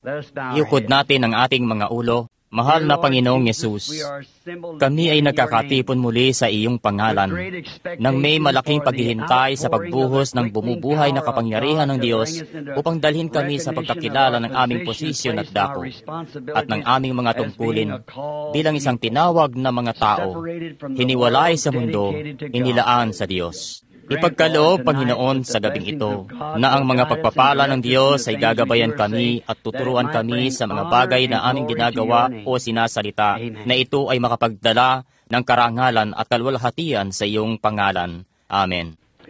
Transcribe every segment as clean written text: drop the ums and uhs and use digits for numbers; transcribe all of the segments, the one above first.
Iukod natin ang ating mga ulo. Mahal na Panginoong Yesus, kami ay nagkakatipon muli sa iyong pangalan nang may malaking paghihintay sa pagbuhos ng bumubuhay na kapangyarihan ng Diyos upang dalhin kami sa pagkakilala ng aming posisyon at dako at ng aming mga tungkulin bilang isang tinawag na mga tao, hiniwalay sa mundo, inilaan sa Diyos. Ipagkaloob, Panginoon, sa gabing ito, na ang mga pagpapala ng Diyos ay gagabayan kami at tuturuan kami sa mga bagay na aming ginagawa o sinasalita, na ito ay makapagdala ng karangalan at kalwalhatian sa iyong pangalan. Amen.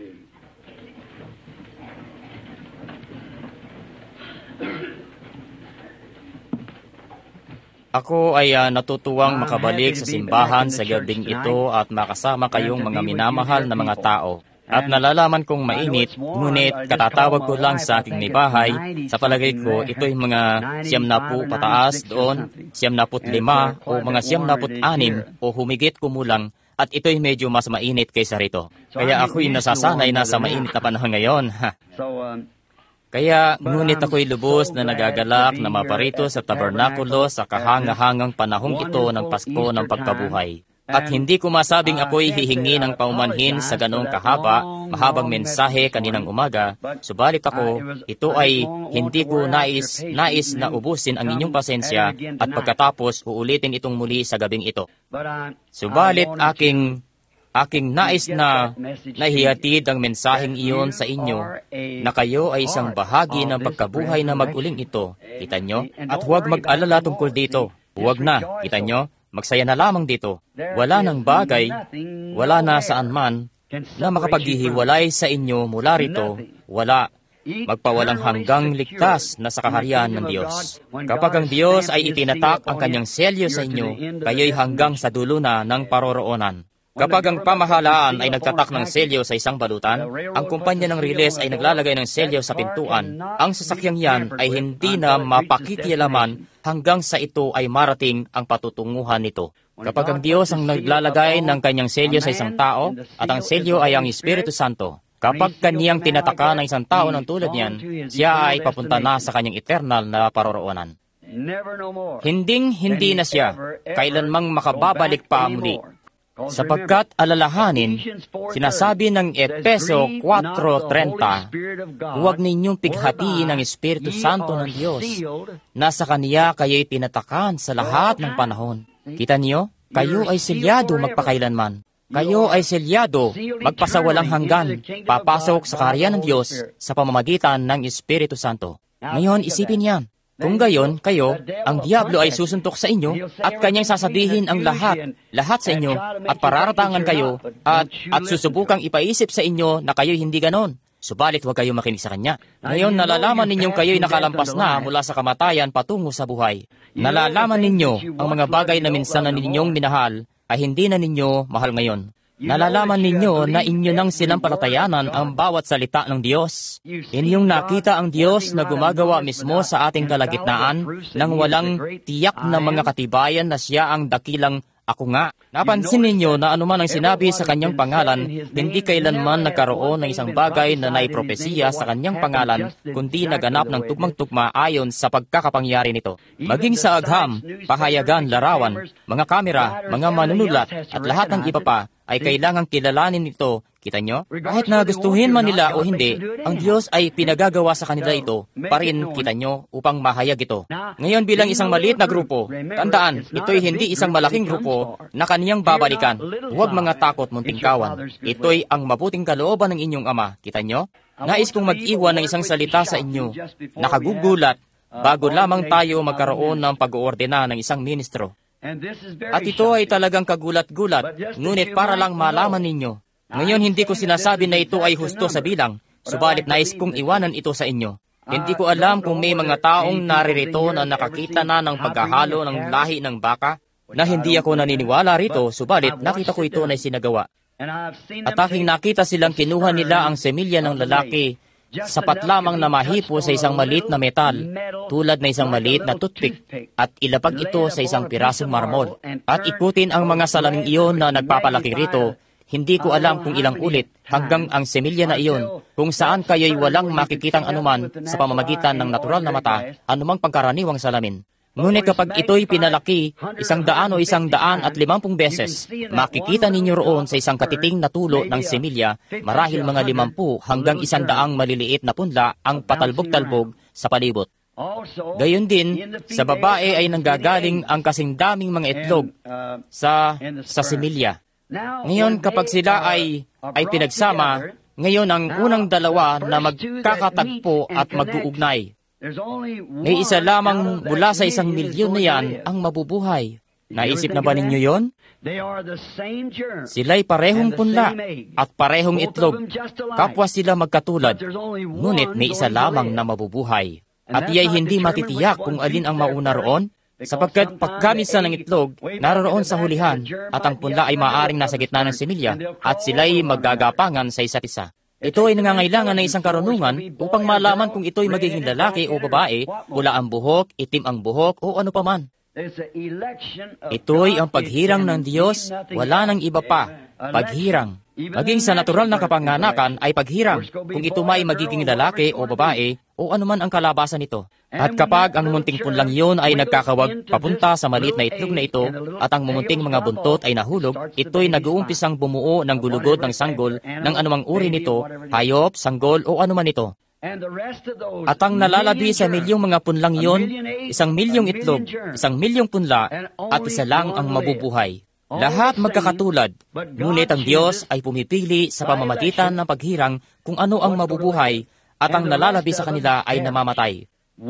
Ako ay natutuwang makabalik sa simbahan sa gabing ito at makasama kayong mga minamahal na mga tao. At nalalaman kong mainit, ngunit katatawag ko lang sa aking may bahay. Sa palagay ko, ito'y mga 90 pataas doon, 75 o mga 76 o humigit kumulang, at ito'y medyo mas mainit kaysa rito. Kaya ako'y nasasanay na sa mainit na panahon ngayon. Kaya ngunit ako'y lubos na nagagalak na maparito sa tabernakulo sa kahangahangang panahong ito ng Pasko ng Pagkabuhay. At hindi ko masabing ako'y hihingi ng paumanhin sa ganong mahabang mensahe kaninang umaga, subalit ito ay hindi ko nais na ubusin ang inyong pasensya at pagkatapos uulitin itong muli sa gabing ito. Subalit aking nais na nahihatid ang mensaheng iyon sa inyo na kayo ay isang bahagi ng pagkabuhay na mag-uling ito. Kita nyo? At huwag mag-alala tungkol dito. Huwag na. Kita nyo? Magsaya na lamang dito. Wala nang bagay, wala na saan man, na makapaghihiwalay sa inyo mula rito. Wala. Magpawalang hanggang ligtas na sa kaharian ng Diyos. Kapag ang Diyos ay itinatak ang kanyang selyo sa inyo, kayo'y hanggang sa dulo na ng paroroonan. Kapag ang pamahalaan ay nagtatak ng selyo sa isang balutan, ang kumpanya ng riles ay naglalagay ng selyo sa pintuan, ang sasakyang yan ay hindi na mapakikialaman hanggang sa ito ay marating ang patutunguhan nito. Kapag ang Diyos ang naglalagay ng kanyang selyo sa isang tao, at ang selyo ay ang Espiritu Santo, kapag kaniyang tinataka ng isang tao ng tulad niyan, siya ay papunta na sa kanyang eternal na paroroonan. Hindi na siya kailanmang makababalik pa muli. Sapagkat alalahanin, sinasabi ng Efeso 4:30, huwag ninyong pighatiin ang Espiritu Santo ng Diyos. Nasa Kaniya kayo'y tinatakan sa lahat ng panahon. Kita niyo? Kayo ay selyado magpakailanman. Kayo ay selyado magpasawalang hanggan, papasok sa kaharian ng Diyos sa pamamagitan ng Espiritu Santo. Ngayon, isipin yan. Kung gayon, kayo, ang Diablo ay susuntok sa inyo at kanyang sasabihin ang lahat sa inyo at pararatangan kayo at susubukang ipaisip sa inyo na kayo'y hindi ganon. Subalit huwag kayo makinig sa kanya. Ngayon, nalalaman ninyong kayo'y nakalampas na mula sa kamatayan patungo sa buhay. Nalalaman ninyo ang mga bagay na minsan na ninyong minahal ay hindi na ninyo mahal ngayon. Nalalaman ninyo na inyo nang sinampalatayanan ang bawat salita ng Diyos. Inyong nakita ang Diyos na gumagawa mismo sa ating kalagitnaan nang walang tiyak na mga katibayan na siya ang dakilang ako nga. Napansin ninyo na anuman ang sinabi sa kanyang pangalan, hindi kailanman nagkaroon ng isang bagay na naipropesiya sa kanyang pangalan, kundi naganap ng tugmang-tugma ayon sa pagkakapangyari nito. Maging sa agham, pahayagan, larawan, mga kamera, mga manunulat, at lahat ng iba pa, ay kailangang kilalanin ito. Kita nyo? Kahit na gustuhin man nila o hindi, ang Diyos ay pinagagawa sa kanila ito pa rin, kita nyo, upang mahayag ito. Ngayon bilang isang maliit na grupo, tandaan, ito'y hindi isang malaking grupo na kaniyang babalikan. Huwag mga takot munting kawan. Ito'y ang mabuting kalooban ng inyong Ama. Kita nyo? Nais kong mag-iwan ng isang salita sa inyo. Nakagugulat bago lamang tayo magkaroon ng pag-oordina ng isang ministro. At ito ay talagang kagulat-gulat, ngunit para lang malaman ninyo. Ngayon, hindi ko sinasabi na ito ay husto sa bilang, subalit nais kong iwanan ito sa inyo. Hindi ko alam kung may mga taong naririto na nakakita na ng paghahalo ng lahi ng baka, na hindi ako naniniwala rito, subalit nakita ko ito na isinagawa. At aking nakita silang kinuha nila ang semilya ng lalaki, sapat lamang na mahipo sa isang maliit na metal, tulad na isang maliit na toothpick, at ilapag ito sa isang pirasong marmol. At ikutin ang mga salaming iyon na nagpapalaki rito, Hindi ko alam kung ilang ulit hanggang ang semilya na iyon, kung saan kayo'y walang makikitang anuman sa pamamagitan ng natural na mata, anumang pangkaraniwang salamin. Ngunit kapag ito'y pinalaki 100 o 150 beses, makikita ninyo roon sa isang katiting na tulo ng semilya, marahil mga 50 hanggang 100 maliliit na punla ang patalbog-talbog sa palibot. Gayon din, sa babae ay nanggagaling ang kasing daming mga itlog sa semilya. Ngayon, kapag sila ay pinagsama, ngayon ang unang dalawa na magkakatagpo at mag-uugnay. May isa lamang mula sa 1 milyon na yan ang mabubuhay. Naisip na ba ninyo yon? Sila'y parehong punla at parehong itlog. Kapwa sila magkatulad, ngunit may isa lamang na mabubuhay. At iya'y hindi matitiyak kung alin ang mauna roon, sapagkat pagkamisa ng itlog, naroroon sa hulihan, at ang punla ay maaaring nasa gitna ng semilya, at sila'y maggagapangan sa isa't isa. Ito ay nangangailangan ng isang karunungan upang malaman kung ito'y magiging lalaki o babae, pula ang buhok, itim ang buhok, o ano paman. Ito'y ang paghirang ng Diyos, wala nang iba pa, paghirang. Maging sa natural na kapanganakan ay paghirang, kung ito may magiging lalaki o babae, o anuman ang kalabasan nito. At kapag ang munting punlang yun ay nagkakawag papunta sa maliit na itlog na ito, at ang mumunting mga buntot ay nahulog, ito'y nag-uumpisang bumuo ng gulugod ng sanggol ng anumang uri nito, hayop, sanggol, o anuman ito. At ang nalalabi sa milyong mga punlang yon, 1 milyong itlog, 1 milyong punla, at isa lang ang mabubuhay. Lahat magkakatulad, ngunit ang Diyos ay pumipili sa pamamagitan ng paghirang kung ano ang mabubuhay, at ang nalalabi sa kanila ay namamatay.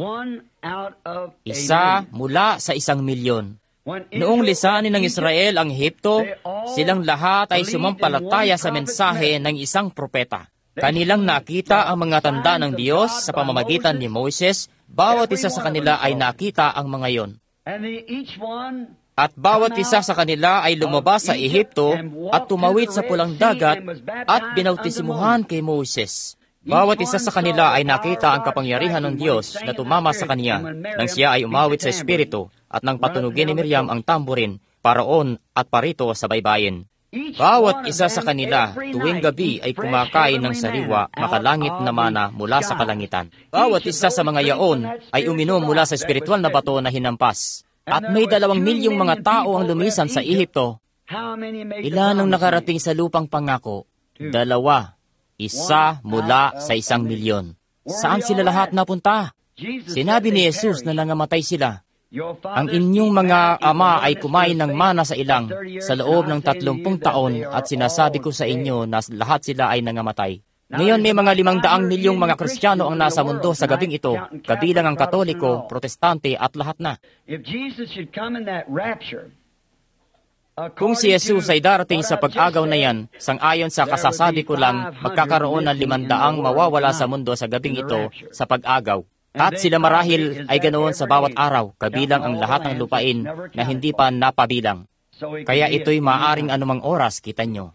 Isa mula sa 1 milyon. Noong lisanin ng Israel ang Ehipto, silang lahat ay sumampalataya sa mensahe ng isang propeta. Kanilang nakita ang mga tanda ng Diyos sa pamamagitan ni Moses, bawat isa sa kanila ay nakita ang mga yon. At bawat isa sa kanila ay lumabas sa Ehipto at tumawid sa pulang dagat at binautisimuhan kay Moses. Bawat isa sa kanila ay nakita ang kapangyarihan ng Diyos na tumama sa kaniya nang siya ay umawit sa Espiritu at nang patunugin ni Miriam ang tamborin, paraon at parito sa baybayin. Bawat isa sa kanila tuwing gabi ay kumakain ng sariwa, makalangit na mana mula sa kalangitan. Bawat isa sa mga yaon ay uminom mula sa espiritual na bato na hinampas. At may 2 milyong mga tao ang lumisan sa Ehipto. Ilan ang nakarating sa lupang pangako? 2. Isa mula sa 1 milyon. Saan sila lahat napunta? Sinabi ni Jesus na nangamatay sila. Ang inyong mga ama ay kumain ng mana sa ilang sa loob ng 30 taon at sinasabi ko sa inyo na lahat sila ay nangamatay. Ngayon may mga 500 milyong mga Kristiyano ang nasa mundo sa gabing ito, kabilang ang Katoliko, Protestante at lahat na. Kung si Jesus ay darating sa pag-agaw na yan, sang-ayon sa kasasabi ko lang, magkakaroon ng 500 mawawala sa mundo sa gabing ito sa pag-agaw. At sila marahil ay ganoon sa bawat araw, kabilang ang lahat ng lupain na hindi pa napabilang. Kaya ito'y maaaring anumang oras, kita nyo.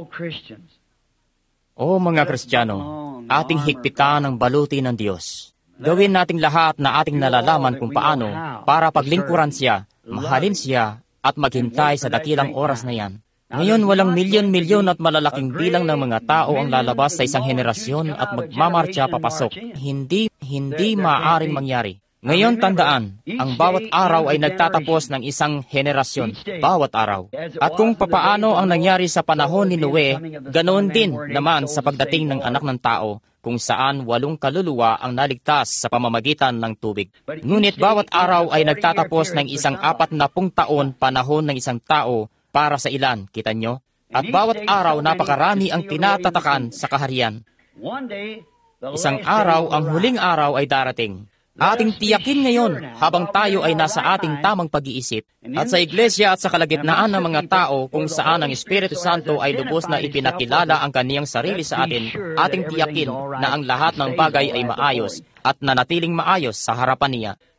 O mga Kristiyano, ating higpitan ang baluti ng Diyos. Gawin nating lahat na ating nalalaman kung paano para paglingkuran siya, mahalin siya, at maghintay sa dakilang oras na yan. Ngayon, walang milyon-milyon at malalaking bilang ng mga tao ang lalabas sa isang henerasyon at magmamarcha papasok. Hindi maaaring mangyari. Ngayon, tandaan, ang bawat araw ay nagtatapos ng isang henerasyon, bawat araw. At kung papaano ang nangyari sa panahon ni Noe, ganoon din naman sa pagdating ng anak ng tao, kung saan 8 kaluluwa ang naligtas sa pamamagitan ng tubig. Ngunit bawat araw ay nagtatapos ng isang 40 taon panahon ng isang tao para sa ilan, kita nyo? At bawat araw napakarami ang tinatatakan sa kaharian. Isang araw, ang huling araw ay darating. Ating tiyakin ngayon habang tayo ay nasa ating tamang pag-iisip. At sa iglesia at sa kalagitnaan ng mga tao kung saan ang Espiritu Santo ay lubos na ipinakilala ang kaniyang sarili sa atin, ating tiyakin na ang lahat ng bagay ay maayos at nanatiling maayos sa harapan niya.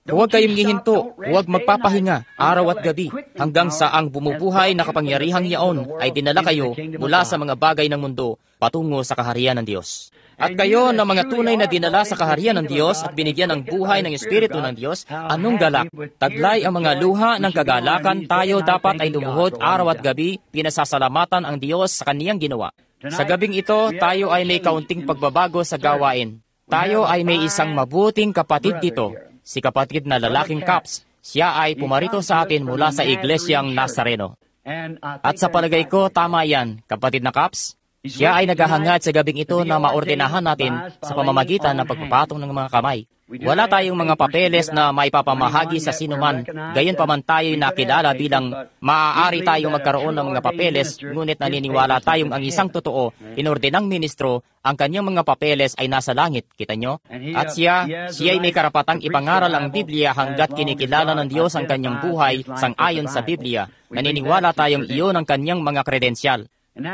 Huwag kayong hihinto, huwag magpapahinga, araw at gabi, hanggang sa ang bumubuhay na kapangyarihang yaon ay dinala kayo mula sa mga bagay ng mundo patungo sa kaharian ng Diyos. At kayo na mga tunay na dinala sa kaharian ng Diyos at binigyan ng buhay ng Espiritu ng Diyos, anong galak? Taglay ang mga luha ng kagalakan, tayo dapat ay lumuhod araw at gabi, pinasasalamatan ang Diyos sa kaniyang ginawa. Sa gabing ito, tayo ay may kaunting pagbabago sa gawain. Tayo ay may isang mabuting kapatid dito, si kapatid na lalaking Caps. Siya ay pumarito sa atin mula sa Iglesyang Nazareno. At sa palagay ko, tama yan, kapatid na Caps. Siya ay naghahangad sa gabing ito na maordinahan natin sa pamamagitan ng pagpapatong ng mga kamay. Wala tayong mga papeles na maipapamahagi sa sinuman, gayon pa man tayo'y nakilala bilang maaari tayong magkaroon ng mga papeles, ngunit naniniwala tayong ang isang totoo, inordinang ministro, ang kanyang mga papeles ay nasa langit, kita nyo? At siya'y may karapatang ipangaral ang Biblia hanggat kinikilala ng Diyos ang kanyang buhay sang-ayon sa Biblia. Naniniwala tayong iyon ang kanyang mga kredensyal.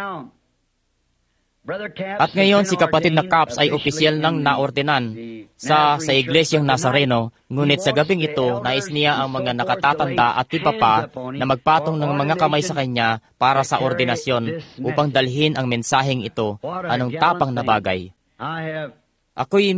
At ngayon, si kapatid na Caps ay opisyal ng naordinan sa Iglesyang Nazareno, ngunit sa gabing ito, nais niya ang mga nakatatanda at iba pa na magpatong ng mga kamay sa kanya para sa ordinasyon upang dalhin ang mensaheng ito. Anong tapang na bagay. Ako'y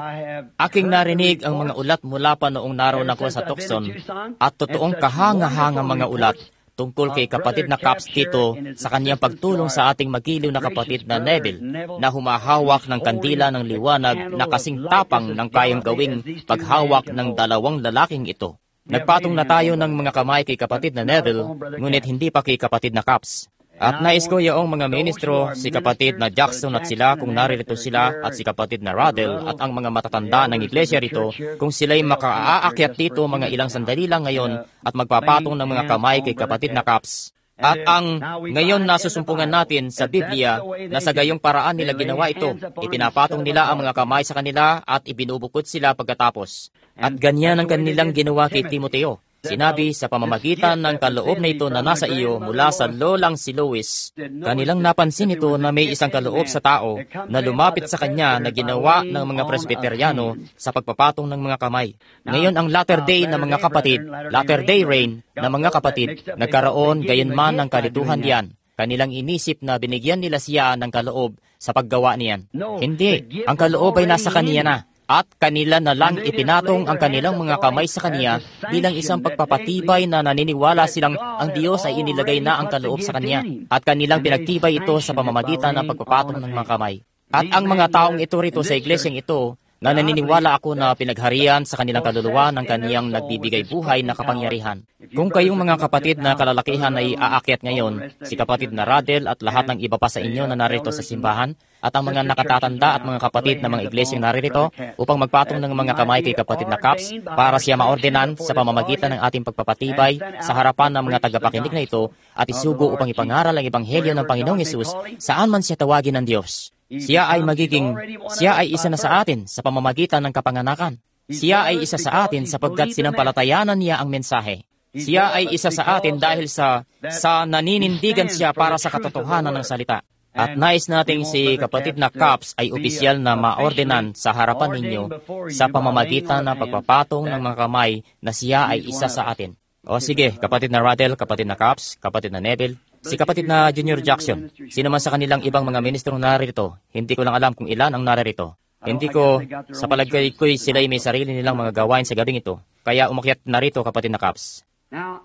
aking narinig ang mga ulat mula pa noong naroon ako sa Tucson at totoong kahanga-hangang mga ulat tungkol kay kapatid na Caps dito sa kanyang pagtulong sa ating magiliw na kapatid na Neville na humahawak ng kandila ng liwanag na kasing tapang ng kayang gawing paghawak ng dalawang lalaking ito. Nagpatong na tayo ng mga kamay kay kapatid na Neville, ngunit hindi pa kay kapatid na Caps. At nais ko yaong mga ministro, si kapatid na Jackson at sila kung naririto sila, at si kapatid na Radel at ang mga matatanda ng iglesia rito, kung sila'y makaaakyat dito mga ilang sandali lang ngayon at magpapatong ng mga kamay kay kapatid na Caps. At ang ngayon nasusumpungan natin sa Biblia na sa gayong paraan nila ginawa ito, ipinapatong nila ang mga kamay sa kanila at ibinubukod sila pagkatapos. At ganyan ang kanilang ginawa kay Timoteo. Sinabi sa pamamagitan ng kaloob na ito na nasa iyo mula sa lolang si Lois. Kanilang napansin ito na may isang kaloob sa tao na lumapit sa kanya na ginawa ng mga presbiteryano sa pagpapatong ng mga kamay. Ngayon ang latter day na mga kapatid, latter day rain na mga kapatid, nagkaroon gayunman ng kalituhan diyan. Kanilang inisip na binigyan nila siya ng kaloob sa paggawa niyan. Hindi, ang kaloob ay nasa kaniya na. At kanila na lang ipinatong ang kanilang mga kamay sa kaniya bilang isang pagpapatibay na naniniwala silang ang Diyos ay inilagay na ang kaloob sa kaniya. At kanilang pinagtibay ito sa pamamagitan ng pagpapatong ng mga kamay. At ang mga taong ito rito sa iglesyang ito, na naniniwala ako na pinagharian sa kanilang kaluluwa ng kaniyang nagbibigay buhay na kapangyarihan. Kung kayong mga kapatid na kalalakihan ay aakyat ngayon, si kapatid na Radel at lahat ng iba pa sa inyo na narito sa simbahan, at ang mga nakatatanda at mga kapatid na mga iglesyang naririto upang magpatong ng mga kamay kay kapatid na Caps para siya maordinan sa pamamagitan ng ating pagpapatibay sa harapan ng mga tagapakinig na ito at isugo upang ipangaral ang ebanghelyo ng Panginoong Hesus saan man siya tawagin ng Diyos. Siya ay isa na sa atin sa pamamagitan ng kapanganakan. Siya ay isa sa atin sapagkat sinampalatayanan niya ang mensahe. Siya ay isa sa atin dahil sa naninindigan siya para sa katotohanan ng salita. At nais nating si kapatid na Caps ay opisyal na maordinan sa harapan ninyo sa pamamagitan ng pagpapatong ng mga kamay na siya ay isa sa atin. O sige, kapatid na Radel, kapatid na Caps, kapatid na Neville, si kapatid na Junior Jackson, sino man sa kanilang ibang mga ministrong narito, hindi ko lang alam kung ilan ang narito. Hindi ko, sa palagay ko sila may sarili nilang mga gawain sa gabing ito. Kaya umakyat narito kapatid na Caps. Now,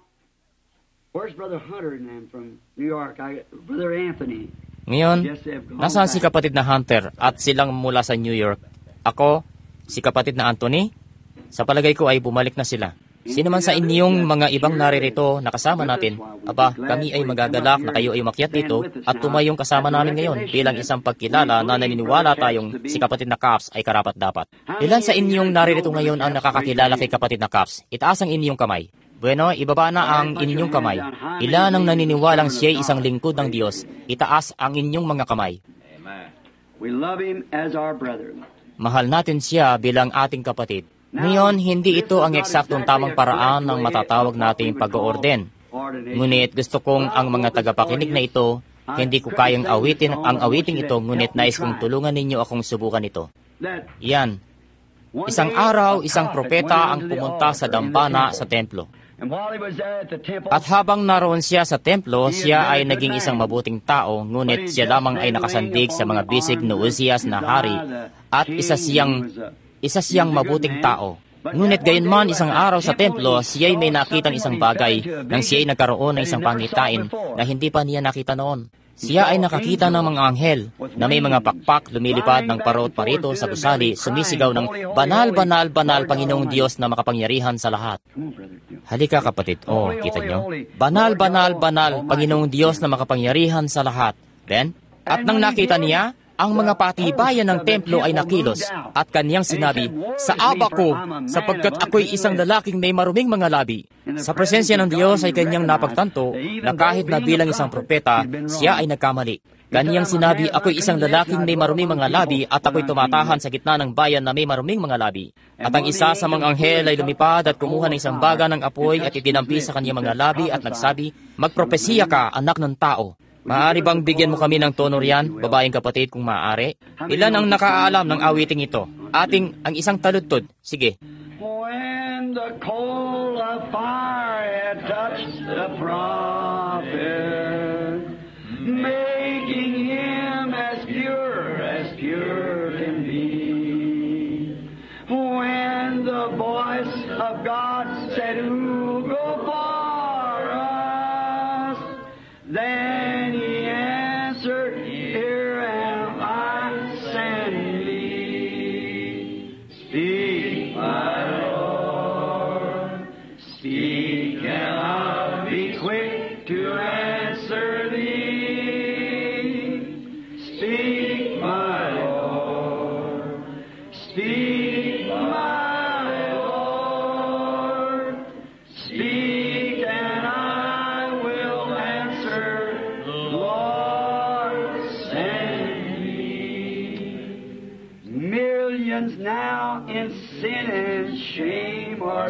where's Brother Hunter and them from New York? Brother Anthony. Ngayon, nasaan si kapatid na Hunter at silang mula sa New York? Ako, si kapatid na Anthony? Sa palagay ko ay bumalik na sila. Sino man sa inyong mga ibang naririto na kasama natin, aba, kami ay magagalak na kayo ay umakyat dito at tumayong kasama namin ngayon bilang isang pagkilala na naniniwala tayong si kapatid na Caps ay karapat-dapat. Ilan sa inyong naririto ngayon ang nakakakilala kay kapatid na Caps? Itaas ang inyong kamay. Bueno, ibaba na ang inyong kamay. Ilan ang naniniwalang siya ay isang lingkod ng Diyos? Itaas ang inyong mga kamay. Mahal natin siya bilang ating kapatid. Ngayon, hindi ito ang eksaktong tamang paraan ng matatawag nating pag-oorden. Ngunit gusto kong ang mga tagapakinig na ito, hindi ko kayang awitin ang awiting ito, ngunit nais kong tulungan ninyo akong subukan ito. Yan. Isang araw, isang propeta ang pumunta sa dambana sa templo. At habang naroon siya sa templo, siya ay naging isang mabuting tao, ngunit siya lamang ay nakasandig sa mga bisig ni Uzias na hari, at isa siyang mabuting tao. Ngunit gayunman isang araw sa templo, siya'y may nakitang isang bagay nang siya'y nagkaroon ng isang pangitain na hindi pa niya nakita noon. Siya ay nakakita ng mga anghel na may mga pakpak lumilipad ng parot parito sa gusali, sumisigaw ng, "Banal, banal, banal, Panginoong Diyos na makapangyarihan sa lahat." Halika kapatid, kita nyo? Banal, banal, banal, Panginoong Diyos na makapangyarihan sa lahat. Then, at nang nakita niya, ang mga patibayan ng templo ay nakilos, at kaniyang sinabi, "Sa aba ko, sapagkat ako'y isang lalaking may maruming mga labi." Sa presensya ng Diyos ay kaniyang napagtanto na kahit na bilang isang propeta, siya ay nagkamali. Kaniyang sinabi, "Ako'y isang lalaking may maruming mga labi, at ako'y tumatahan sa gitna ng bayan na may maruming mga labi." At ang isa sa mga anghel ay lumipad at kumuha ng isang baga ng apoy at itinampi sa kaniyang mga labi at nagsabi, "Magpropesiya ka, anak ng tao." Maaari bang bigyan mo kami ng tono riyan, babaeng kapatid, kung maaari? Ilan ang nakaalam ng awiting ito? Ang isang taludtod. Sige. When the coal of fire had touched the prophet, making him as pure can be. When the voice of God said, "Who go for us?" Then he answered, "Here am I, send me." Speak, my Lord, speak, and I'll be quick to answer thee. Speak, my Lord, speak, my Lord, speak, and I will answer, Lord, send me. Millions now in sin and shame are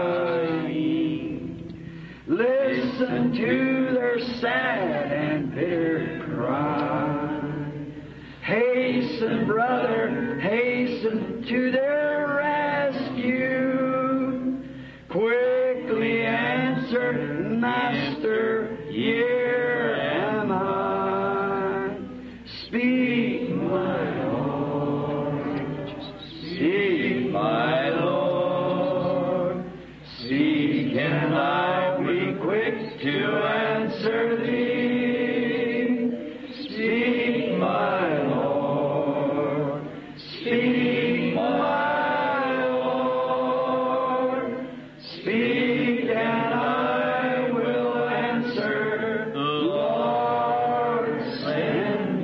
dying. Listen to their sad and bitter cry. Hasten, brother, hasten to their rescue. Quickly answer, Master, here am I. Speak, my Lord, speak, my Lord, speak, and I will be quick to answer thee. Speak, my Lord, speak, my Lord, speak, and I will answer, Lord, send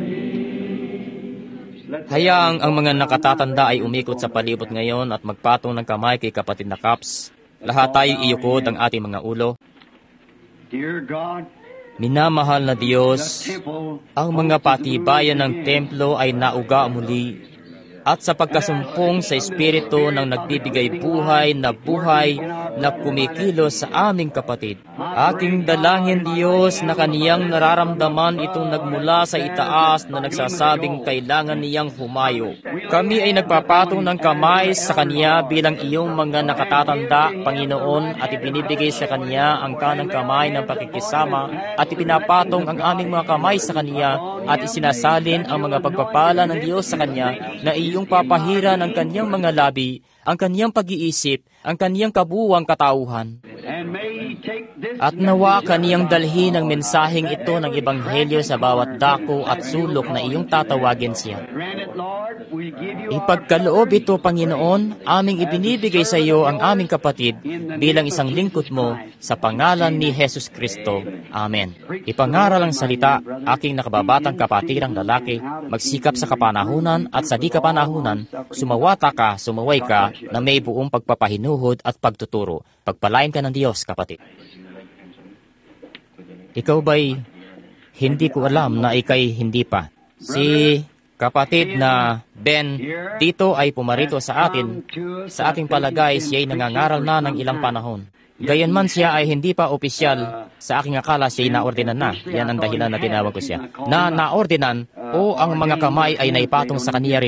me. Hayaang ang mga nakatatanda ay umikot sa palibot ngayon at magpatong ng kamay kay kapatid na Caps. Lahat tayo iyukod ang ating mga ulo. Dear God, Minamahal na Diyos, ang mga patibayan ng templo ay nauga muli at sa pagkasumpong sa Espiritu ng nagbibigay buhay na kumikilos sa aming kapatid. Aking dalangin, Diyos, na kaniyang nararamdaman itong nagmula sa itaas na nagsasabing kailangan niyang humayo. Kami ay nagpapatong ng kamay sa kaniya bilang iyong mga nakatatanda, Panginoon, at ibinibigay sa kaniya ang kanang kamay ng pakikisama at ipinapatong ang aming mga kamay sa kaniya at isinasalin ang mga pagpapala ng Diyos sa kanya na iyong papahira ng kaniyang mga labi, ang kaniyang pag-iisip, ang kaniyang kabuwang katauhan. At nawa kaniyang dalhin ang mensaheng ito ng Ebanghelyo sa bawat dako at sulok na iyong tatawagin siya. Ipagkaloob ito, Panginoon, aming ibinibigay sa iyo ang aming kapatid bilang isang lingkod mo sa pangalan ni Jesus Kristo. Amen. Ipangaral ang salita, aking nakababatang kapatirang lalaki, magsikap sa kapanahunan at sa di kapanahunan, sumaway ka na may buong pagpapahinuhod at pagtuturo. Pagpalain ka ng Diyos, kapatid. Ikaw ba'y hindi ko alam na ikay hindi pa? Si kapatid na Ben dito ay pumarito sa atin. Sa aking palagay, siya'y nangangaral na ng ilang panahon. Gayunman siya ay hindi pa opisyal. Sa aking akala siya'y naordinan na. Yan ang dahilan na tinawag ko siya. Na naordinan o ang mga kamay ay naipatong sa kaniya rito.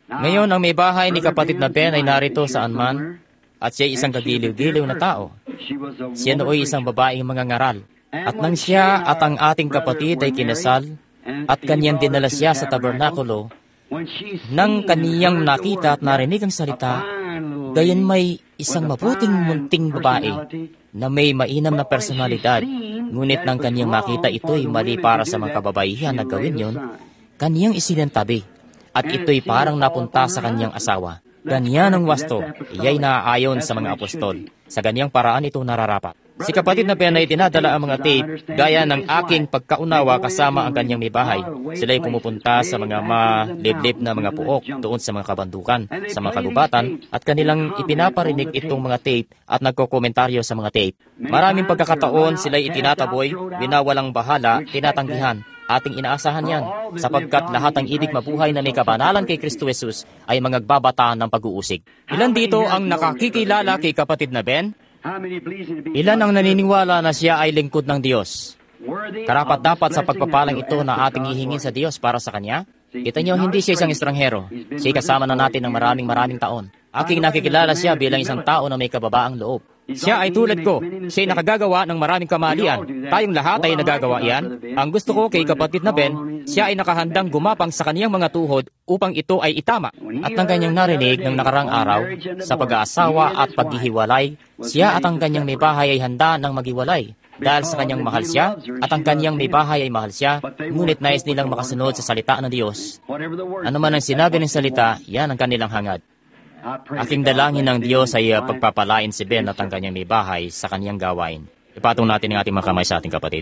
Ngayon, ang may bahay ni kapatid na Ben ay narito saan man, at siya ay isang kagiliw-giliw na tao. Siya nooy isang babaeng mangangaral. At nang siya at ang ating kapatid ay kinasal, at kanyang dinala siya sa tabernakulo, nang kaniyang nakita at narinig ang salita, gayon may isang mabuting munting babae na may mainam na personalidad, ngunit nang kaniyang makita ito'y mali para sa mga kababaihan na gawin yon, kaniyang isinantabi, at ito'y parang napunta sa kaniyang asawa. Ganyan ang wasto, iya'y naaayon sa mga apostol. Sa ganyang paraan ito nararapat. Si kapatid na Ben ay dinadala ang mga tape gaya ng aking pagkaunawa kasama ang kanyang may bahay. Sila'y pumupunta sa mga maliblib na mga puok doon sa mga kabandukan, sa mga kagubatan, at kanilang ipinaparinig itong mga tape at nagkokomentaryo sa mga tape. Maraming pagkakataon sila'y itinataboy, winawalang bahala, tinatanggihan. Ating inaasahan yan, sapagkat lahat ng ibig mabuhay na may kabanalan kay Kristo Jesus ay magagbabata ng pag-uusig. Ilan dito ang nakakikilala kay kapatid na Ben? Ilan ang naniniwala na siya ay lingkod ng Diyos? Karapat dapat sa pagpapalang ito na ating hihingin sa Diyos para sa Kanya? Kita niyo, hindi siya isang estranghero. Siya'y kasama na natin ng maraming taon. Aking nakikilala siya bilang isang tao na may kababaang loob. Siya ay tulad ko. Siya'y nakagagawa ng maraming kamalian. Tayong lahat ay nagagawa yan. Ang gusto ko kay kapatid na Ben, siya ay nakahandang gumapang sa kaniyang mga tuhod upang ito ay itama. At nang kanyang narinig ng nakarang araw, sa pag-aasawa at paghihiwalay, siya at ang kanyang may bahay ay handa ng maghiwalay. Dahil sa kanyang mahal siya, at ang kanyang may bahay ay mahal siya, ngunit nais nilang makasunod sa salita ng Diyos. Ano man ang sinabi ng salita, yan ang kanilang hangad. Aking dalangin ng Diyos ay pagpapalain si Ben at ang kanyang may bahay sa kanyang gawain. Ipatong natin ang ating mga kamay sa ating kapatid.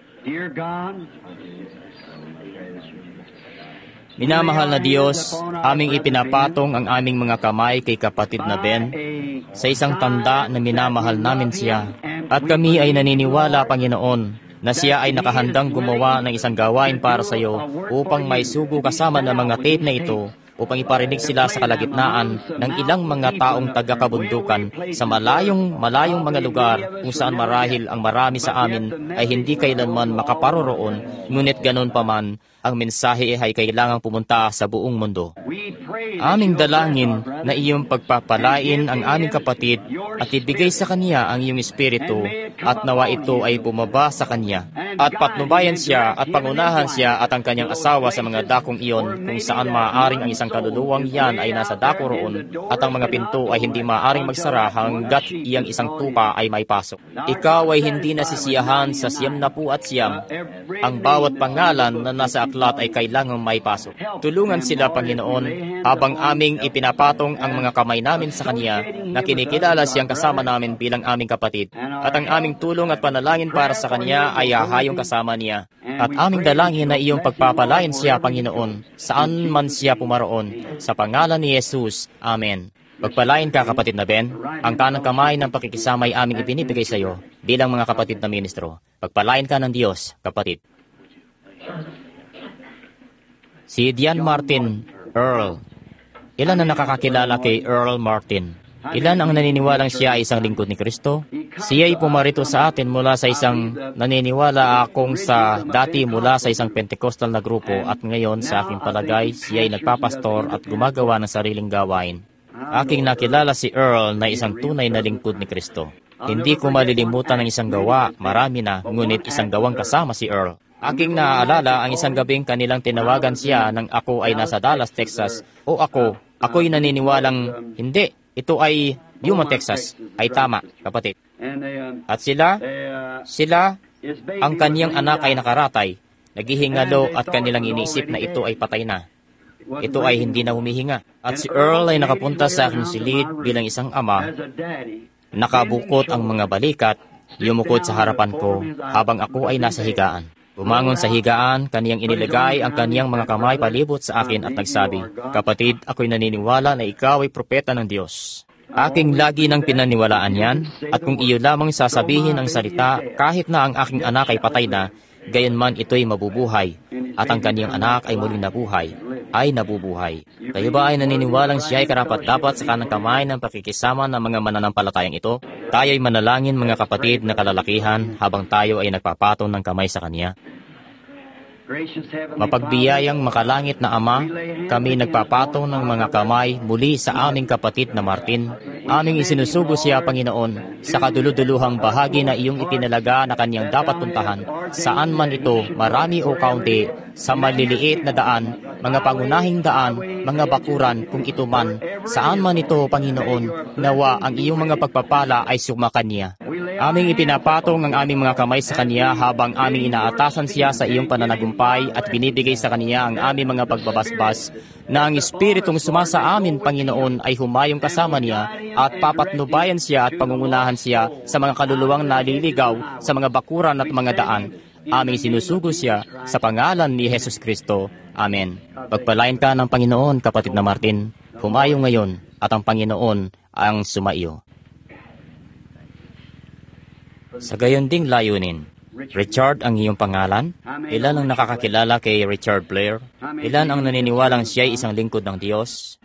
Minamahal na Diyos, aming ipinapatong ang aming mga kamay kay kapatid na Ben sa isang tanda na minamahal namin siya. At kami ay naniniwala, Panginoon, na siya ay nakahandang gumawa ng isang gawain para sa iyo upang may sugo kasama ng mga tape na ito upang iparinig sila sa kalagitnaan ng ilang mga taong taga-kabundukan sa malayong mga lugar kung saan marahil ang marami sa amin ay hindi kailanman makaparoroon, ngunit ganon pa man, ang mensahe ay kailangang pumunta sa buong mundo. Aming dalangin na iyong pagpapalain ang aming kapatid at ibigay sa kanya ang iyong espiritu at nawa ito ay bumaba sa kanya at patnubayan siya at pangunahan siya at ang kanyang asawa sa mga dakong iyon kung saan maaaring ang isang kaluluwang yan ay nasa dako roon at ang mga pinto ay hindi maaaring magsara hanggat iyang isang tupa ay may pasok. Ikaw ay hindi nasisiyahan sa 99 ang bawat pangalan na nasa aklat ay kailangang may pasok. Tulungan sila, Panginoon, habang aming ipinapatong ang mga kamay namin sa Kanya na kinikilala siyang kasama namin bilang aming kapatid. At ang aming tulong at panalangin para sa Kanya ay hahayong kasama niya. At aming dalangin na iyong pagpapalain siya, Panginoon, saan man siya pumaroon. Sa pangalan ni Jesus. Amen. Pagpalain ka, kapatid na Ben. Ang kanang kamay ng pakikisama ay aming ibinibigay sa iyo bilang mga kapatid na ministro. Pagpalain ka ng Diyos, kapatid. Si Dian Martin Earl. Ilan ang nakakakilala kay Earl Martin? Ilan ang naniniwalang siya ay isang lingkod ni Kristo? Siya ay pumarito sa atin mula sa isang naniniwala akong sa dati mula sa isang Pentecostal na grupo at ngayon sa aking palagay siya ay nagpapastor at gumagawa ng sariling gawain. Aking nakilala si Earl na isang tunay na lingkod ni Kristo. Hindi ko malilimutan ang isang gawa, marami na, ngunit isang gawang kasama si Earl. Aking naaalala ang isang gabing kanilang tinawagan siya nang ako ay nasa Dallas, Texas. O ako'y naniniwalang hindi, ito ay Beaumont, Texas. Ay tama, kapatid. At sila, ang kaniyang anak ay nakaratay, naghihingalo at kanilang iniisip na ito ay patay na. Ito ay hindi na humihinga. At si Earl ay nakapunta sa aking silid bilang isang ama, nakabukot ang mga balikat, yumukod sa harapan ko habang ako ay nasa higaan. Bumangon sa higaan, kaniyang inilagay ang kaniyang mga kamay palibot sa akin at nagsabi, "Kapatid, ako'y naniniwala na ikaw ay propeta ng Diyos." Aking lagi nang pinaniwalaan yan, at kung iyo lamang sasabihin ang salita, kahit na ang aking anak ay patay na, gayon man ito'y mabubuhay, at ang kaniyang anak ay muling nabuhay, ay nabubuhay. Kayo ba ay naniniwalang siya ay karapat-dapat sa kanang kamay ng pakikisama ng mga mananampalatayang ito? Tayo'y manalangin, mga kapatid na kalalakihan, habang tayo ay nagpapatong ng kamay sa Kanya. Mapagbiyayang makalangit na Ama, kami nagpapatong ng mga kamay muli sa aming kapatid na Martin. Aming isinusugo siya, Panginoon, sa kaduluduluhang bahagi na iyong itinalaga na kanyang dapat puntahan. Saan man ito, marami o kaunti, sa maliliit na daan, mga pangunahing daan, mga bakuran, kung ito man, saan man ito, Panginoon, nawa ang iyong mga pagpapala ay sumakan niya. Aming ipinapatong ang aming mga kamay sa Kanya habang aming inaatasan siya sa iyong pananagumpay at binibigay sa Kanya ang aming mga pagbabasbas na ang Espiritong sumasa amin, Panginoon, ay humayong kasama niya at papatnubayan siya at pangungunahan siya sa mga kaluluwang naliligaw sa mga bakuran at mga daan. Aming sinusugo siya sa pangalan ni Jesus Kristo. Amen. Pagpalain ka ng Panginoon, kapatid na Martin. Humayong ngayon at ang Panginoon ang sumaiyo. Sa gayon ding layunin, Richard ang iyong pangalan? Ilan ang nakakakilala kay Richard Blair? Ilan ang naniniwalang siya'y isang lingkod ng Diyos?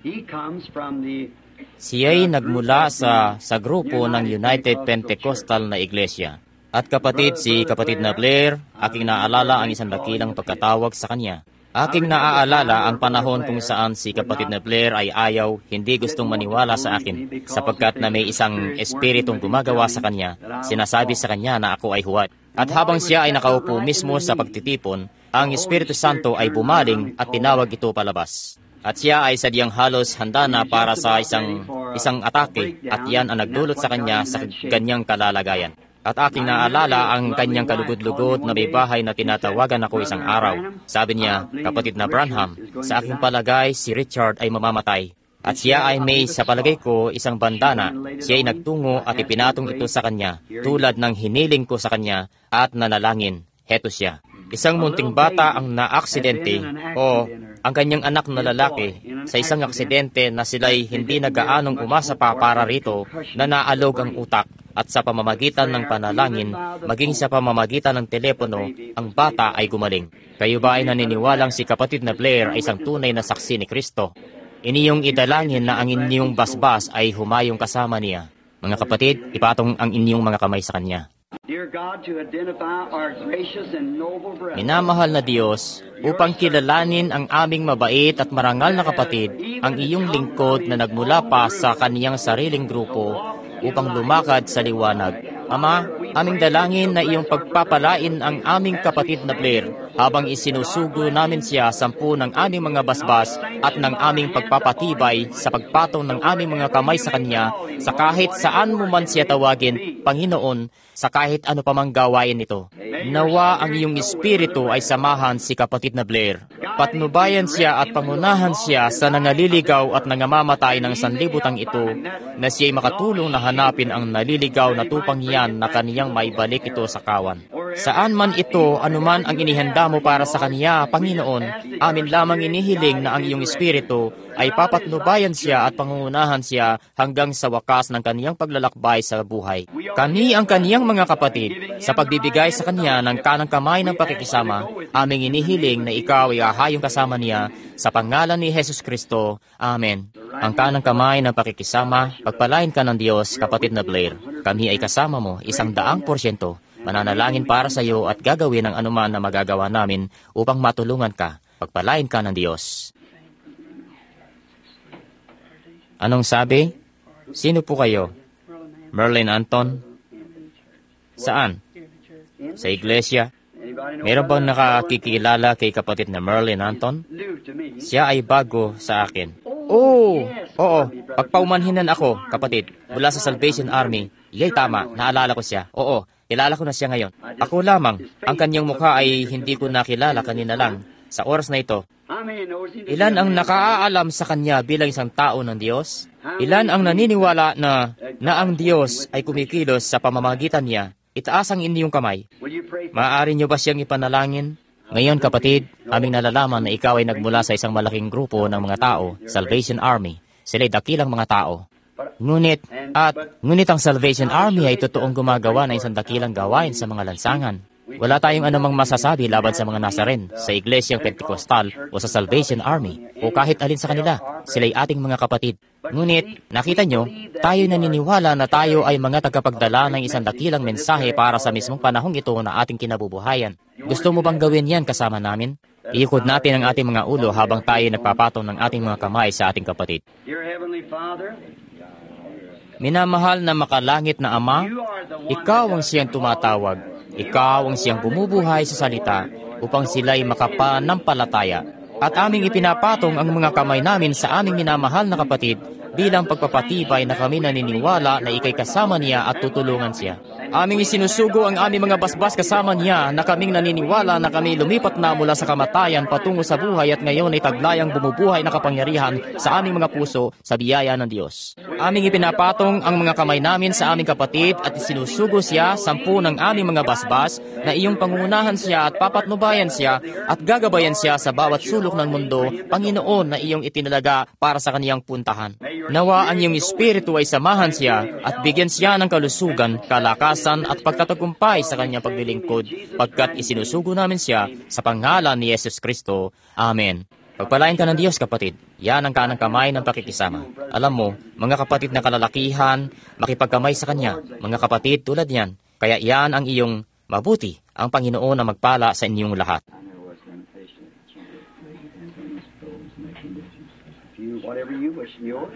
Siya'y nagmula sa grupo ng United Pentecostal na Iglesia. At kapatid, si kapatid na Blair, aking naaalala ang isang dakilang pagkatawag sa kanya. Aking naaalala ang panahon kung saan si kapatid na Blair ay ayaw, hindi gustong maniwala sa akin, sapagkat na may isang espiritong gumagawa sa kanya, sinasabi sa kanya na ako ay huwad. At habang siya ay nakaupo mismo sa pagtitipon, ang Espiritu Santo ay bumaling at tinawag ito palabas. At siya ay sadyang halos handa na para sa isang atake, at yan ang nagdulot sa kanya sa ganyang kalalagayan. At aking naalala ang kanyang kalugod-lugod na may bahay na tinatawagan ako isang araw. Sabi niya, kapatid na Branham, sa aking palagay si Richard ay mamamatay. At siya ay may, sa palagay ko, isang bandana. Siya ay nagtungo at ipinatong ito sa kanya, tulad ng hiniling ko sa kanya at nanalangin. Heto siya. Isang munting bata ang naaksidente o ang kanyang anak na lalaki sa isang aksidente na sila'y hindi nagaanong umasa pa para rito na naalog ang utak at sa pamamagitan ng panalangin, maging sa pamamagitan ng telepono, ang bata ay gumaling. Kayo ba ay naniniwalang si kapatid na Blair ay isang tunay na saksi ni Kristo? Iniyong idalangin na ang inyong basbas ay humayong kasama niya. Mga kapatid, ipatong ang inyong mga kamay sa kanya. Minamahal na Diyos, upang kilalanin ang aming mabait at marangal na kapatid, ang iyong lingkod na nagmula pa sa kaniyang sariling grupo upang lumakad sa liwanag. Ama, aming dalangin na iyong pagpapalain ang aming kapatid na Blair habang isinusugo namin siya 10 ng aming mga basbas at ng aming pagpapatibay sa pagpatong ng aming mga kamay sa kanya sa kahit saan mo man siya tawagin, Panginoon, sa kahit ano pa mang gawain nito. Nawa ang iyong espiritu ay samahan si kapatid na Blair. Patnubayan siya at pangunahan siya sa nangaliligaw at nangamamatay ng sanlibutan ito na siya'y makatulong na hanapin ang naliligaw na tupang yan na kaniyang maibalik ito sa kawan. Saan man ito, anuman ang inihanda mo para sa kaniya, Panginoon, amin lamang inihiling na ang iyong espiritu ay papatnubayan siya at pangungunahan siya hanggang sa wakas ng kaniyang paglalakbay sa buhay. Kani ang kaniyang mga kapatid, sa pagbibigay sa kanya ng kanang kamay ng pakikisama, aming inihiling na ikaw ay ahayong kasama niya sa pangalan ni Jesus Kristo. Amen. Ang kanang kamay ng pakikisama, pagpalain ka ng Diyos, kapatid na Blair. Kami ay kasama mo 100%. Mananalangin para sa iyo at gagawin ang anuman na magagawa namin upang matulungan ka. Pagpalain ka ng Diyos. Anong sabi? Sino po kayo? Merlin Anton? Saan? Sa iglesia? Meron bang nakakikilala kay kapatid na Merlin Anton? Siya ay bago sa akin. Oo, pagpaumanhinan ako, kapatid, mula sa Salvation Army. Iyay tama, naalala ko siya. Oo, kilala ko na siya ngayon. Ako lamang, ang kanyang mukha ay hindi ko nakilala kanina lang. Sa oras na ito, ilan ang nakaalam sa kanya bilang isang tao ng Diyos? Ilan ang naniniwala na ang Diyos ay kumikilos sa pamamagitan niya? Itaas ang inyong kamay. Maaari niyo ba siyang ipanalangin? Ngayon kapatid, aming nalalaman na ikaw ay nagmula sa isang malaking grupo ng mga tao, Salvation Army. Sila'y dakilang mga tao. Ngunit ang Salvation Army ay totoong gumagawa ng isang dakilang gawain sa mga lansangan. Wala tayong anumang masasabi laban sa mga Nazaren, sa Iglesyang Pentecostal o sa Salvation Army o kahit alin sa kanila. Sila'y ating mga kapatid. Ngunit, nakita nyo, tayo naniniwala na tayo ay mga tagapagdala ng isang dakilang mensahe para sa mismong panahong ito na ating kinabubuhayan. Gusto mo bang gawin yan kasama namin? Iikot natin ang ating mga ulo habang tayo nagpapatong ng ating mga kamay sa ating kapatid. Minamahal na makalangit na Ama, Ikaw ang siyang tumatawag. Ikaw ang siyang bumubuhay sa salita upang sila'y makapanampalataya. At aming ipinapatong ang mga kamay namin sa aming minamahal na kapatid bilang pagpapatibay na kami naniniwala na ikay kasama niya at tutulungan siya. Aming isinusugo ang aming mga basbas kasama niya na kaming naniniwala na kami lumipat na mula sa kamatayan patungo sa buhay at ngayon ay taglayang bumubuhay na kapangyarihan sa aming mga puso sa biyaya ng Diyos. Aming ipinapatong ang mga kamay namin sa aming kapatid at isinusugo siya 10 ng aming mga basbas na iyong pangunahan siya at papatnubayan siya at gagabayan siya sa bawat sulok ng mundo, Panginoon, na iyong itinalaga para sa kaniyang puntahan. Nawa ang iyong Espiritu ay samahan siya at bigyan siya ng kalusugan, kalakasan at pagtatagumpay sa kanyang paglilingkod pagkat isinusugo namin siya sa pangalan ni Yesus Kristo. Amen. Pagpalain ka ng Diyos, kapatid. Yan ang kanang kamay ng pakikisama. Alam mo, mga kapatid na kalalakihan, makipagkamay sa Kanya. Mga kapatid tulad niyan. Kaya yan ang iyong mabuti, ang Panginoon na magpala sa inyong lahat. Whatever you wish, yours.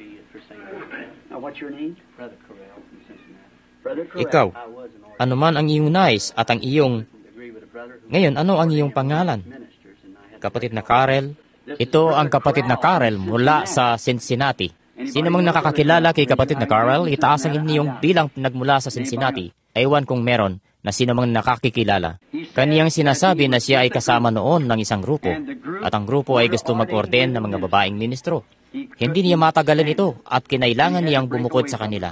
Now, what's your name? Brother Correll. Ikaw, ano man ang iyong nais at ang iyong... Ngayon, ano ang iyong pangalan? Kapatid na Karel. Ito ang kapatid na Karel mula sa Cincinnati. Sino mang nakakakilala kay kapatid na Karel, itaas ang inyong bilang nagmula sa Cincinnati. Ewan kung meron na sino mang nakakikilala. Kaniyang sinasabi na siya ay kasama noon ng isang grupo at ang grupo ay gusto mag-orden ng mga babaeng ministro. Hindi niya matagalan ito at kinailangan niyang bumukod sa kanila.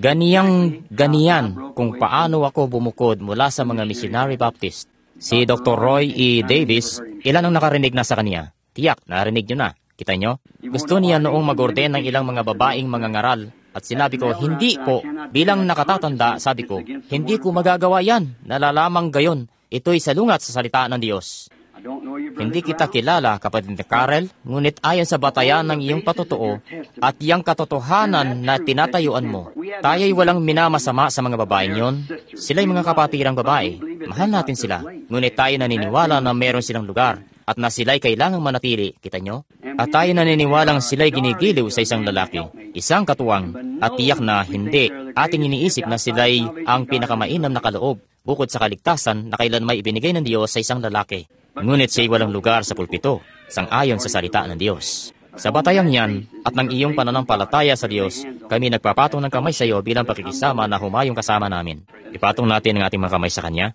Ganiyan kung paano ako bumukod mula sa mga missionary Baptist. Si Dr. Roy E. Davis, ilan ang nakarinig na sa kaniya? Tiyak, narinig nyo na. Kita nyo? Gusto niya noong mag-orden ng ilang mga babaeng mga ngaral. At sinabi ko, hindi po. Bilang nakatatanda, sabi ko, hindi ko magagawa yan. Nalalamang gayon. Ito'y salungat sa salita ng Diyos. Hindi kita kilala, kapatid na Karel, ngunit ayon sa batayan ng iyong patotoo at iyang katotohanan na tinatayuan mo, tayo'y walang minamasama sa mga babaeng yon. Sila'y mga kapatirang babae. Mahal natin sila, ngunit tayo naniniwala na meron silang lugar at na sila'y kailangang manatili, kita nyo? At tayo naniniwalang sila'y ginigiliw sa isang lalaki, isang katuwang, at tiyak na hindi ating iniisip na sila'y ang pinakamainam na kaloob bukod sa kaligtasan na kailanmay ibinigay ng Diyos sa isang lalaki. Ngunit siya'y walang lugar sa pulpito, sang-ayon sa salita ng Diyos. Sa batayang yan at ng iyong pananampalataya sa Diyos, kami nagpapatong ng kamay sa iyo bilang pakikisama na humayong kasama namin. Ipatong natin ang ating mga kamay sa Kanya.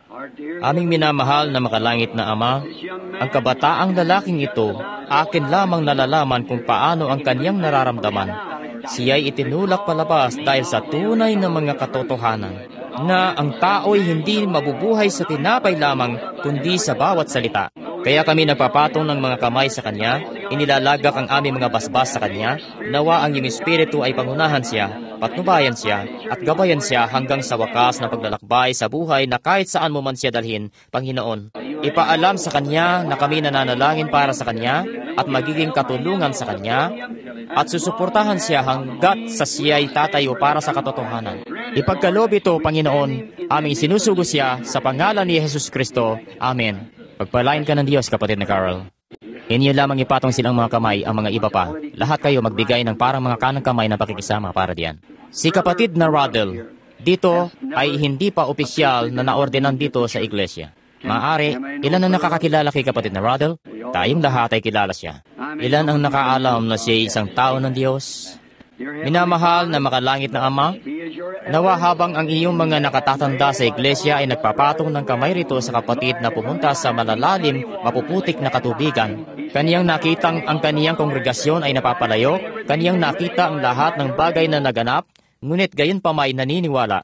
Aming minamahal na makalangit na Ama, ang kabataang lalaking ito, akin lamang nalalaman kung paano ang kaniyang nararamdaman. Siya'y itinulak palabas dahil sa tunay na mga katotohanan na ang tao'y hindi mabubuhay sa tinapay lamang kundi sa bawat salita. Kaya kami nagpapatong ng mga kamay sa Kanya, inilalagak ang aming mga basbas sa Kanya, nawa ang iyong Espiritu ay pangunahan siya, patnubayan siya, at gabayan siya hanggang sa wakas na paglalakbay sa buhay na kahit saan mo man siya dalhin, Panginoon. Ipaalam sa Kanya na kami nananalangin para sa Kanya at magiging katulungan sa Kanya at susuportahan siya hanggat sa siya'y tatayo para sa katotohanan. Ipagkaloob ito, Panginoon, aming sinusugo siya sa pangalan ni Jesus Kristo. Amen. Pagpalain ka ng Diyos, kapatid na Carol. Inyo lamang ipatong silang mga kamay ang mga iba pa. Lahat kayo magbigay ng parang mga kanang kamay na pakikisama para diyan. Si kapatid na Rodel, dito ay hindi pa opisyal na naordenan dito sa iglesia. Maaari, ilan ang nakakakilala kay kapatid na Rodel? Tayong lahat ay kilala siya. Ilan ang nakaalam na siya isang tao ng Diyos? Minamahal na makalangit na Ama, nawa habang ang iyong mga nakatatanda sa iglesia ay nagpapatong ng kamay rito sa kapatid na pumunta sa malalalim, mapuputik na katubigan, kaniyang nakitang ang kaniyang kongregasyon ay napapalayo, kaniyang nakita ang lahat ng bagay na naganap, ngunit gayon pa may naniniwala.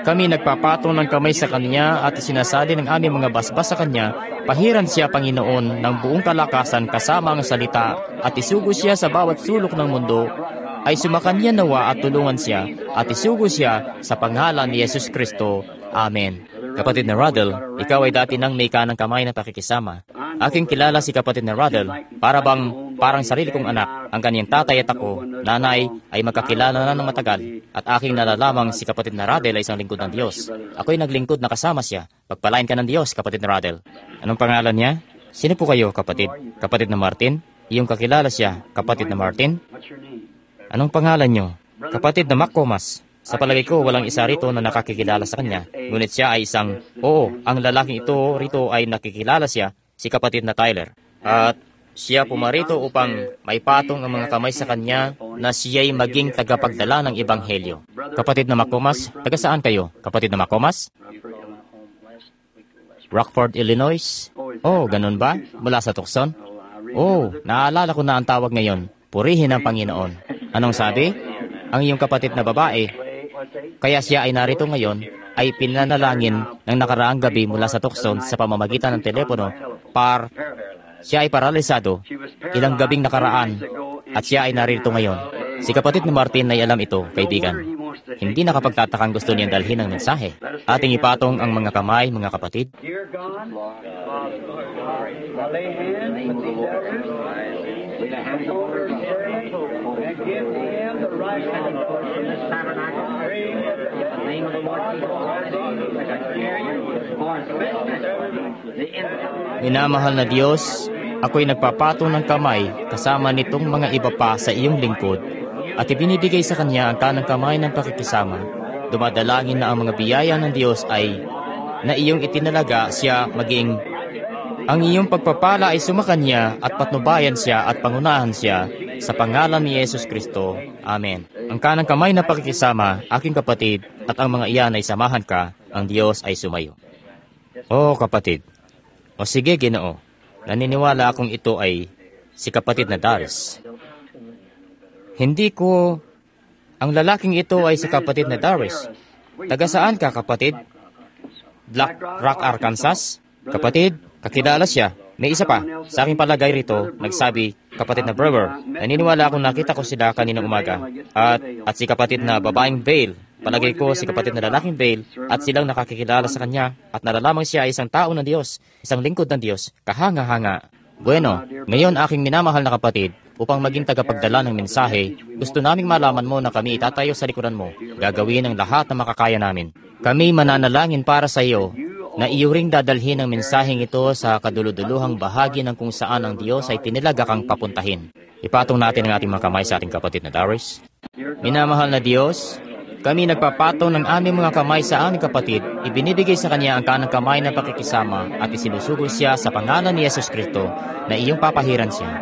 Kami nagpapatong ng kamay sa Kanya at isinasali ng aming mga basbas sa Kanya. Pahiran siya, Panginoon, ng buong kalakasan kasama ang salita at isugo siya sa bawat sulok ng mundo. Ay sumakanya nawa at tulungan siya at isugo siya sa pangalan ni Yesus Kristo. Amen. Kapatid na Ruddle, ikaw ay dati nang may kanang kamay na pakikisama. Aking kilala si kapatid na Ruddle, parang sarili kong anak. Ang kanyang tatay at ako, nanay, ay magkakilala na ng matagal. At aking nalalamang si kapatid na Ruddle ay isang lingkod ng Diyos. Ako'y naglingkod na kasama siya. Pagpalain ka ng Diyos, kapatid na Ruddle. Anong pangalan niya? Sino po kayo, kapatid? Kapatid na Martin? Iyong kakilala siya, kapatid na Martin? Anong pangalan niyo? Kapatid na McComas. Sa palagay ko, walang isa rito na nakakikilala sa kanya. Ngunit siya ay ang lalaking ito rito ay nakikilala siya, si kapatid na Tyler. At siya pumarito upang may patong ang mga kamay sa kanya na siya'y maging tagapagdala ng Ebanghelyo. Kapatid na McComas, taga saan kayo? Kapatid na McComas? Rockford, Illinois? Oh, ganun ba? Mula sa Tucson? Oh, naalala ko na ang tawag ngayon. Purihin ang Panginoon. Anong sabi? Ang iyong kapatid na babae, kaya siya ay narito ngayon, ay pinanalangin ng nakaraang gabi mula sa Tucson sa pamamagitan ng telepono. Siya ay paralisado ilang gabing nakaraan at siya ay narito ngayon. Si kapatid ni Martin ay alam ito, kaibigan. Hindi nakapagtatakang gusto niyang dalhin ang mensahe. Ating ipatong ang mga kamay, mga kapatid. Minamahal na Diyos, ako'y nagpapatong ng kamay kasama nitong mga iba pa sa iyong lingkod at ibinibigay sa Kanya ang kanang kamay ng pakikisama. Dumadalangin na ang mga biyaya ng Diyos ay na iyong itinalaga siya maging ang iyong pagpapala ay sumakanya at patnubayan siya at pangunahan siya sa pangalan ni Yesus Kristo. Amen. Ang kanang kamay na pakikisama, aking kapatid, at ang mga iyan ay samahan ka, ang Diyos ay sumayo. O kapatid, o sige Ginoo, naniniwala akong ito ay si kapatid na Darius. Ang lalaking ito ay si kapatid na Darius. Taga saan ka, kapatid? Black Rock, Arkansas? Kapatid, kakilala siya. May isa pa, sa aking palagay rito, nagsabi, kapatid na Brewer, naniniwala akong nakita ko sila kaninang umaga. At si kapatid na babaeng Bale, palagay ko si kapatid na lalaking Bale, at silang nakakikilala sa kanya, at nalalamang siya ay isang tao ng Diyos, isang lingkod ng Diyos, kahanga-hanga. Bueno, ngayon aking minamahal na kapatid, upang maging tagapagdala ng mensahe, gusto naming malaman mo na kami itatayo sa likuran mo, gagawin ang lahat na makakaya namin. Kami mananalangin para sa iyo, na iyo ring dadalhin ang mensaheng ito sa kaduluduluhang bahagi ng kung saan ang Diyos ay tinilaga kang papuntahin. Ipatong natin ang ating mga kamay sa ating kapatid na Darius. Minamahal na Diyos, kami nagpapatong ng aming mga kamay sa aming kapatid, ibinibigay sa Kanya ang kanang kamay na pakikisama at isinusugod siya sa pangalan ni Yesus Kristo na iyong papahiran siya.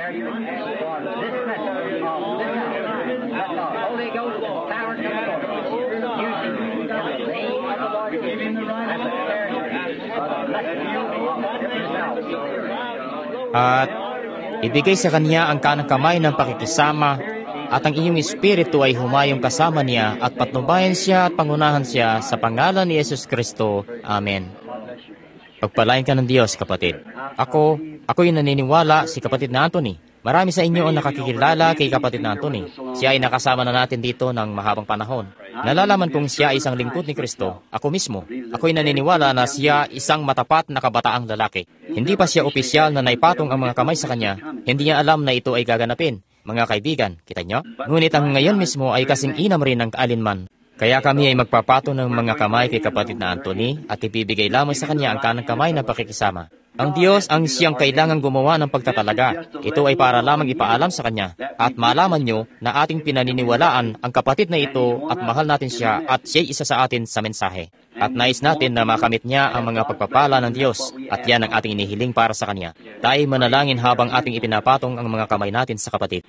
At ibigay sa Kanya ang kanang kamay ng pakikisama at ang iyong espiritu ay humayong kasama niya at patnubayan siya at pangunahan siya sa pangalan ni Yesus Kristo. Amen. Pagpalain ka ng Diyos, kapatid. Ako'y naniniwala si kapatid na Anthony. Marami sa inyo ang nakakikilala kay kapatid na Anthony. Siya ay nakasama na natin dito ng mahabang panahon. Nalalaman kong siya ay isang lingkod ni Kristo. Ako mismo. Ako'y naniniwala na siya isang matapat na kabataang lalaki. Hindi pa siya opisyal na naipatong ang mga kamay sa kanya. Hindi niya alam na ito ay gaganapin. Mga kaibigan, kita nyo? Ngunit ang ngayon mismo ay kasing inam rin ng kaalinman. Kaya kami ay magpapatong ng mga kamay kay kapatid na Anthony at ibibigay lamang sa kanya ang kanang kamay na pakikisama. Ang Diyos ang siyang kailangang gumawa ng pagtatalaga. Ito ay para lamang ipaalam sa Kanya at malaman nyo na ating pinaniniwalaan ang kapatid na ito at mahal natin siya at siya'y isa sa atin sa mensahe. At nais natin na makamit niya ang mga pagpapala ng Diyos at yan ang ating inihiling para sa Kanya. Tayo manalangin habang ating ipinapatong ang mga kamay natin sa kapatid.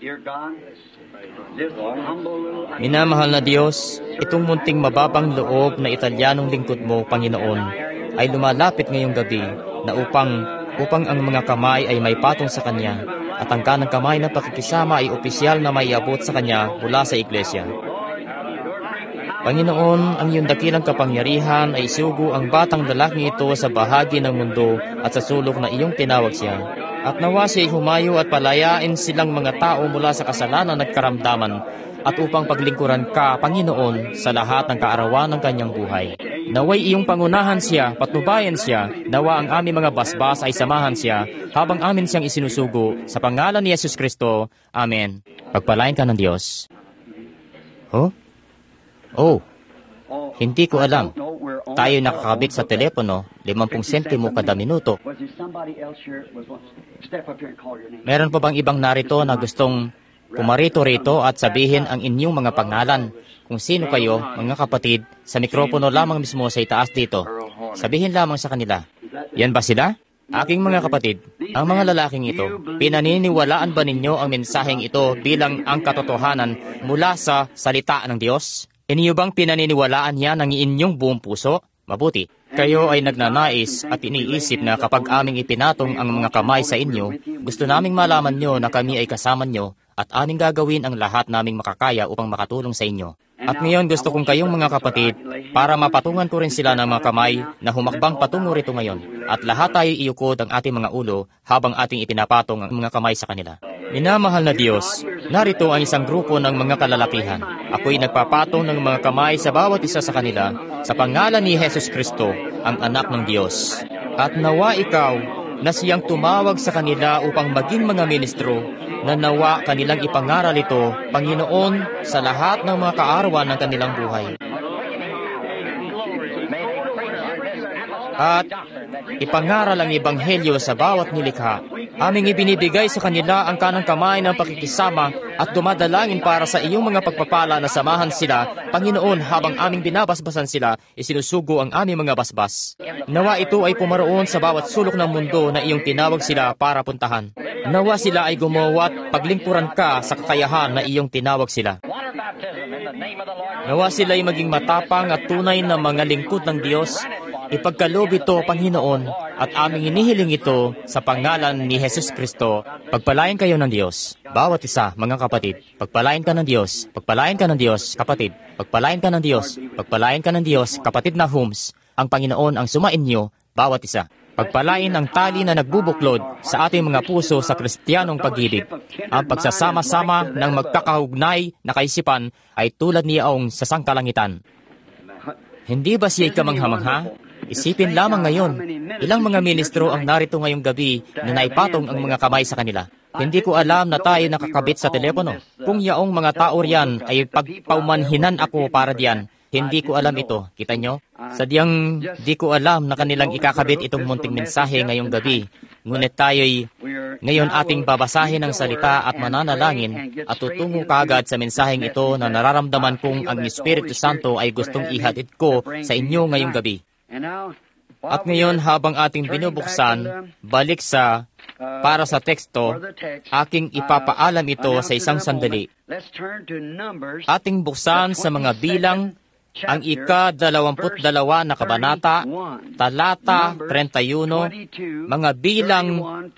Minamahal na Diyos, itong munting mababang loob na Italianong lingkod mo, Panginoon, ay lumalapit ngayong gabi na upang ang mga kamay ay may patong sa Kanya at ang kanang kamay na pakikisama ay opisyal na maiabot sa Kanya mula sa iglesia. Panginoon, ang iyong dakilang kapangyarihan ay isugo ang batang lalaking ito sa bahagi ng mundo at sa sulok na iyong tinawag siya. At nawa siya'y humayo at palayain silang mga tao mula sa kasalanan at karamdaman at upang paglingkuran ka, Panginoon, sa lahat ng kaarawan ng kanyang buhay. Naway iyong pangunahan siya, patnubayan siya, nawa ang aming mga basbas ay samahan siya habang amin siyang isinusugo sa pangalan ni Yesus Kristo. Amen. Pagpalain ka ng Diyos. Oh, hindi ko alam. Tayo nakakabit sa telepono, 50 sentimo kada minuto. Meron pa bang ibang narito na gustong pumarito rito at sabihin ang inyong mga pangalan? Kung sino kayo, mga kapatid, sa mikropono lamang mismo sa itaas dito. Sabihin lamang sa kanila. Yan ba sila? Aking mga kapatid, ang mga lalaking ito, pinaniniwalaan ba ninyo ang mensaheng ito bilang ang katotohanan mula sa salita ng Diyos? Inyo bang pinaniniwalaan yan ng inyong buong puso? Mabuti. Kayo ay nagnanais at iniisip na kapag aming ipinatong ang mga kamay sa inyo, gusto naming malaman nyo na kami ay kasama nyo at aming gagawin ang lahat naming makakaya upang makatulong sa inyo. At ngayon gusto kong kayong mga kapatid, para mapatungan ko rin sila ng mga kamay na humakbang patungo rito ngayon. At lahat tayo iukod ang ating mga ulo habang ating ipinapatong ang mga kamay sa kanila. Minamahal na Diyos, narito ang isang grupo ng mga kalalakihan. Ako'y nagpapatong ng mga kamay sa bawat isa sa kanila sa pangalan ni Jesus Kristo, ang anak ng Diyos. At nawa ikaw na siyang tumawag sa kanila upang maging mga ministro, na nawa kanilang ipangaral ito, Panginoon, sa lahat ng mga kaarawan ng kanilang buhay. At ipangaral ang ebanghelyo sa bawat nilikha. Aming ibinibigay sa kanila ang kanang kamay ng pakikisama at dumadalangin para sa iyong mga pagpapala na samahan sila, Panginoon, habang aming binabasbasan sila, isinusugo ang aming mga basbas. Nawa ito ay pumaroon sa bawat sulok ng mundo na iyong tinawag sila para puntahan. Nawa sila ay gumawa at paglingkuran ka sa kakayahan na iyong tinawag sila. Nawa sila ay maging matapang at tunay na mga lingkod ng Diyos. Ipagkaloob ito, Panginoon, at aming inihiling ito sa pangalan ni Jesus Kristo. Pagpalain kayo ng Diyos, bawat isa, mga kapatid. Pagpalain ka ng Diyos, pagpalain ka ng Diyos, kapatid. Pagpalain ka ng Diyos, pagpalain ka ng Diyos, kapatid na Holmes. Ang Panginoon ang sumainyo, bawat isa. Pagpalain ang tali na nagbubuklod sa ating mga puso sa Kristiyanong pag-ibig. Ang pagsasama-sama ng magkakaugnay na kaisipan ay tulad niyaong sa sangkalangitan. Hindi ba siya'y kamangha-mangha? Isipin lamang ngayon, ilang mga ministro ang narito ngayong gabi na naipatong ang mga kamay sa kanila. Hindi ko alam na tayo nakakabit sa telepono. Kung yaong mga tao riyan ay pagpaumanhinan ako para diyan, hindi ko alam ito. Kita nyo? Sadyang di ko alam na kanilang ikakabit itong munting mensahe ngayong gabi. Ngunit tayo'y ngayon ating babasahin ang salita at mananalangin at tutungo kaagad sa mensaheng ito na nararamdaman kong ang Espiritu Santo ay gustong ihatid ko sa inyo ngayong gabi. At ngayon habang ating binubuksan, balik sa para sa teksto, aking ipapaalam ito sa isang sandali. Ating buksan sa mga bilang, ang ika-22 na kabanata, talata 31, mga bilang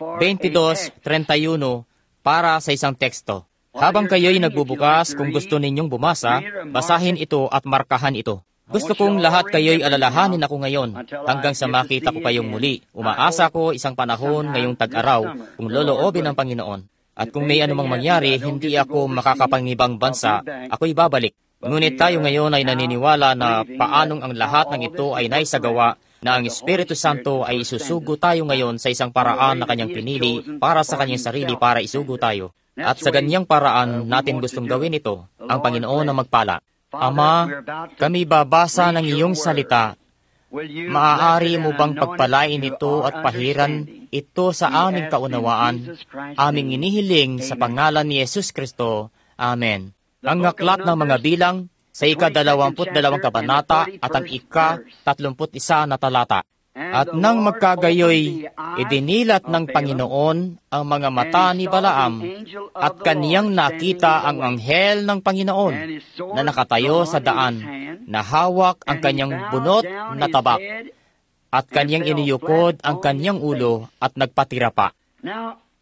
22-31 para sa isang teksto. Habang kayo'y nagbubukas, kung gusto ninyong bumasa, basahin ito at markahan ito. Gusto kong lahat kayo'y alalahanin ako ngayon hanggang sa makita ko kayong muli. Umaasa ko isang panahon ngayong tag-araw kung loloobin ng Panginoon. At kung may anumang mangyari, hindi ako makakapangibang bansa, ako'y babalik. Ngunit tayo ngayon ay naniniwala na paanong ang lahat ng ito ay naisagawa na ang Espiritu Santo ay isusugo tayo ngayon sa isang paraan na kanyang pinili para sa kanyang sarili para isugo tayo. At sa ganyang paraan natin gustong gawin ito, ang Panginoon na magpala. Ama, kami babasa ng iyong salita. Maaari mo bang pagpalain ito at pahiran ito sa aming kaunawaan? Aming inihiling sa pangalan ni Jesus Kristo. Amen. Ang aklat ng mga bilang sa ika-22 kabanata at ang ika-31 na talata. At nang magkagayoy, idinilat ng Panginoon ang mga mata ni Balaam at kaniyang nakita ang anghel ng Panginoon na nakatayo sa daan, na hawak ang kanyang bunot na tabak at kaniyang iniyukod ang kanyang ulo at nagpatira pa.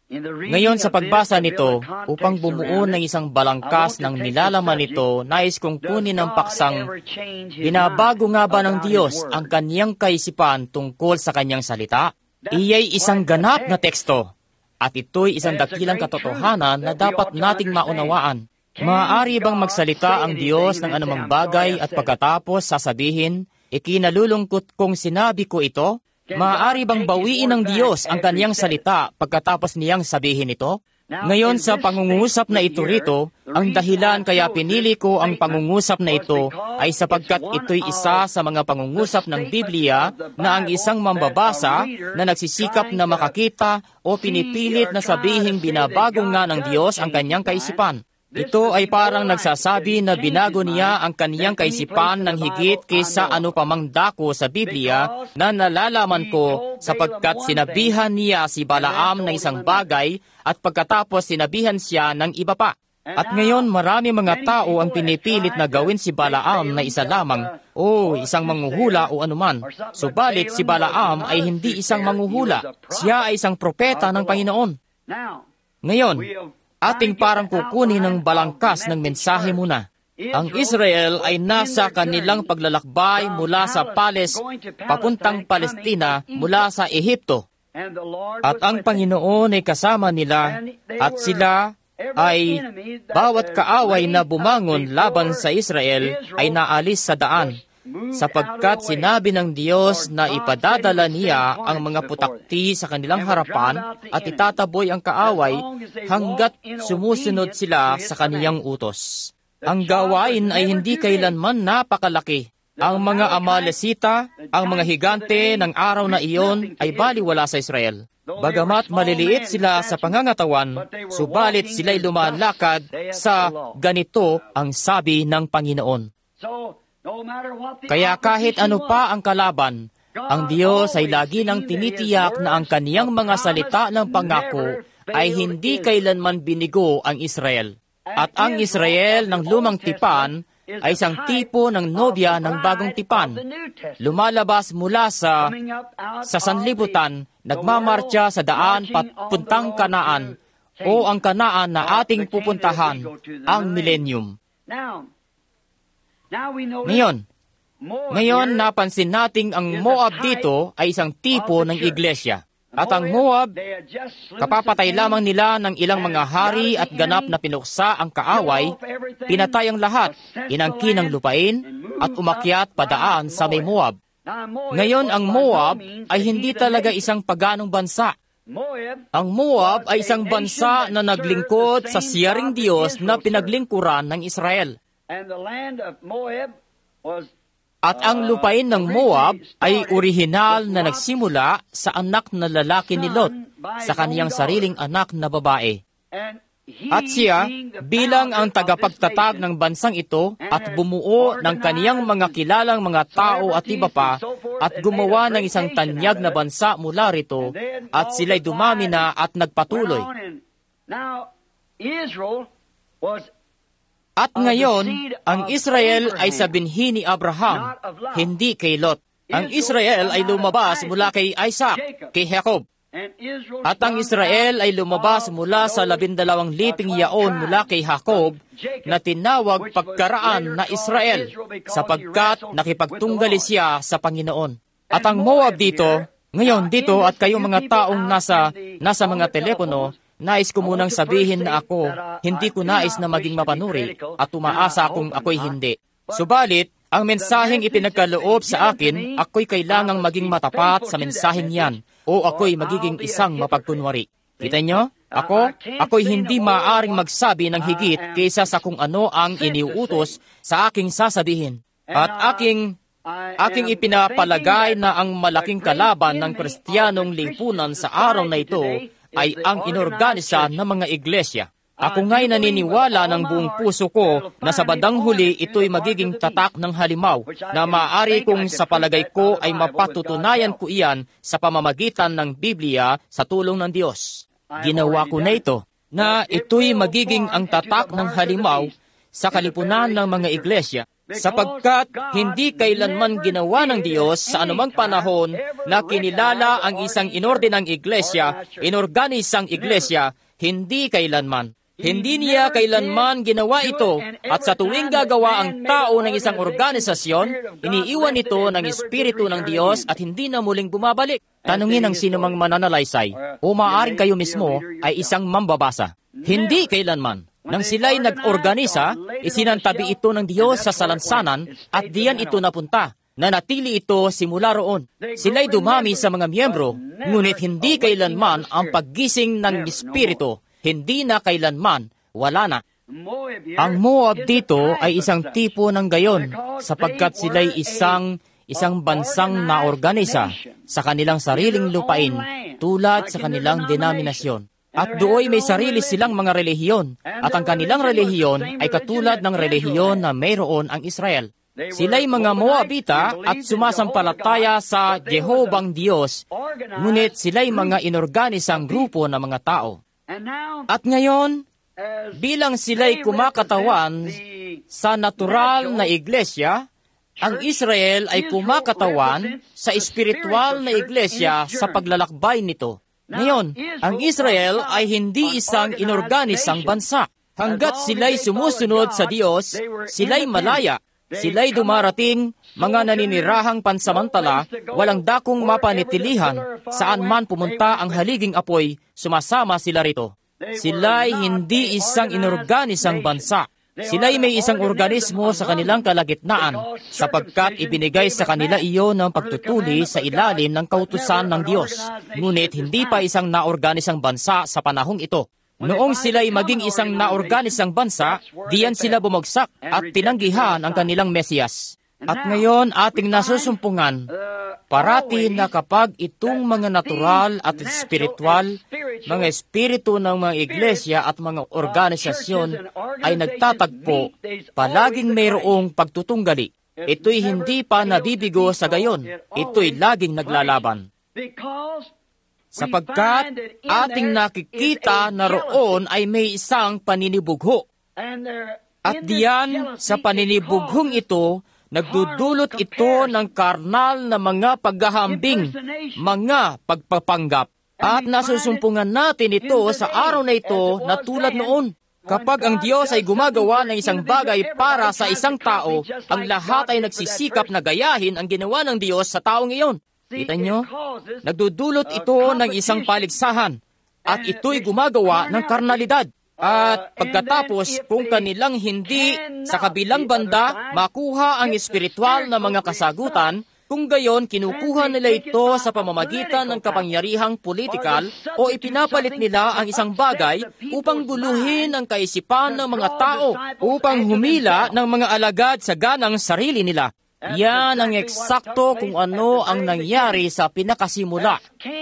Ngayon sa pagbasa nito, upang bumuo ng isang balangkas ng nilalaman nito, nais kong kunin ang paksang, binabago nga ba ng Diyos ang kaniyang kaisipan tungkol sa kaniyang salita? Iya'y isang ganap na teksto, at ito'y isang dakilang katotohanan na dapat nating maunawaan. Maaari bang magsalita ang Diyos ng anumang bagay at pagkatapos sasabihin, ikinalulungkot kong sinabi ko ito? Maaari bang bawiin ng Diyos ang kaniyang salita pagkatapos niyang sabihin ito? Ngayon sa pangungusap na ito rito, ang dahilan kaya pinili ko ang pangungusap na ito ay sapagkat ito'y isa sa mga pangungusap ng Biblia na ang isang mambabasa na nagsisikap na makakita o pinipilit na sabihing binabago nga ng Diyos ang kaniyang kaisipan. Ito ay parang nagsasabi na binago niya ang kaniyang kaisipan ng higit kaysa ano pamang dako sa Biblia na nalalaman ko sapagkat sinabihan niya si Balaam ng isang bagay at pagkatapos sinabihan siya ng iba pa. At ngayon marami mga tao ang pinipilit na gawin si Balaam na isa lamang o isang manghuhula o anuman. Subalit si Balaam ay hindi isang manghuhula. Siya ay isang propeta ng Panginoon. Ngayon, ating parang kukunin ng balangkas ng mensahe muna. Ang Israel ay nasa kanilang paglalakbay mula sa Pales papuntang Palestina mula sa Ehipto. At ang Panginoon ay kasama nila at sila ay bawat kaaway na bumangon laban sa Israel ay naalis sa daan. Sapagkat sinabi ng Diyos na ipadadala niya ang mga putakti sa kanilang harapan at itataboy ang kaaway hanggat sumusunod sila sa kaniyang utos. Ang gawain ay hindi kailanman napakalaki. Ang mga Amalesita, ang mga higante ng araw na iyon ay baliwala sa Israel. Bagamat maliliit sila sa pangangatawan, subalit sila'y lumalakad sa ganito ang sabi ng Panginoon. Kaya kahit ano pa ang kalaban, ang Diyos ay lagi nang tinitiyak na ang kaniyang mga salita ng pangako ay hindi kailanman binigo ang Israel. At ang Israel ng lumang tipan ay isang tipo ng nobya ng bagong tipan. Lumalabas mula sa sanlibutan, nagmamarcha sa daan papuntang Kanaan o ang Kanaan na ating pupuntahan, ang millennium. Ngayon, napansin nating ang Moab dito ay isang tipo ng iglesia. At ang Moab, kapapatay lamang nila ng ilang mga hari at ganap na pinuksa ang kaaway, pinatay ang lahat, inangkin ang lupain, at umakyat padaan sa may Moab. Ngayon, ang Moab ay hindi talaga isang paganong bansa. Ang Moab ay isang bansa na naglingkod sa siyaring Diyos na pinaglingkuran ng Israel. At ang lupain ng Moab ay orihinal na nagsimula sa anak na lalaki ni Lot, sa kaniyang sariling anak na babae. At siya, bilang ang tagapagtatag ng bansang ito at bumuo ng kaniyang mga kilalang mga tao at iba pa, at gumawa ng isang tanyag na bansa mula rito, at sila'y dumami na at nagpatuloy. At ngayon, ang Israel ay sa binhi ni Abraham, hindi kay Lot. Ang Israel ay lumabas mula kay Isaac, kay Jacob. At ang Israel ay lumabas mula sa 12 liping yaon mula kay Jacob na tinawag pagkaraan na Israel, sapagkat nakipagtunggali siya sa Panginoon. At ang Moab dito, ngayon dito at kayong mga taong nasa mga telepono, nais ko munang sabihin na ako, hindi ko nais na maging mapanuri at umaasa akong ako'y hindi. Subalit, ang mensaheng ipinagkaloob sa akin, ako'y kailangang maging matapat sa mensaheng yan o ako'y magiging isang mapagkunwari. Kita nyo? Ako'y hindi maaaring magsabi ng higit kaysa sa kung ano ang iniuutos sa aking sasabihin. At aking ipinapalagay na ang malaking kalaban ng Kristiyanong lipunan sa araw na ito ay ang inorganisa ng mga iglesia. Ako nga'y naniniwala ng buong puso ko na sa bandang huli ito'y magiging tatak ng halimaw na maaari kong sa palagay ko ay mapatutunayan ko iyan sa pamamagitan ng Biblia sa tulong ng Diyos. Ginawa ko na ito, na ito'y magiging ang tatak ng halimaw sa kalipunan ng mga iglesia Sapagkat hindi kailanman ginawa ng Diyos sa anumang panahon na kinilala ang isang inordinang iglesia, inorganisang iglesia, hindi kailanman. Hindi niya kailanman ginawa ito, at sa tuwing gagawa ang tao ng isang organisasyon, iniiwan ito ng Espiritu ng Diyos at hindi na muling bumabalik. Tanungin ang sinumang mananalaysay, o maaaring kayo mismo ay isang mambabasa. Hindi kailanman. Nang sila'y nag-organisa, isinantabi ito ng Diyos sa salansanan at diyan ito napunta. Nanatili ito simula roon. Sila'y dumami sa mga miyembro, ngunit hindi kailanman ang paggising ng Espiritu. Hindi na kailanman, wala na. Ang Moab dito ay isang tipo ng gayon, sapagkat sila'y isang bansang naorganisa sa kanilang sariling lupain, tulad sa kanilang denominasyon. At dooy may sarili silang mga relihiyon, at ang kanilang relihiyon ay katulad ng relihiyon na mayroon ang Israel. Sila'y mga Moabita at sumasampalataya sa Jehovang Diyos, ngunit sila'y mga inorganisang grupo ng mga tao. At ngayon, bilang sila'y kumakatawan sa natural na iglesia, ang Israel ay kumakatawan sa espiritual na iglesia sa paglalakbay nito. Ngayon, ang Israel ay hindi isang inorganisang bansa. Hanggat sila'y sumusunod sa Diyos, sila'y malaya. Sila'y dumarating, mga naninirahang pansamantala, walang dakong mapanitilihan, saan man pumunta ang haliging apoy, sumasama sila rito. Sila'y hindi isang inorganisang bansa. Sila'y may isang organismo sa kanilang kalagitnaan, sapagkat ibinigay sa kanila iyon ng pagtutuli sa ilalim ng kautusan ng Diyos. Ngunit hindi pa isang naorganisang bansa sa panahong ito. Noong sila'y maging isang naorganisang bansa, diyan sila bumagsak at tinanggihan ang kanilang Mesiyas. At ngayon ating nasusumpungan, parati na kapag itong mga natural at espiritual, mga espiritu ng mga iglesia at mga organisasyon ay nagtatagpo, palaging mayroong pagtutunggali. Ito'y hindi pa nabibigo sa gayon. Ito'y laging naglalaban. Sapagkat ating nakikita na roon ay may isang paninibugho. At diyan sa paninibughong ito, nagdudulot ito ng karnal na mga paghahambing, mga pagpapanggap. At nasusumpungan natin ito sa araw na ito na tulad noon. Kapag ang Diyos ay gumagawa ng isang bagay para sa isang tao, ang lahat ay nagsisikap na gayahin ang ginawa ng Diyos sa taong iyon. Kita nyo? Nagdudulot ito ng isang paligsahan, at ito'y gumagawa ng karnalidad. At pagkatapos, kung kanilang hindi sa kabilang banda makuha ang espiritual na mga kasagutan, kung gayon kinukuha nila ito sa pamamagitan ng kapangyarihang politikal o ipinapalit nila ang isang bagay upang guluhin ang kaisipan ng mga tao, upang humila ng mga alagad sa ganang sarili nila. Yan ang eksakto kung ano ang nangyari sa pinakasimula.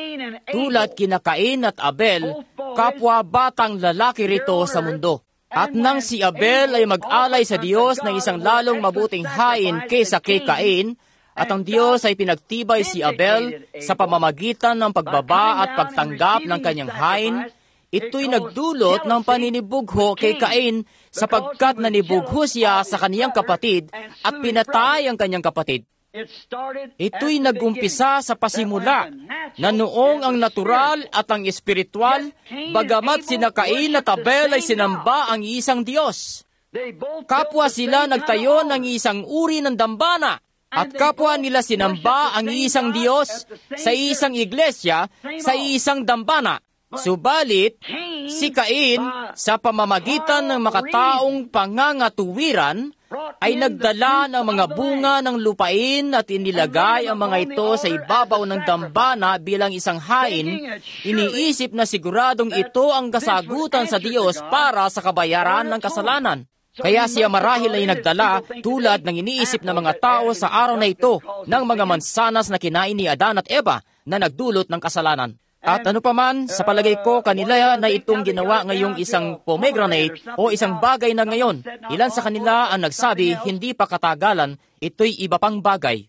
Tulad kina Cain at Abel, kapwa batang lalaki rito sa mundo. At nang si Abel ay mag-alay sa Diyos ng isang lalong mabuting hain kaysa kay Cain, at ang Diyos ay pinagtibay si Abel sa pamamagitan ng pagbaba at pagtanggap ng kanyang hain, ito'y nagdulot ng paninibugho kay Cain sapagkat nanibugho siya sa kaniyang kapatid at pinatay ang kanyang kapatid. Ito'y nag-umpisa sa pasimula na noong ang natural at ang espiritual, bagamat sina Cain at Abel ay sinamba ang isang Diyos. Kapwa sila nagtayo ng isang uri ng dambana at kapwa nila sinamba ang isang Diyos sa isang iglesia, sa isang dambana. Subalit, si Cain, sa pamamagitan ng makataong pangangatuwiran, ay nagdala ng mga bunga ng lupain at inilagay ang mga ito sa ibabaw ng dambana bilang isang hain, iniisip na siguradong ito ang kasagutan sa Diyos para sa kabayaran ng kasalanan. Kaya siya marahil ay nagdala tulad ng iniisip ng mga tao sa araw na ito ng mga mansanas na kinain ni Adan at Eva na nagdulot ng kasalanan. At ano paman, sa palagay ko, kanila na itong ginawa ngayong isang pomegranate o isang bagay na ngayon. Ilan sa kanila ang nagsabi, hindi pa katagalan, ito'y iba pang bagay.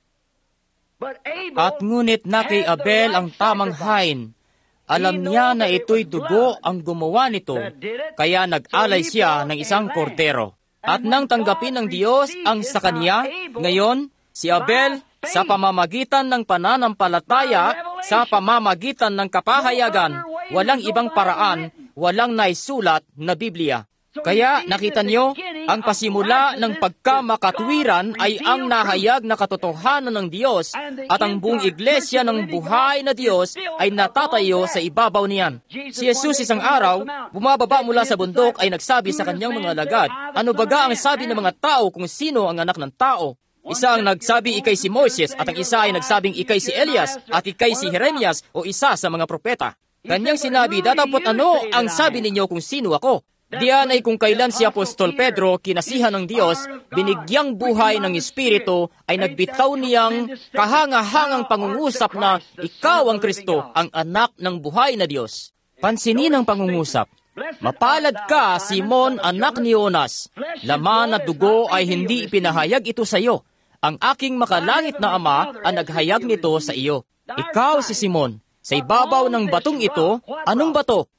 At ngunit na kay Abel ang tamang hain. Alam niya na ito'y dugo ang gumawa nito, kaya nag-alay siya ng isang kordero. At nang tanggapin ng Diyos ang sa kanya, ngayon, si Abel, sa pamamagitan ng pananampalataya, sa pamamagitan ng kapahayagan, walang ibang paraan, walang naisulat na Biblia. Kaya nakita niyo, ang pasimula ng pagkamakatwiran ay ang nahayag na katotohanan ng Diyos at ang buong iglesia ng buhay na Diyos ay natatayo sa ibabaw niyan. Si Jesus isang araw, bumababa mula sa bundok ay nagsabi sa kanyang mga alagad, ano baga ang sabi ng mga tao kung sino ang anak ng tao? Isa ang nagsabi ikay si Moises at ang isa ay nagsabing ikay si Elias at ikay si Jeremias o isa sa mga propeta. Kanyang sinabi, datapot ano ang sabi ninyo kung sino ako? Diyan ay kung kailan si Apostol Pedro, kinasihan ng Diyos, binigyang buhay ng Espiritu, ay nagbitaw niyang kahanga-hangang pangungusap na ikaw ang Kristo, ang anak ng buhay na Diyos. Pansinin ang pangungusap. Mapalad ka, Simon, anak ni Jonas. Laman at dugo ay hindi ipinahayag ito sa iyo. Ang aking makalangit na Ama ang naghayag nito sa iyo. Ikaw si Simon. Sa ibabaw ng batong ito, anong bato?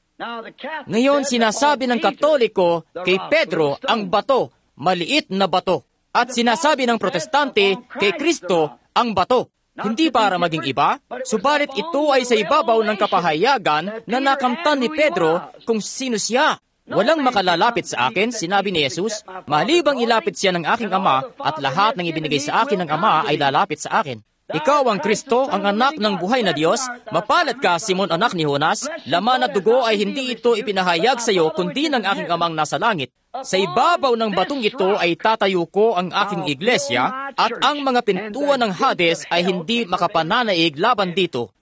Ngayon sinasabi ng Katoliko kay Pedro ang bato, maliit na bato. At sinasabi ng Protestante kay Kristo ang bato. Hindi para maging iba, subalit ito ay sa ibabaw ng kapahayagan na nakamtan ni Pedro kung sino siya. Walang makalalapit sa akin, sinabi ni Jesus, malibang ilapit siya ng aking Ama at lahat ng ibinigay sa akin ng Ama ay lalapit sa akin. Ikaw ang Kristo, ang anak ng buhay na Diyos. Mapalad ka, Simon, anak ni Jonas. Laman at dugo ay hindi ito ipinahayag sa iyo, kundi ng aking Amang nasa langit. Sa ibabaw ng batong ito ay tatayo ko ang aking iglesia, at ang mga pintuan ng Hades ay hindi makapananaig laban dito.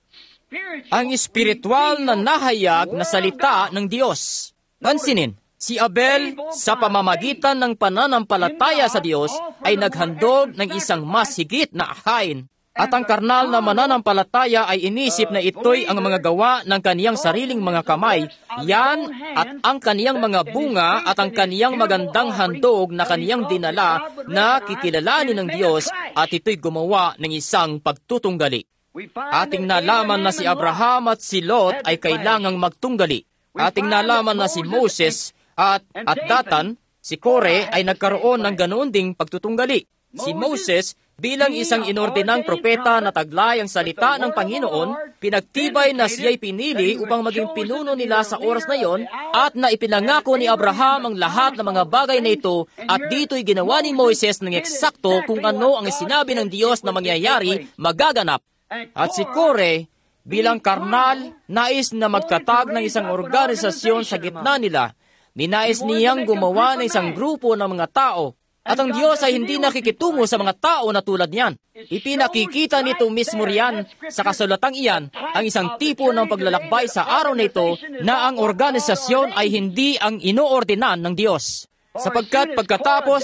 Ang espiritual na nahayag na salita ng Diyos. Pansinin, si Abel, sa pamamagitan ng pananampalataya sa Diyos, ay naghandog ng isang mas higit na ahain. At ang karnal na mananampalataya ay inisip na ito'y ang mga gawa ng kaniyang sariling mga kamay. Yan at ang kaniyang mga bunga at ang kaniyang magandang handog na kaniyang dinala na kikilalanin ng Diyos at ito'y gumawa ng isang pagtutunggali. Ating nalaman na si Abraham at si Lot ay kailangang magtunggali. Ating nalaman na si Moses at Datan, si Kore ay nagkaroon ng ganoon ding pagtutunggali. Si Moses, bilang isang inordinang propeta na taglay ang salita ng Panginoon, pinagtibay na siya'y pinili upang maging pinuno nila sa oras na iyon at na ipinangako ni Abraham ang lahat ng mga bagay na ito at dito'y ginawa ni Moises ng eksakto kung ano ang sinabi ng Diyos na mangyayari magaganap. At si Kore, bilang karnal, nais na magtatag ng isang organisasyon sa gitna nila. Ninais niyang gumawa ng isang grupo ng mga tao. At ang Diyos ay hindi nakikitungo sa mga tao na tulad niyan. Ipinakikita nito mismo riyan sa kasulatang iyan ang isang tipo ng paglalakbay sa araw na ito na ang organisasyon ay hindi ang inoordinan ng Diyos. Sapagkat pagkatapos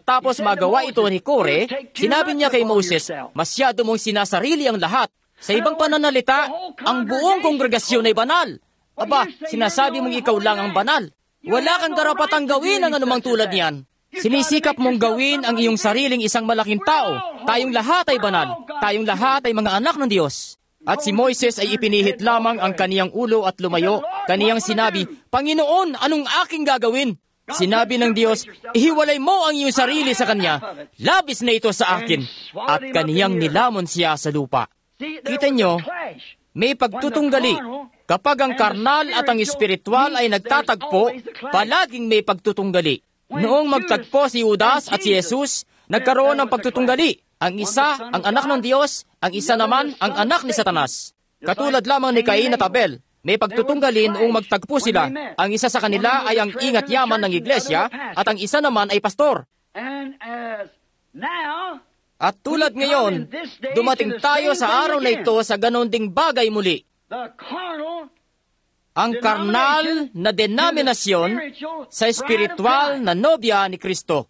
magawa ito ni Kore, sinabi niya kay Moses, masyado mong sinasarili ang lahat. Sa ibang pananalita, ang buong kongregasyon ay banal. Aba, sinasabi mong ikaw lang ang banal. Wala kang karapatang gawin ang anumang tulad niyan. Sinisikap mong gawin ang iyong sariling isang malaking tao. Tayong lahat ay banal. Tayong lahat ay mga anak ng Diyos. At si Moises ay ipinihit lamang ang kaniyang ulo at lumayo. Kaniyang sinabi, Panginoon, anong aking gagawin? Sinabi ng Diyos, ihiwalay mo ang iyong sarili sa Kanya. Labis na ito sa akin. At kaniyang nilamon siya sa lupa. Kita nyo, may pagtutunggali. Kapag ang karnal at ang espiritual ay nagtatagpo, palaging may pagtutunggali. Noong magtagpo si Judas at si Jesus, nagkaroon ng pagtutunggali. Ang isa, ang anak ng Diyos, ang isa naman, ang anak ni Satanas. Katulad lamang ni Cain at Abel, may pagtutunggali noong magtagpo sila. Ang isa sa kanila ay ang ingat yaman ng iglesia at ang isa naman ay pastor. At tulad ngayon, dumating tayo sa araw na ito sa ganon ding bagay muli. Ang karnal na denominasyon sa espiritual na nobya ni Kristo.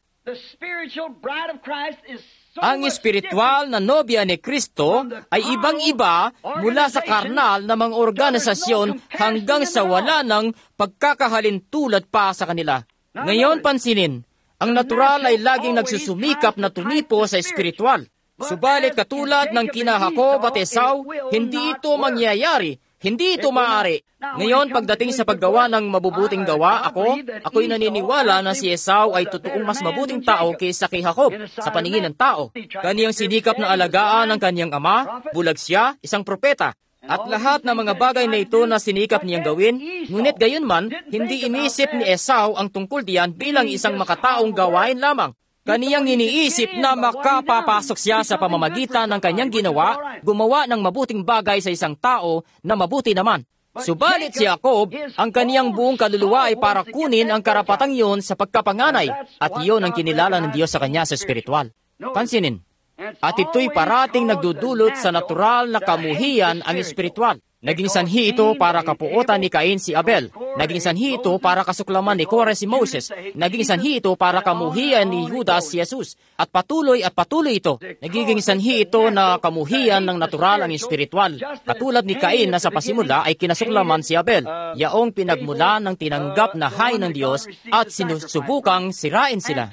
Ang espiritual na nobya ni Kristo ay ibang-iba mula sa karnal na mga organisasyon hanggang sa wala ng pagkakahalintulad pa sa kanila. Ngayon pansinin, ang natural ay laging nagsusumikap na tumipo sa espiritual. Subalit katulad ng kina Jacob at Esau, hindi ito mangyayari. Hindi ito maaari. Ngayon, pagdating sa paggawa ng mabubuting gawa, ako'y naniniwala na si Esau ay totoong mas mabuting tao kaysa kay Jacob sa paningin ng tao. Kaniyang sinikap na alagaan ng kaniyang ama, bulag siya, isang propeta. At lahat ng mga bagay na ito na sinikap niyang gawin, ngunit gayunman, hindi inisip ni Esau ang tungkol diyan bilang isang makataong gawain lamang. Kaniyang iniisip na makapapasok siya sa pamamagitan ng kanyang ginawa, gumawa ng mabuting bagay sa isang tao na mabuti naman. Subalit si Jacob, ang kaniyang buong kaluluwa ay para kunin ang karapatang iyon sa pagkapanganay, at iyon ang kinilala ng Diyos sa kanya sa espiritual. Pansinin, at ito'y parating nagdudulot sa natural na kamuhian ang espiritual. Naging sanhi ito para kapuotan ni Cain si Abel. Naging sanhi ito para kasuklaman ni Kore si Moses. Naging sanhi ito para kamuhian ni Judas si Jesus. At patuloy ito. Nagiging sanhi ito na kamuhian ng natural ang espiritual. Katulad ni Cain na sa pasimula ay kinasuklaman si Abel. Yaong pinagmula ng tinanggap na hay ng Diyos at sinusubukang sirain sila.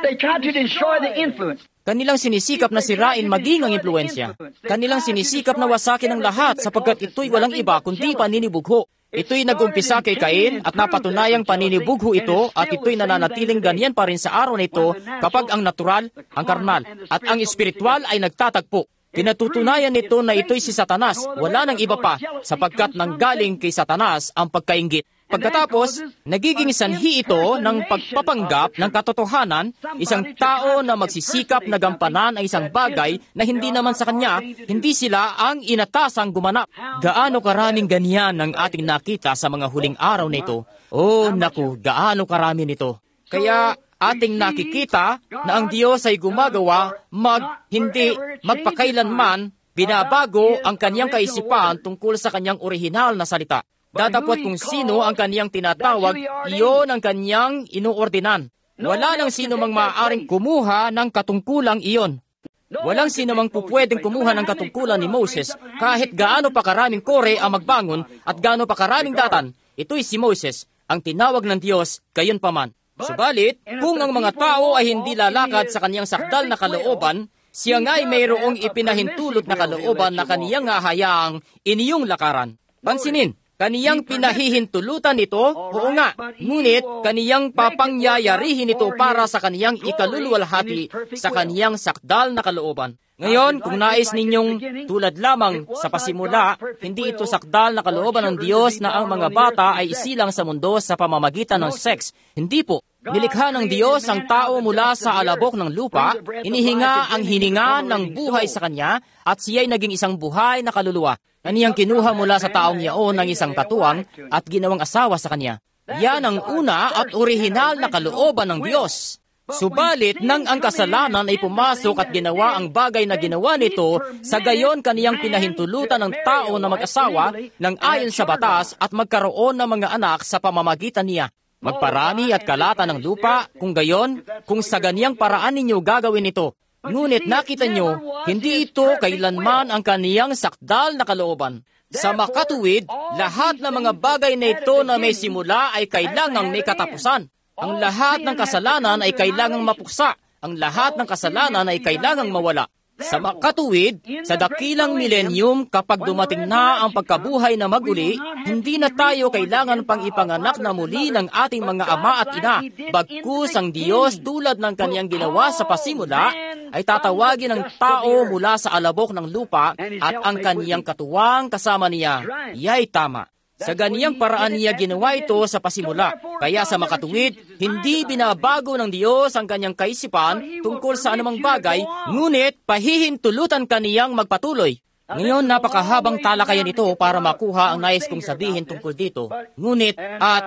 Kanilang sinisikap na sirain maging ang impluensya. Kanilang sinisikap na wasakin ang lahat sapagkat ito'y walang iba kundi paninibugho. Ito'y nag-umpisa kay Cain at napatunayang paninibugho ito at ito'y nananatiling ganyan pa rin sa araw na ito kapag ang natural, ang karnal, at ang espiritual ay nagtatagpo. Pinatutunayan nito na ito'y si Satanas, wala nang iba pa, sapagkat nanggaling kay Satanas ang pagkainggit. Pagkatapos, nagiging sanhi ito ng pagpapanggap ng katotohanan, isang tao na magsisikap na gampanan ang isang bagay na hindi naman sa kanya, hindi sila ang inatasang gumanap. Gaano karaming ganyan ang ating nakita sa mga huling araw na ito? Oh, naku, gaano karami nito. Kaya ating nakikita na ang Diyos ay gumagawa hindi magpakailanman binabago ang kanyang kaisipan tungkol sa kanyang orihinal na salita. Datapwat kung sino ang kaniyang tinatawag, iyon ang kaniyang inuordinan. Wala nang sino mang maaaring kumuha ng katungkulang iyon. Walang sino mang pupwedeng kumuha ng katungkulan ni Moses, kahit gaano pa karaming Kore ang magbangon at gaano pa karaming Datan. Ito'y si Moses, ang tinawag ng Diyos, gayon paman. Subalit, kung ang mga tao ay hindi lalakad sa kaniyang sakdal na kalooban, siya nga'y mayroong ipinahintulot na kalooban na kaniyang hahayaang iniyong lakaran. Pansinin, kaniyang pinahihintulutan ito, oo nga, ngunit kaniyang papangyayarihin ito para sa kaniyang ikaluluwalhati sa kaniyang sakdal na kalooban. Ngayon, kung nais ninyong tulad lamang sa pasimula, hindi ito sakdal na kalooban ng Diyos na ang mga bata ay isilang sa mundo sa pamamagitan ng sex. Hindi po. Nilikha ng Diyos ang tao mula sa alabok ng lupa, inihinga ang hininga ng buhay sa kanya, at siya'y naging isang buhay na kaluluwa. Kaniyang kinuha mula sa taong yaon ng isang katuwang at ginawang asawa sa kanya. Yan ang una at orihinal na kalooban ng Diyos. Subalit, nang ang kasalanan ay pumasok at ginawa ang bagay na ginawa nito, sa gayon kaniyang pinahintulutan ng tao na mag-asawa ng ayon sa batas at magkaroon ng mga anak sa pamamagitan niya. Magparami at kalata ng lupa, kung gayon, kung sa ganiyang paraan ninyo gagawin ito. Ngunit nakita nyo, hindi ito kailanman ang kaniyang sakdal na kalooban. Sa makatuwid, lahat ng mga bagay na ito na may simula ay kailangang may katapusan. Ang lahat ng kasalanan ay kailangang mapuksa. Ang lahat ng kasalanan ay kailangang mawala. Sa makatuwid, sa dakilang milenyum kapag dumating na ang pagkabuhay na maguli, hindi na tayo kailangan pang ipanganak na muli ng ating mga ama at ina. Bagkus ang Diyos tulad ng kaniyang ginawa sa pasimula, ay tatawagin ang tao mula sa alabok ng lupa at ang kaniyang katuwang kasama niya. Iya'y tama. Sa ganiyang paraan niya ginawa ito sa pasimula. Kaya sa makatuwid, hindi binabago ng Diyos ang kanyang kaisipan tungkol sa anumang bagay, ngunit pahihintulutan kaniyang magpatuloy. Ngayon, napakahabang talakayan ito para makuha ang nais kong sabihin tungkol dito. Ngunit,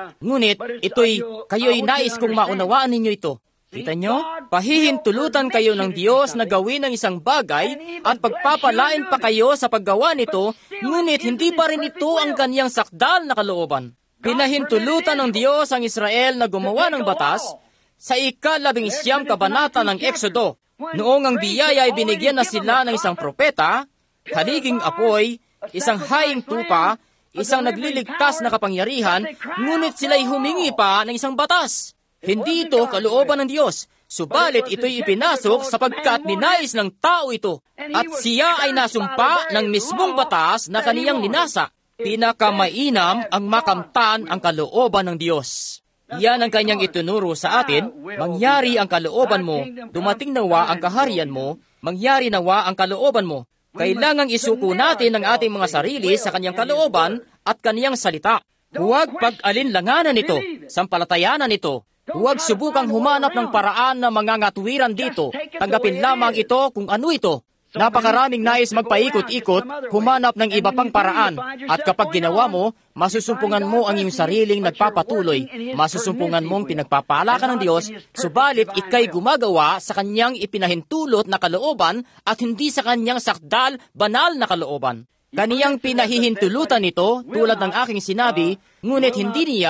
kayo'y nais kong maunawaan ninyo ito. Kita nyo? Pahihintulutan kayo ng Diyos na gawin ang isang bagay at pagpapalain pa kayo sa paggawa nito, ngunit hindi pa rin ito ang kaniyang sakdal na kalooban. Pinahintulutan ng Diyos ang Israel na gumawa ng batas sa 19 kabanata ng Exodo. Noong ang biyaya ay binigyan na sila ng isang propeta, haliging apoy, isang haing tupa, isang nagliligtas na kapangyarihan, ngunit sila'y humingi pa ng isang batas. Hindi ito kalooban ng Diyos, subalit ito'y ipinasok sapagkat ninais ng tao ito. At siya ay nasumpa ng mismong batas na kaniyang ninasa. Pinakamainam ang makamtan ang kalooban ng Diyos. Yan ang kanyang itunuro sa atin. Mangyari ang kalooban mo, dumating nawa ang kaharian mo, mangyari nawa ang kalooban mo. Kailangang isuko natin ang ating mga sarili sa kanyang kalooban at kanyang salita. Huwag pag-alinlanganan ito, sampalatayanan ito. Huwag subukang humanap ng paraan na mangangatuwiran dito. Tanggapin lamang ito kung ano ito. Napakaraming nais magpaikot-ikot, humanap ng iba pang paraan. At kapag ginawa mo, masusumpungan mo ang iyong sariling nagpapatuloy. Masusumpungan mong pinagpapala ka ng Diyos, subalit ikay gumagawa sa kanyang ipinahintulot na kalooban at hindi sa kanyang sakdal, banal na kalooban. Kaniyang pinahihintulutan nito, tulad ng aking sinabi, ngunit hindi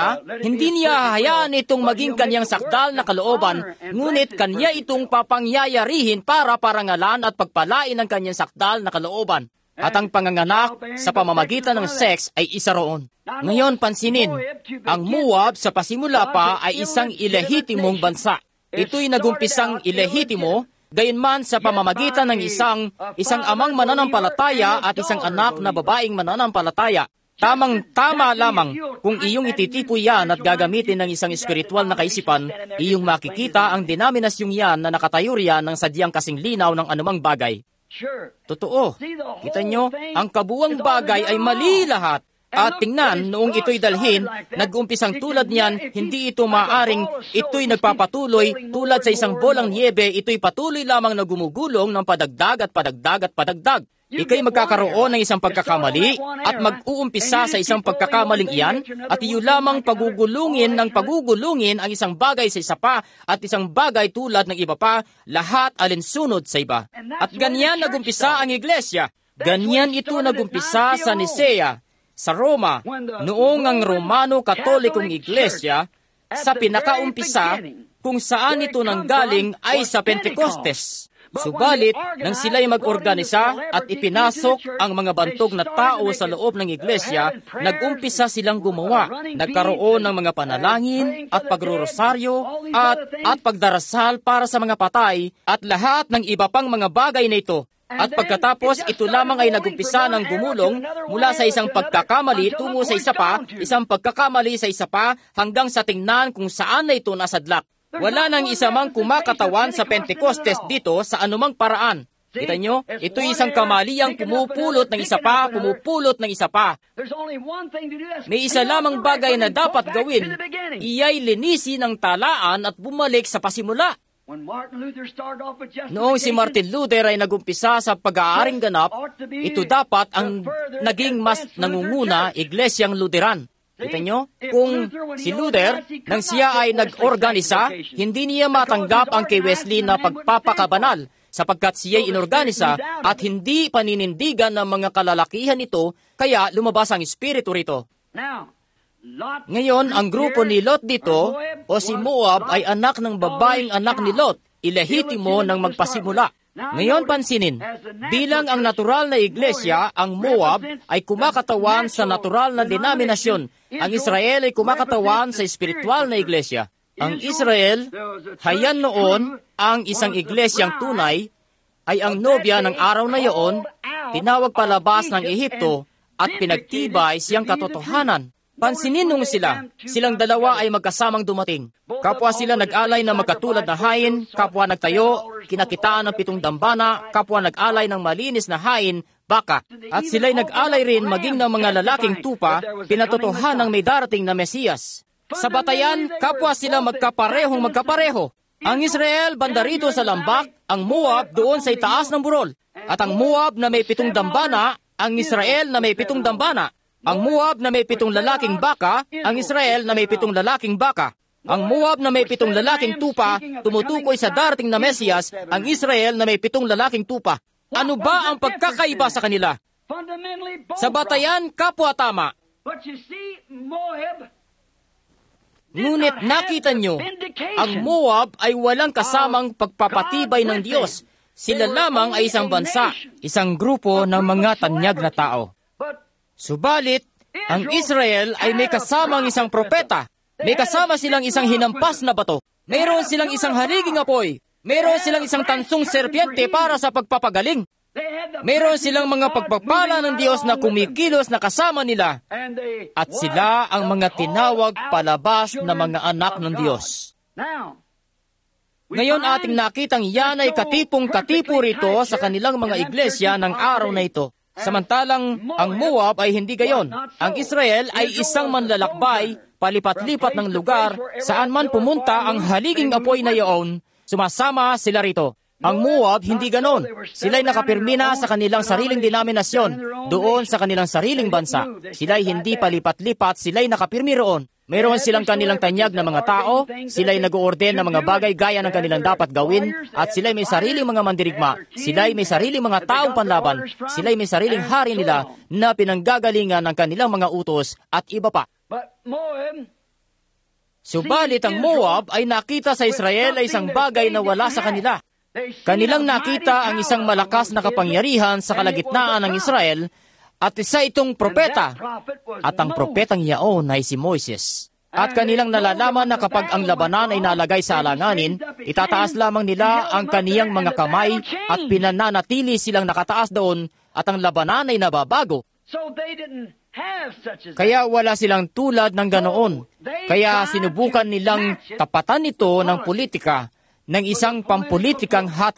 niya hahayaan itong maging kaniyang sakdal na kalooban, ngunit kanya itong papangyayarihin para parangalan at pagpalain ang kanyang sakdal na kalooban. At ang panganganak sa pamamagitan ng sex ay isa roon. Ngayon pansinin, ang Moab sa pasimula pa ay isang ilehitimong bansa. Ito'y nagumpisang ilehitimo, gayunman sa pamamagitan ng isang amang mananampalataya at isang anak na babaeng mananampalataya. Tamang-tama lamang kung iyong ititipoy yan at gagamitin ng isang espiritual na kaisipan, iyong makikita ang denominasyong yan na nakatayo riyan ng sadyang kasing linaw ng anumang bagay. Totoo. Kita nyo, ang kabuwang bagay ay mali lahat. At tingnan, noong ito'y dalhin, nag-umpisang tulad niyan, hindi ito maaring, ito'y nagpapatuloy, tulad sa isang bolang niebe, ito'y patuloy lamang na gumugulong ng padagdag at padagdag at padagdag. Ika'y magkakaroon ng isang pagkakamali at mag-uumpisa sa isang pagkakamaling iyan at iyo lamang pagugulungin ang isang bagay sa isa pa at isang bagay tulad ng iba pa, lahat alinsunod sa iba. At ganyan nagumpisa ang iglesia. Ganyan ito nagumpisa sa Nicea, sa Roma, noong ang Romano-Katolikong Iglesia, sa pinakaumpisa, kung saan ito nanggaling ay sa Pentecostes. Subalit, nang sila'y mag-organisa at ipinasok ang mga bantog na tao sa loob ng iglesia, nag-umpisa silang gumawa. Nagkaroon ng mga panalangin at pagrorosaryo at pagdarasal para sa mga patay at lahat ng iba pang mga bagay na ito. At pagkatapos, ito lamang ay nagumpisa ng gumulong mula sa isang pagkakamali tungo sa isa pa, isang pagkakamali sa isa pa, hanggang sa tingnan kung saan na ito nasadlak. Wala nang isa mang kumakatawan sa Pentecostes dito sa anumang paraan. Kita nyo? Ito'y isang kamaliyang pumupulot ng isa pa, pumupulot ng isa pa. May isa lamang bagay na dapat gawin, iya'y linisin ang talaan at bumalik sa pasimula. Noong si Martin Luther ay nagumpisa sa pag-aaring ganap, ito dapat ang naging mas nangunguna iglesyang Lutheran. Kita nyo? Kung si Luther, nang siya ay nag-organisa, hindi niya matanggap ang kay Wesley na pagpapakabanal, sapagkat siya'y inorganisa at hindi paninindigan ng mga kalalakihan nito, kaya lumabas ang espiritu rito. Ngayon, ang grupo ni Lot dito, o si Moab, ay anak ng babaeng anak ni Lot, ilehitimo ng magpasimula. Ngayon pansinin, bilang ang natural na iglesia, ang Moab ay kumakatawan sa natural na denominasyon. Ang Israel ay kumakatawan sa espiritual na iglesia. Ang Israel, hayan noon, ang isang iglesyang tunay, ay ang nobya ng araw na iyon, tinawag palabas ng Ehipto, at pinagtibay siyang katotohanan. Pansinin nung silang dalawa ay magkasamang dumating. Kapwa sila nag-alay ng magkatulad na hain, kapwa nagtayo, kinakitaan ng 7 dambana, kapwa nag-alay ng malinis na hain, baka. At sila'y nag-alay rin maging ng mga lalaking tupa, pinatotohanang may darating na Mesiyas. Sa batayan, kapwa sila magkaparehong magkapareho. Ang Israel banda rito sa lambak, ang Moab doon sa itaas ng burol. At ang Moab na may 7 dambana, ang Israel na may 7 dambana. Ang Moab na may 7 lalaking baka, ang Israel na may 7 lalaking baka. Ang Moab na may 7 lalaking tupa, tumutukoy sa darating na Mesiyas, ang Israel na may 7 lalaking tupa. Ano ba ang pagkakaiba sa kanila? Sa batayan, kapwa tama. Ngunit nakita nyo, ang Moab ay walang kasamang pagpapatibay ng Diyos. Sila lamang ay isang bansa, isang grupo ng mga tanyag na tao. Subalit, ang Israel ay may kasamang isang propeta. May kasama silang isang hinampas na bato. Mayroon silang isang haliging apoy. Mayroon silang isang tansong serpiente para sa pagpapagaling. Mayroon silang mga pagpapala ng Diyos na kumikilos na kasama nila, at sila ang mga tinawag palabas na mga anak ng Diyos. Ngayon ating nakitang yan ay katipong-katipo rito sa kanilang mga iglesia ng araw na ito. Samantalang ang Moab ay hindi gayon. Ang Israel ay isang manlalakbay, palipat-lipat ng lugar, saan man pumunta ang haliging apoy na iyon, sumasama sila rito. Ang Moab, hindi ganon. Sila'y nakapirmi na sa kanilang sariling denominasyon, doon sa kanilang sariling bansa. Sila'y hindi palipat-lipat, sila'y nakapirmi roon. Mayroon silang kanilang tanyag na mga tao, sila'y nag-oorden ng mga bagay gaya ng kanilang dapat gawin, at sila'y may sariling mga mandirigma, sila'y may sariling mga taong panlaban, sila'y may sariling hari nila na pinanggagalingan ng kanilang mga utos at iba pa. Subalit ang Moab ay nakita sa Israel ay isang bagay na wala sa kanila. Kanilang nakita ang isang malakas na kapangyarihan sa kalagitnaan ng Israel, at isa itong propeta, at ang propetang yaon ay si Moises. At kanilang nalalaman na kapag ang labanan ay nalagay sa alanganin, itataas lamang nila ang kaniyang mga kamay at pinananatili silang nakataas doon, at ang labanan ay nababago. Kaya wala silang tulad ng ganoon. Kaya sinubukan nilang tapatan ito ng politika, ng isang pampulitikang hata.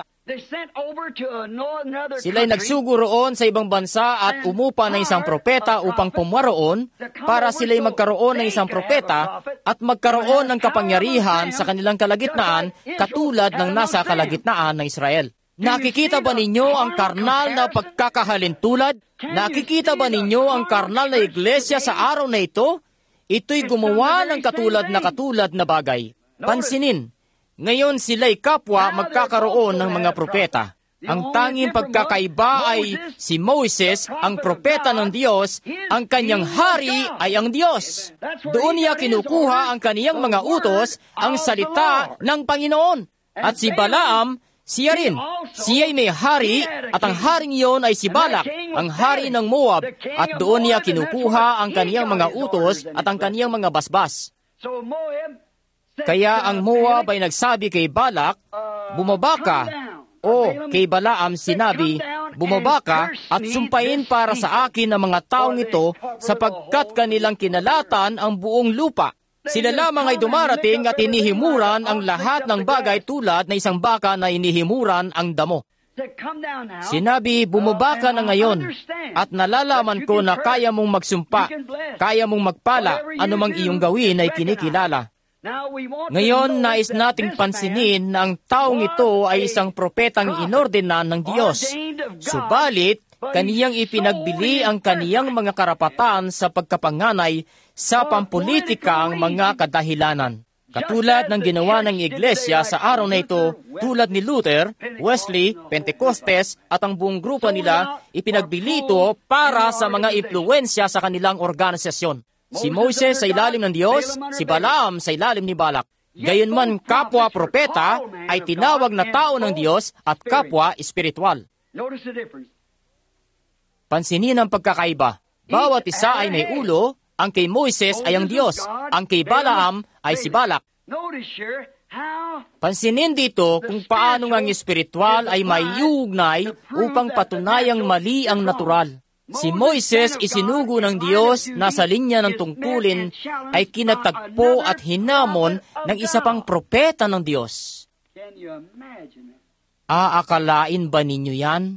Sila'y nagsugo roon sa ibang bansa at umupa ng isang propeta upang pumaroon para sila'y magkaroon ng isang propeta at magkaroon ng kapangyarihan sa kanilang kalagitnaan katulad ng nasa kalagitnaan ng Israel. Nakikita ba ninyo ang karnal na pagkakahalintulad? Nakikita ba ninyo ang karnal na iglesia sa araw na ito? Ito'y gumawa ng katulad na bagay. Pansinin, ngayon sila'y kapwa magkakaroon ng mga propeta. Ang tanging pagkakaiba ay si Moises, ang propeta ng Diyos, ang kanyang hari ay ang Diyos. Doon niya kinukuha ang kaniyang mga utos, ang salita ng Panginoon. At si Balaam, siya rin. Siya'y may hari, at ang haring iyon ay si Balak, ang hari ng Moab, at doon niya kinukuha ang kaniyang mga utos at ang kaniyang mga basbas. Kaya ang Moab ay nagsabi kay Balak, bumaba ka, o kay Balaam sinabi, bumaba ka at sumpain para sa akin ang mga taong ito sapagkat kanilang kinalatan ang buong lupa. Sila lamang ay dumarating at inihimuran ang lahat ng bagay tulad na isang baka na inihimuran ang damo. Sinabi, bumaba ka na ngayon at nalalaman ko na kaya mong magsumpa, kaya mong magpala, anumang iyong gawin ay kinikilala. Ngayon, nais nating pansinin na ang taong ito ay isang propetang inordinan ng Diyos. Subalit, kaniyang ipinagbili ang kaniyang mga karapatan sa pagkapanganay sa pampulitika ang mga kadahilanan. Katulad ng ginawa ng iglesia sa araw na ito, tulad ni Luther, Wesley, Pentecostes at ang buong grupo nila, ipinagbili ito para sa mga impluensya sa kanilang organisasyon. Si Moises sa ilalim ng Diyos, si Balaam sa ilalim ni Balak. Gayunman kapwa propeta ay tinawag na tao ng Diyos at kapwa espiritual. Pansinin ang pagkakaiba. Bawat isa ay may ulo, ang kay Moises ay ang Diyos, ang kay Balaam ay si Balak. Pansinin dito kung paano ang espiritual ay maiugnay upang patunayang mali ang natural. Si Moises, isinugo ng Diyos na sa linya ng tungkulin ay kinatagpo at hinamon ng isa pang propeta ng Diyos. Aakalain ba ninyo yan?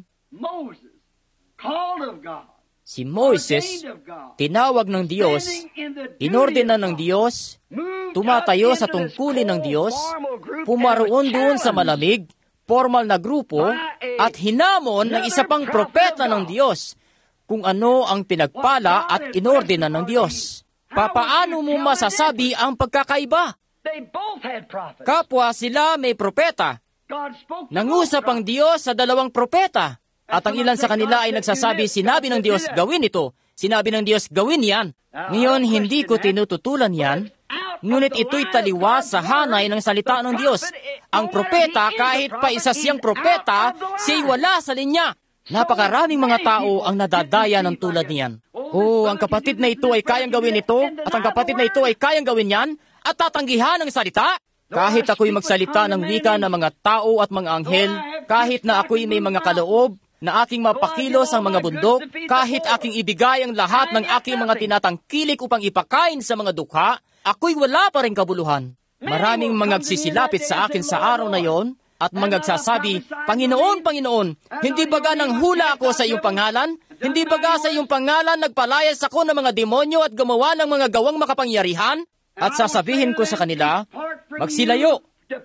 Si Moises, tinawag ng Diyos, inordena ng Diyos, tumatayo sa tungkulin ng Diyos, pumaroon doon sa malamig, formal na grupo, at hinamon ng isa pang propeta ng Diyos, kung ano ang pinagpala at inordena ng Diyos. Papaano mo masasabi ang pagkakaiba? Kapwa sila may propeta. Nangusap ang Diyos sa dalawang propeta. At ang ilan sa kanila ay nagsasabi, sinabi ng Diyos, gawin ito. Sinabi ng Diyos, gawin yan. Ngayon, hindi ko tinututulan yan, ngunit ito'y taliwas sa hanay ng salita ng Diyos. Ang propeta, kahit pa isa siyang propeta, siya'y wala sa linya. Napakaraming mga tao ang nadadaya ng tulad niyan. Ang kapatid na ito ay kayang gawin ito, at ang kapatid na ito ay kayang gawin yan, at tatanggihan ang salita. Kahit ako'y magsalita ng wika ng mga tao at mga anghel, kahit na ako'y may mga kaloob, na aking mapakilos ang mga bundok, kahit aking ibigay ang lahat ng aking mga tinatangkilik upang ipakain sa mga dukha, ako'y wala pa rin kabuluhan. Maraming mga agsisilapit sa akin sa araw na yon at mga agsasabi, Panginoon, Panginoon, hindi baga nang hula ako sa iyong pangalan? Hindi baga sa iyong pangalan nagpalayas ako ng mga demonyo at gumawa ng mga gawang makapangyarihan? At sasabihin ko sa kanila, magsilayo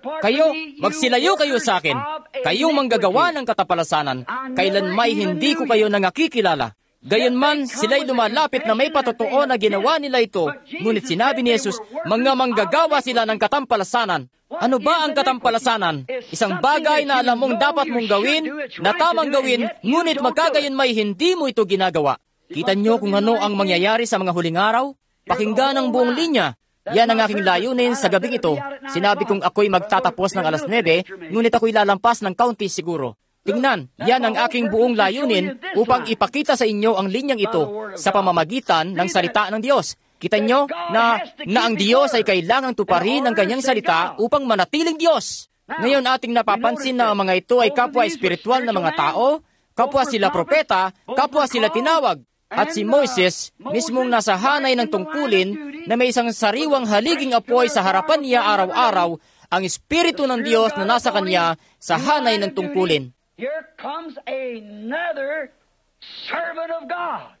kayo sa akin. Kayong manggagawa ng katapalasanan, kailanmay hindi ko kayo nangakikilala. Gayunman, sila'y lumalapit na may patotoo na ginawa nila ito. Ngunit sinabi ni Jesus, mga manggagawa sila ng katampalasanan. Ano ba ang katampalasanan? Isang bagay na alam mong dapat mong gawin, na tamang gawin, ngunit magkagayunmay hindi mo ito ginagawa. Kita niyo kung ano ang mangyayari sa mga huling araw? Pakinggan ang buong linya. Yan ang aking layunin sa gabing ito. Sinabi kong ako'y magtatapos ng 9:00, ngunit ako'y lalampas ng kaunti siguro. Tingnan, yan ang aking buong layunin upang ipakita sa inyo ang linyang ito sa pamamagitan ng salita ng Diyos. Kita nyo na ang Diyos ay kailangang tuparin ang kanyang salita upang manatiling Diyos. Ngayon ating napapansin na ang mga ito ay kapwa espiritual na mga tao, kapwa sila propeta, kapwa sila tinawag. At si Moises, mismong nasa hanay ng tungkulin na may isang sariwang haliging apoy sa harapan niya araw-araw, ang Espiritu ng Diyos na nasa kanya sa hanay ng tungkulin. Here comes another servant of God,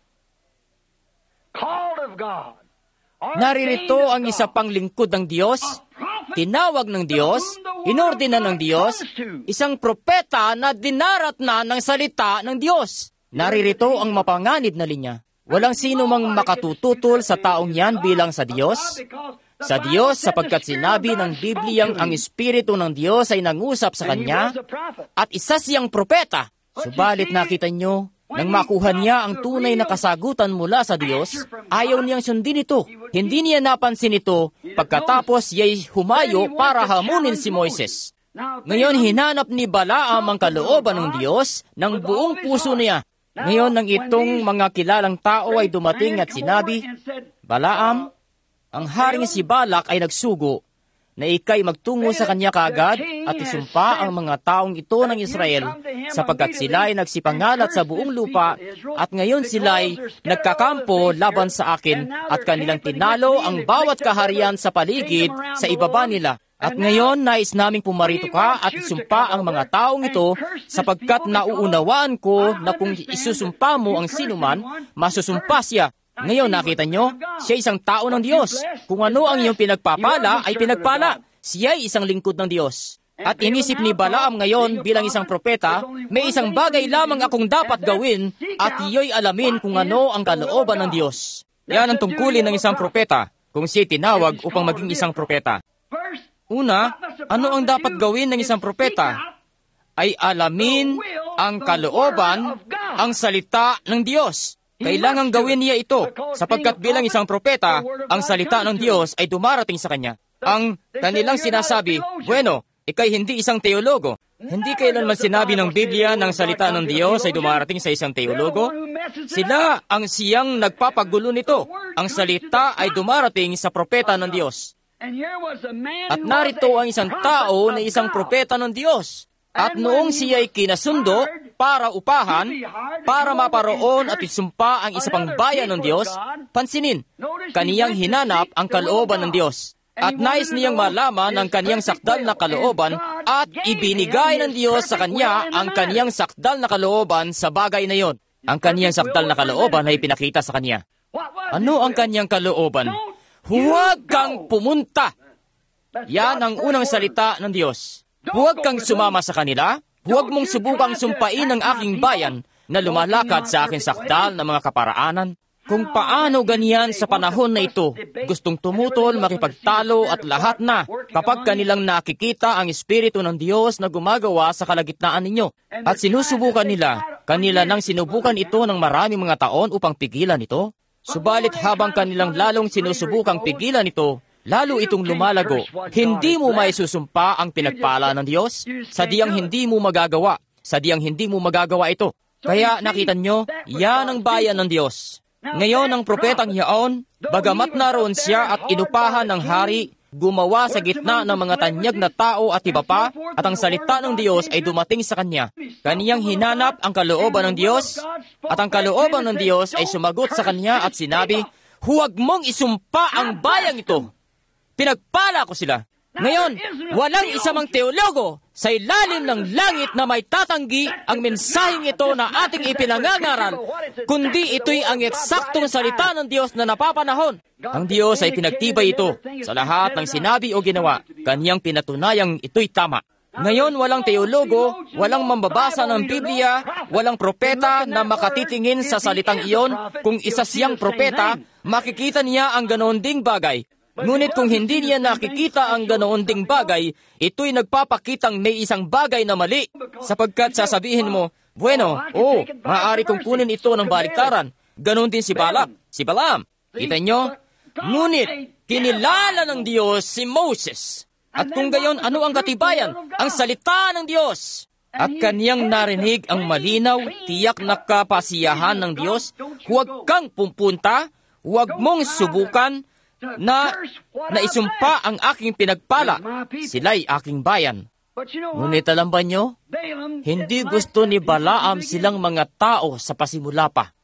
called of God. Naririto ang isa pang lingkod ng Diyos, tinawag ng Diyos, inordina ng Diyos, isang propeta na dinarat na ng salita ng Diyos. Naririto ang mapanganib na linya. Walang sino mang makatututol sa taong yan bilang sa Diyos. Sa Diyos, sapagkat sinabi ng Bibliyang ang Espiritu ng Diyos ay nangusap sa Kanya at isa siyang propeta. Subalit nakita nyo, nang makuha niya ang tunay na kasagutan mula sa Diyos, ayaw niyang sundin ito. Hindi niya napansin ito pagkatapos iya'y humayo para hamunin si Moises. Ngayon hinanap ni Balaam ang kalooban ng Diyos ng buong puso niya. Ngayon nang itong mga kilalang tao ay dumating at sinabi, Balaam, ang haring si Balak ay nagsugo na ikay magtungo sa kanya kaagad at isumpa ang mga taong ito ng Israel sapagkat sila ay nagsipangalat sa buong lupa at ngayon sila ay nagkakampo laban sa akin at kanilang tinalo ang bawat kaharian sa paligid sa ibaba nila. At ngayon nais naming pumarito ka at isumpa ang mga taong ito sapagkat nauunawaan ko na kung isusumpa mo ang sinuman, masusumpa siya. Ngayon nakita nyo, siya isang tao ng Diyos. Kung ano ang iyong pinagpapala ay pinagpala. Siya ay isang lingkod ng Diyos. At inisip ni Balaam ngayon bilang isang propeta, may isang bagay lamang akong dapat gawin at iyo'y alamin kung ano ang kalooban ng Diyos. Yan ang tungkulin ng isang propeta kung siya'y tinawag upang maging isang propeta. Una, ano ang dapat gawin ng isang propeta? Ay alamin ang kalooban, ang salita ng Diyos. Kailangang gawin niya ito sapagkat bilang isang propeta, ang salita ng Diyos ay dumarating sa kanya. Ang kanilang sinasabi, bueno, ikay hindi isang teologo. Hindi kailanman sinabi ng Biblia ng salita ng Diyos ay dumarating sa isang teologo. Sila ang siyang nagpapagulo nito. Ang salita ay dumarating sa propeta ng Diyos. At narito ang isang tao na isang propeta ng Diyos. At noong siya ay kinasundo para upahan, para maparoon at isumpa ang isa pang bayan ng Diyos, pansinin, kaniyang hinanap ang kalooban ng Diyos. At nais niyang malaman ang kaniyang sakdal na kalooban at ibinigay ng Diyos sa kanya ang kaniyang sakdal na kalooban sa bagay na yon. Ang kaniyang sakdal na kalooban ay pinakita sa kanya. Ano ang kaniyang kalooban? Huwag kang pumunta! Yan ang unang salita ng Diyos. Huwag kang sumama sa kanila. Huwag mong subukang sumpain ang aking bayan na lumalakad sa aking sakdal na mga kaparaanan. Kung paano ganyan sa panahon na ito, gustong tumutol, makipagtalo at lahat na kapag kanilang nakikita ang Espiritu ng Diyos na gumagawa sa kalagitnaan ninyo. At sinusubukan nila, kanila nang sinubukan ito ng maraming mga taon upang pigilan ito. Subalit habang kanilang lalong sinusubukang pigilan ito, lalo itong lumalago. Hindi mo maisusumpa ang pinagpala ng Diyos, sadyang hindi mo magagawa. Sadyang hindi mo magagawa ito. Kaya nakita nyo, yan ang bayan ng Diyos. Ngayon ang propetang yaon, bagamat naroon siya at inupahan ng hari, gumawa sa gitna ng mga tanyag na tao at iba pa, at ang salita ng Diyos ay dumating sa kanya. Kaniyang hinanap ang kalooban ng Diyos, at ang kalooban ng Diyos ay sumagot sa kanya at sinabi, huwag mong isumpa ang bayang ito. Pinagpala ko sila. Ngayon, walang isa mang teologo sa ilalim ng langit na may tatanggi ang mensaheng ito na ating ipinangangaral, kundi ito'y ang eksaktong salita ng Diyos na napapanahon. Ang Diyos ay pinagtibay ito sa lahat ng sinabi o ginawa. Kaniyang pinatunayang ito'y tama. Ngayon, walang teologo, walang mambabasa ng Biblia, walang propeta na makatitingin sa salitang iyon. Kung isa siyang propeta, makikita niya ang ganoon ding bagay. Ngunit kung hindi niya nakikita ang ganoon ding bagay, ito'y nagpapakitang may isang bagay na mali. Sapagkat sasabihin mo, bueno, maaari kong kunin ito ng baliktaran. Ganoon din si Balak, si Balaam. Kita nyo? Ngunit, kinilala ng Diyos si Moses. At kung gayon, ano ang katibayan? Ang salita ng Diyos. At kaniyang narinig ang malinaw, tiyak na kapasiyahan ng Diyos, huwag kang pupunta, huwag mong subukan, na isumpa ang aking pinagpala, sila'y aking bayan. Ngunit alam ba nyo, hindi gusto ni Balaam silang mga tao sa pasimula pa.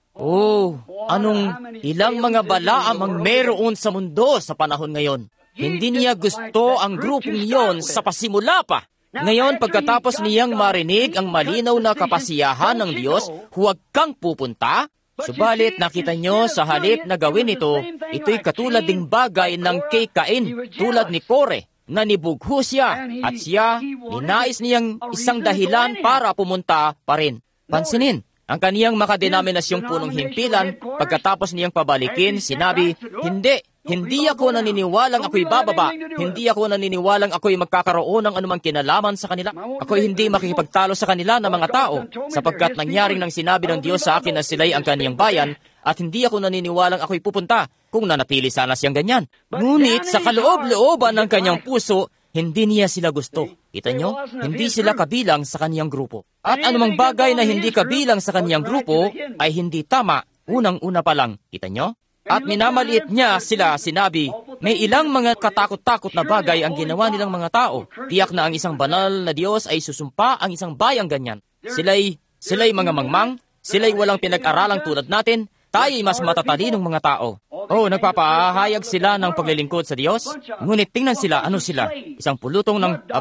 Ilang mga Balaam ang meron sa mundo sa panahon ngayon. Hindi niya gusto ang grupong iyon sa pasimula pa. Ngayon, pagkatapos niyang marinig ang malinaw na kapasiyahan ng Diyos, huwag kang pupunta. Subalit, nakita nyo, sa halip na gawin ito, ito'y katulad ding bagay ng kay Cain, tulad ni Kore, na nibugho siya, at siya, ninais niyang isang dahilan para pumunta pa rin. Pansinin, ang kaniyang makadenominasyong punong himpilan, pagkatapos niyang pabalikin, sinabi, hindi ako naniniwalang ako'y bababa, hindi ako naniniwalang ako'y magkakaroon ng anumang kinalaman sa kanila. Ako'y hindi makikipagtalo sa kanila na mga tao, sapagkat nangyaring nang sinabi ng Diyos sa akin na sila'y ang kaniyang bayan, at hindi ako naniniwalang ako'y pupunta, kung nanatili sana siyang ganyan. Ngunit sa kaloob-looban ng kanyang puso, hindi niya sila gusto. Kita nyo? Hindi sila kabilang sa kaniyang grupo. At anumang bagay na hindi kabilang sa kaniyang grupo ay hindi tama, unang-una pa lang. Kita nyo? At minamaliit niya sila, sinabi, may ilang mga katakot-takot na bagay ang ginawa nilang mga tao. Tiyak na ang isang banal na Diyos ay susumpa ang isang bayang ganyan. Sila'y mga mangmang, sila'y walang pinag-aralang tulad natin, tayo'y mas matatalinong mga tao. Nagpapahayag sila ng paglilingkod sa Diyos. Ngunit tingnan sila, ano sila? Isang pulutong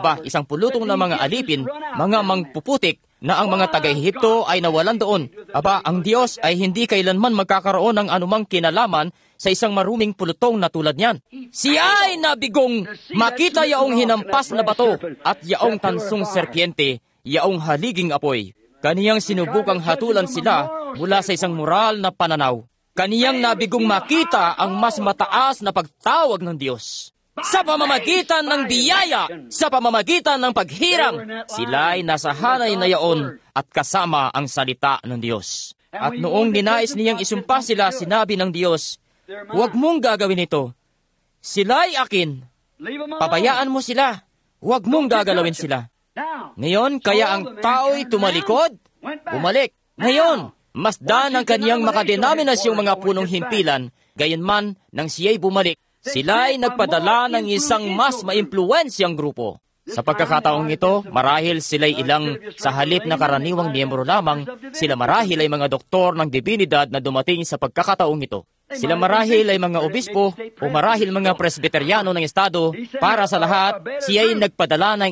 ng mga alipin, mga mangpuputik, na ang mga taga-Ehipto ay nawalan doon. Ang Diyos ay hindi kailanman magkakaroon ng anumang kinalaman sa isang maruming pulutong na tulad niyan. Siya ay nabigong makita yaong hinampas na bato at yaong tansong serpiente, yaong haliging apoy. Kaniyang sinubukang hatulan sila mula sa isang moral na pananaw. Kaniyang nabigong makita ang mas mataas na pagtawag ng Diyos. Sa pamamagitan ng biyaya, sa pamamagitan ng paghirang, sila'y nasahanay na yaon at kasama ang salita ng Diyos. At noong ninais niyang isumpa sila, sinabi ng Diyos, huwag mong gagawin ito. Sila'y akin. Pabayaan mo sila. Huwag mong gagalawin sila. Ngayon, kaya ang tao'y tumalikod, bumalik. Ngayon, masdan ang kaniyang makadenominasyong mga punong himpilan, gayunman nang siya'y bumalik. Sila'y nagpadala ng isang mas maimpluwensyang grupo. Sa pagkakataong ito, marahil sila'y ilang sa halip na karaniwang miyembro lamang, sila marahil ay mga doktor ng dibinidad na dumating sa pagkakataong ito. Sila marahil ay mga obispo o marahil mga presbiteryano ng estado. Para sa lahat, siya'y nagpadala ng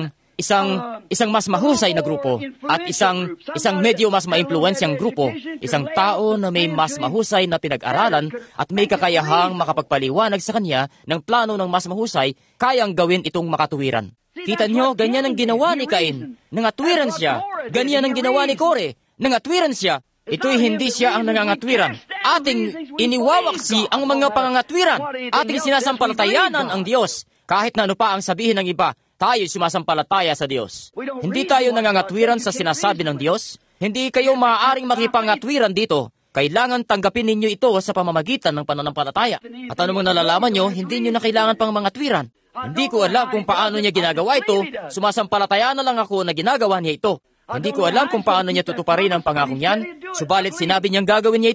isang mas mahusay na grupo at isang medyo mas maimpluwensyang grupo, isang tao na may mas mahusay na pinag-aralan at may kakayahang makapagpaliwanag sa kanya ng plano ng mas mahusay, kayang gawin itong makatuwiran. Kita nyo, ganyan ang ginawa ni Cain. Nangatwiran siya. Ganyan ang ginawa ni Kore. Nangatwiran siya. Ito'y hindi siya ang nangangatwiran. Ating iniwawaksi ang mga pangangatwiran. Ating sinasampalatayanan ang Diyos. Kahit na ano pa ang sabihin ng iba, tayo sumasampalataya sa Diyos. Hindi tayo nangangatwiran sa sinasabi ng Diyos. Hindi kayo maaaring makipangatwiran dito. Kailangan tanggapin ninyo ito sa pamamagitan ng pananampalataya. At ano mong nalalaman nyo, hindi nyo na kailangan pang mangatwiran. Hindi ko alam kung paano niya ginagawa ito. Sumasampalataya na lang ako na ginagawa niya ito. Hindi ko alam kung paano niya tutuparin ang pangakong yan. Subalit sinabi niyang gagawin niya ito.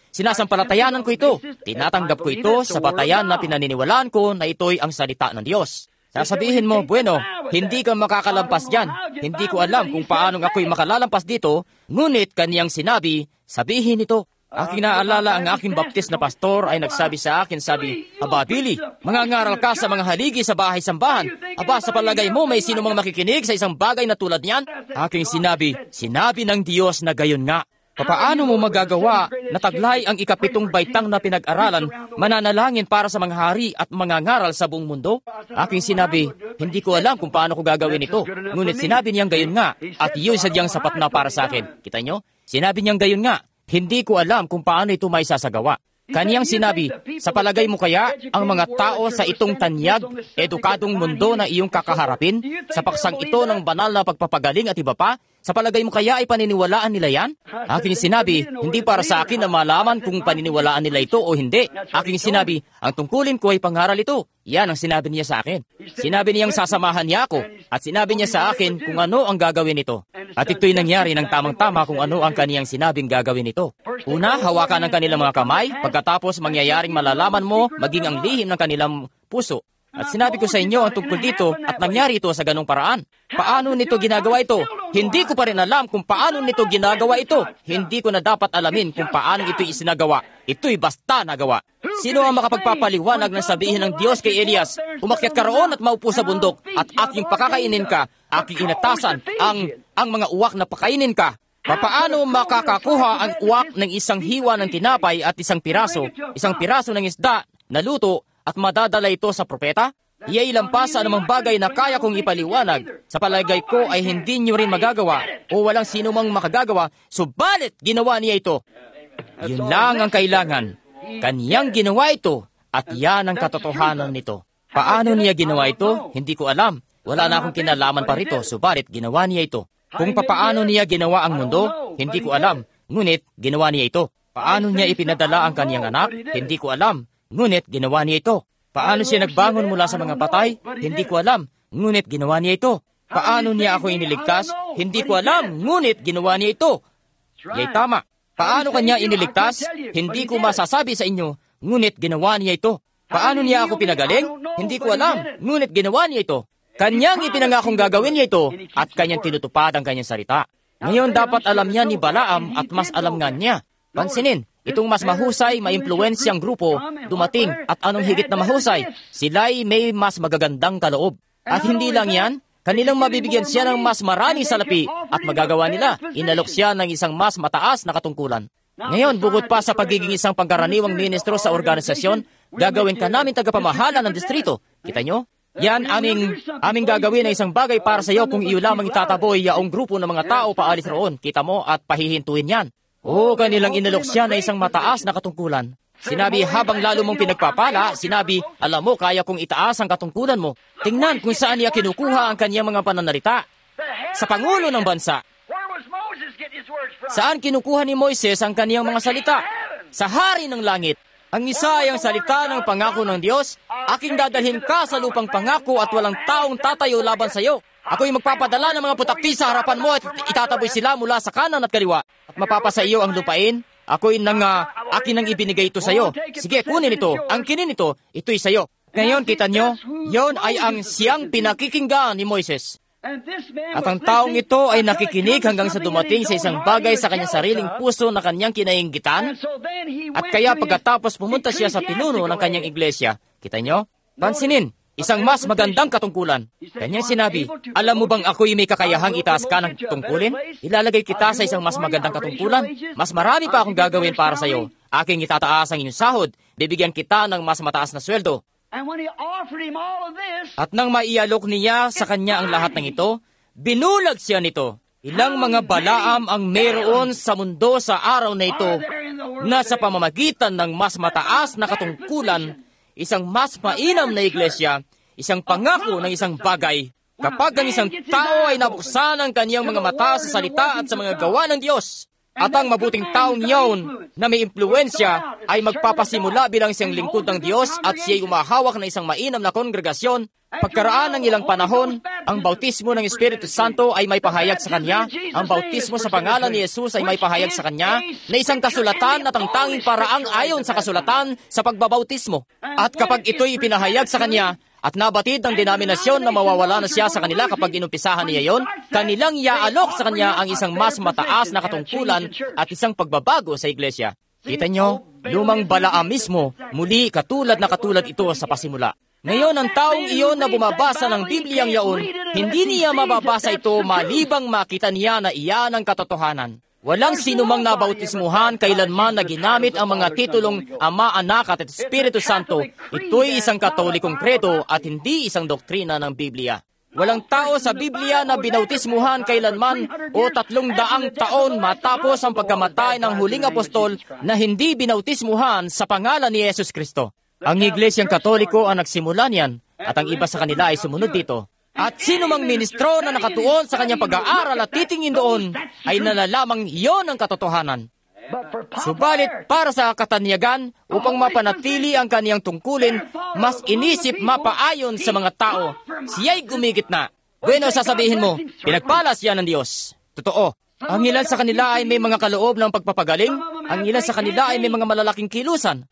Sinasampalatayanan ko ito. Tinatanggap ko ito sa batayan na pinaniniwalaan ko na ito'y ang salita ng Diyos. Sasabihin mo, bueno, hindi ka makakalampas dyan. Hindi ko alam kung paano ako'y makalalampas dito, ngunit kaniyang sinabi, sabihin ito. Aking naalala ang aking baptist na pastor ay nagsabi sa akin, sabi, Aba, Billy, mangangaral ka sa mga haligi sa bahay-sambahan. Aba, sa palagay mo, may sino mang makikinig sa isang bagay na tulad niyan? Aking sinabi ng Diyos na gayon nga. Papaano mo magagawa na taglay ang ikapitong baitang na pinag-aralan, mananalangin para sa mga hari at mangangaral sa buong mundo? Aking sinabi, hindi ko alam kung paano ko gagawin ito. Ngunit sinabi niyang gayon nga, at iyon sadyang sapat na para sa akin. Kita niyo? Sinabi niyang gayon nga, hindi ko alam kung paano ito may sasagawa. Kaniyang sinabi, sa palagay mo kaya, ang mga tao sa itong tanyag, edukadong mundo na iyong kakaharapin, sa paksang ito ng banal na pagpapagaling at iba pa, sa palagay mo kaya ay paniniwalaan nila yan? Aking sinabi, hindi para sa akin na malaman kung paniniwalaan nila ito o hindi. Aking sinabi, ang tungkulin ko ay pangaral ito. Yan ang sinabi niya sa akin. Sinabi niyang sasamahan niya ako at sinabi niya sa akin kung ano ang gagawin nito. At ito'y nangyari ng tamang-tama kung ano ang kaniyang sinabing gagawin ito. Una, hawakan ang kanilang mga kamay, pagkatapos mangyayaring malalaman mo maging ang lihim ng kanilang puso. At sinabi ko sa inyo ang tungkol dito at nangyari ito sa ganong paraan. Paano nito ginagawa ito? Hindi ko pa rin alam kung paano nito ginagawa ito. Hindi ko na dapat alamin kung paano ito'y isinagawa. Ito'y basta nagawa. Sino ang makapagpapaliwanag ng sabihin ng Diyos kay Elias, umakyat ka roon at maupo sa bundok at aking pakakainin ka, aking inatasan ang mga uwak na pakainin ka. Papaano makakakuha ang uwak ng isang hiwa ng tinapay at isang piraso ng isda na luto at madadala ito sa propeta? Iya'y lampas sa anumang bagay na kaya kong ipaliwanag. Sa palagay ko ay hindi nyo rin magagawa o walang sino mang makagagawa, subalit ginawa niya ito. Yun lang ang kailangan. Kaniyang ginawa ito at yan ang katotohanan nito. Paano niya ginawa ito? Hindi ko alam. Wala na akong kinalaman pa rito, subalit ginawa niya ito. Kung papaano niya ginawa ang mundo, hindi ko alam. Ngunit ginawa niya ito. Paano niya ipinadala ang kaniyang anak? Hindi ko alam. Ngunit ginawa niya ito. Paano siya nagbangon mula sa mga patay? Hindi ko alam. Ngunit ginawa niya ito. Paano niya ako iniligtas? Hindi ko alam. Ngunit ginawa niya ito. Yay, tama. Paano kanya iniligtas? Hindi ko masasabi sa inyo. Ngunit ginawa niya ito. Paano niya ako pinagaling? Hindi ko alam. Ngunit ginawa niya ito. Kanyang ipinangakong gagawin niya ito at kanyang tinutupad ang kanyang salita. Ngayon dapat alam niya ni Balaam at mas alam nga niya. Pansinin, itong mas mahusay, maimpluwensyang grupo, dumating at anong higit na mahusay, sila'y may mas magagandang kaloob. At hindi lang yan, kanilang mabibigyan siya ng mas maraming salapi at magagawa nila, inalok siya ng isang mas mataas na katungkulan. Ngayon, bukod pa sa pagiging isang pangkaraniwang ministro sa organisasyon, gagawin ka namin tagapamahala ng distrito. Kita nyo? Yan aming gagawin na isang bagay para sa iyo kung iyo lamang itataboy yaong grupo ng mga tao paalis roon. Kita mo at pahihintuin yan. Kanilang inalok siya na isang mataas na katungkulan. Sinabi, habang lalo mong pinagpapala, sinabi, alam mo, kaya kong itaas ang katungkulan mo. Tingnan kung saan niya kinukuha ang kanyang mga pananalita. Sa Pangulo ng bansa. Saan kinukuha ni Moises ang kanyang mga salita? Sa Hari ng Langit. Ang isa ay ang salita ng pangako ng Diyos, aking dadalhin ka sa lupang pangako at walang taong tatayo laban sa iyo. Ako'y magpapadala ng mga putakti sa harapan mo at itataboy sila mula sa kanan at kaliwa. At mapapasa iyo ang lupain. Akin nang ibinigay ito sa iyo. Sige, kunin ito. Ang kinin ito, ito'y sa iyo. Ngayon, kita nyo, yon ay ang siyang pinakikinggan ni Moises. At ang taong ito ay nakikinig hanggang sa dumating sa isang bagay sa kanyang sariling puso na kanyang kinainggitan. At kaya pagkatapos pumunta siya sa pinuno ng kanyang iglesia, kita nyo? Pansinin, isang mas magandang katungkulan. Kanyang sinabi, alam mo bang ako'y may kakayahang itaas ka ng tungkulin? Ilalagay kita sa isang mas magandang katungkulan. Mas marami pa akong gagawin para sa iyo. Aking itataas ang inyong sahod. Bibigyan kita ng mas mataas na sweldo. At nang maialok niya sa kanya ang lahat ng ito, binulag siya nito. Ilang mga Balaam ang meron sa mundo sa araw na ito na sa pamamagitan ng mas mataas na katungkulan, isang mas mainam na iglesia, isang pangako ng isang bagay. Kapag ang isang tao ay nabuksan ang kanyang mga mata sa salita at sa mga gawa ng Diyos, At ang mabuting taong iyon na may impluensya ay magpapasimula bilang isang lingkod ng Diyos at siya'y umahawak ng isang mainam na kongregasyon. Pagkaraan ng ilang panahon, ang bautismo ng Espiritu Santo ay may pahayag sa kanya. Ang bautismo sa pangalan ni Jesus ay may pahayag sa kanya na isang kasulatan at ang tanging paraang ayon sa kasulatan sa pagbabautismo. At kapag ito'y ipinahayag sa kanya, at nabatid ng denominasyon na mawawala na siya sa kanila kapag inumpisahan niya yon, kanilang iaalok sa kanya ang isang mas mataas na katungkulan at isang pagbabago sa iglesia. Kita nyo, lumang Balaam mismo, muli katulad ito sa pasimula. Ngayon, ang taong iyon na bumabasa ng Bibliang yaon, hindi niya mababasa ito malibang makita niya na iyan ang katotohanan. Walang sinumang nabautismuhan kailanman na ginamit ang mga titulong Ama, Anak at Espiritu Santo. Ito'y isang katolikong kredo at hindi isang doktrina ng Biblia. Walang tao sa Biblia na binautismuhan kailanman o 300 taon matapos ang pagkamatay ng huling apostol na hindi binautismuhan sa pangalan ni Yesus Kristo. Ang Iglesyang Katoliko ang nagsimula niyan at ang iba sa kanila ay sumunod dito. At sino mang ministro na nakatuon sa kanyang pag-aaral at titingin doon ay nalalamang iyon ang katotohanan. Subalit para sa katanyagan, upang mapanatili ang kaniyang tungkulin, mas inisip mapaayon sa mga tao, siya'y gumigit na. Bueno, sasabihin mo, pinagpala siya ng Diyos. Totoo. Ang ilan sa kanila ay may mga kaloob ng pagpapagaling, ang ilan sa kanila ay may mga malalaking kilusan.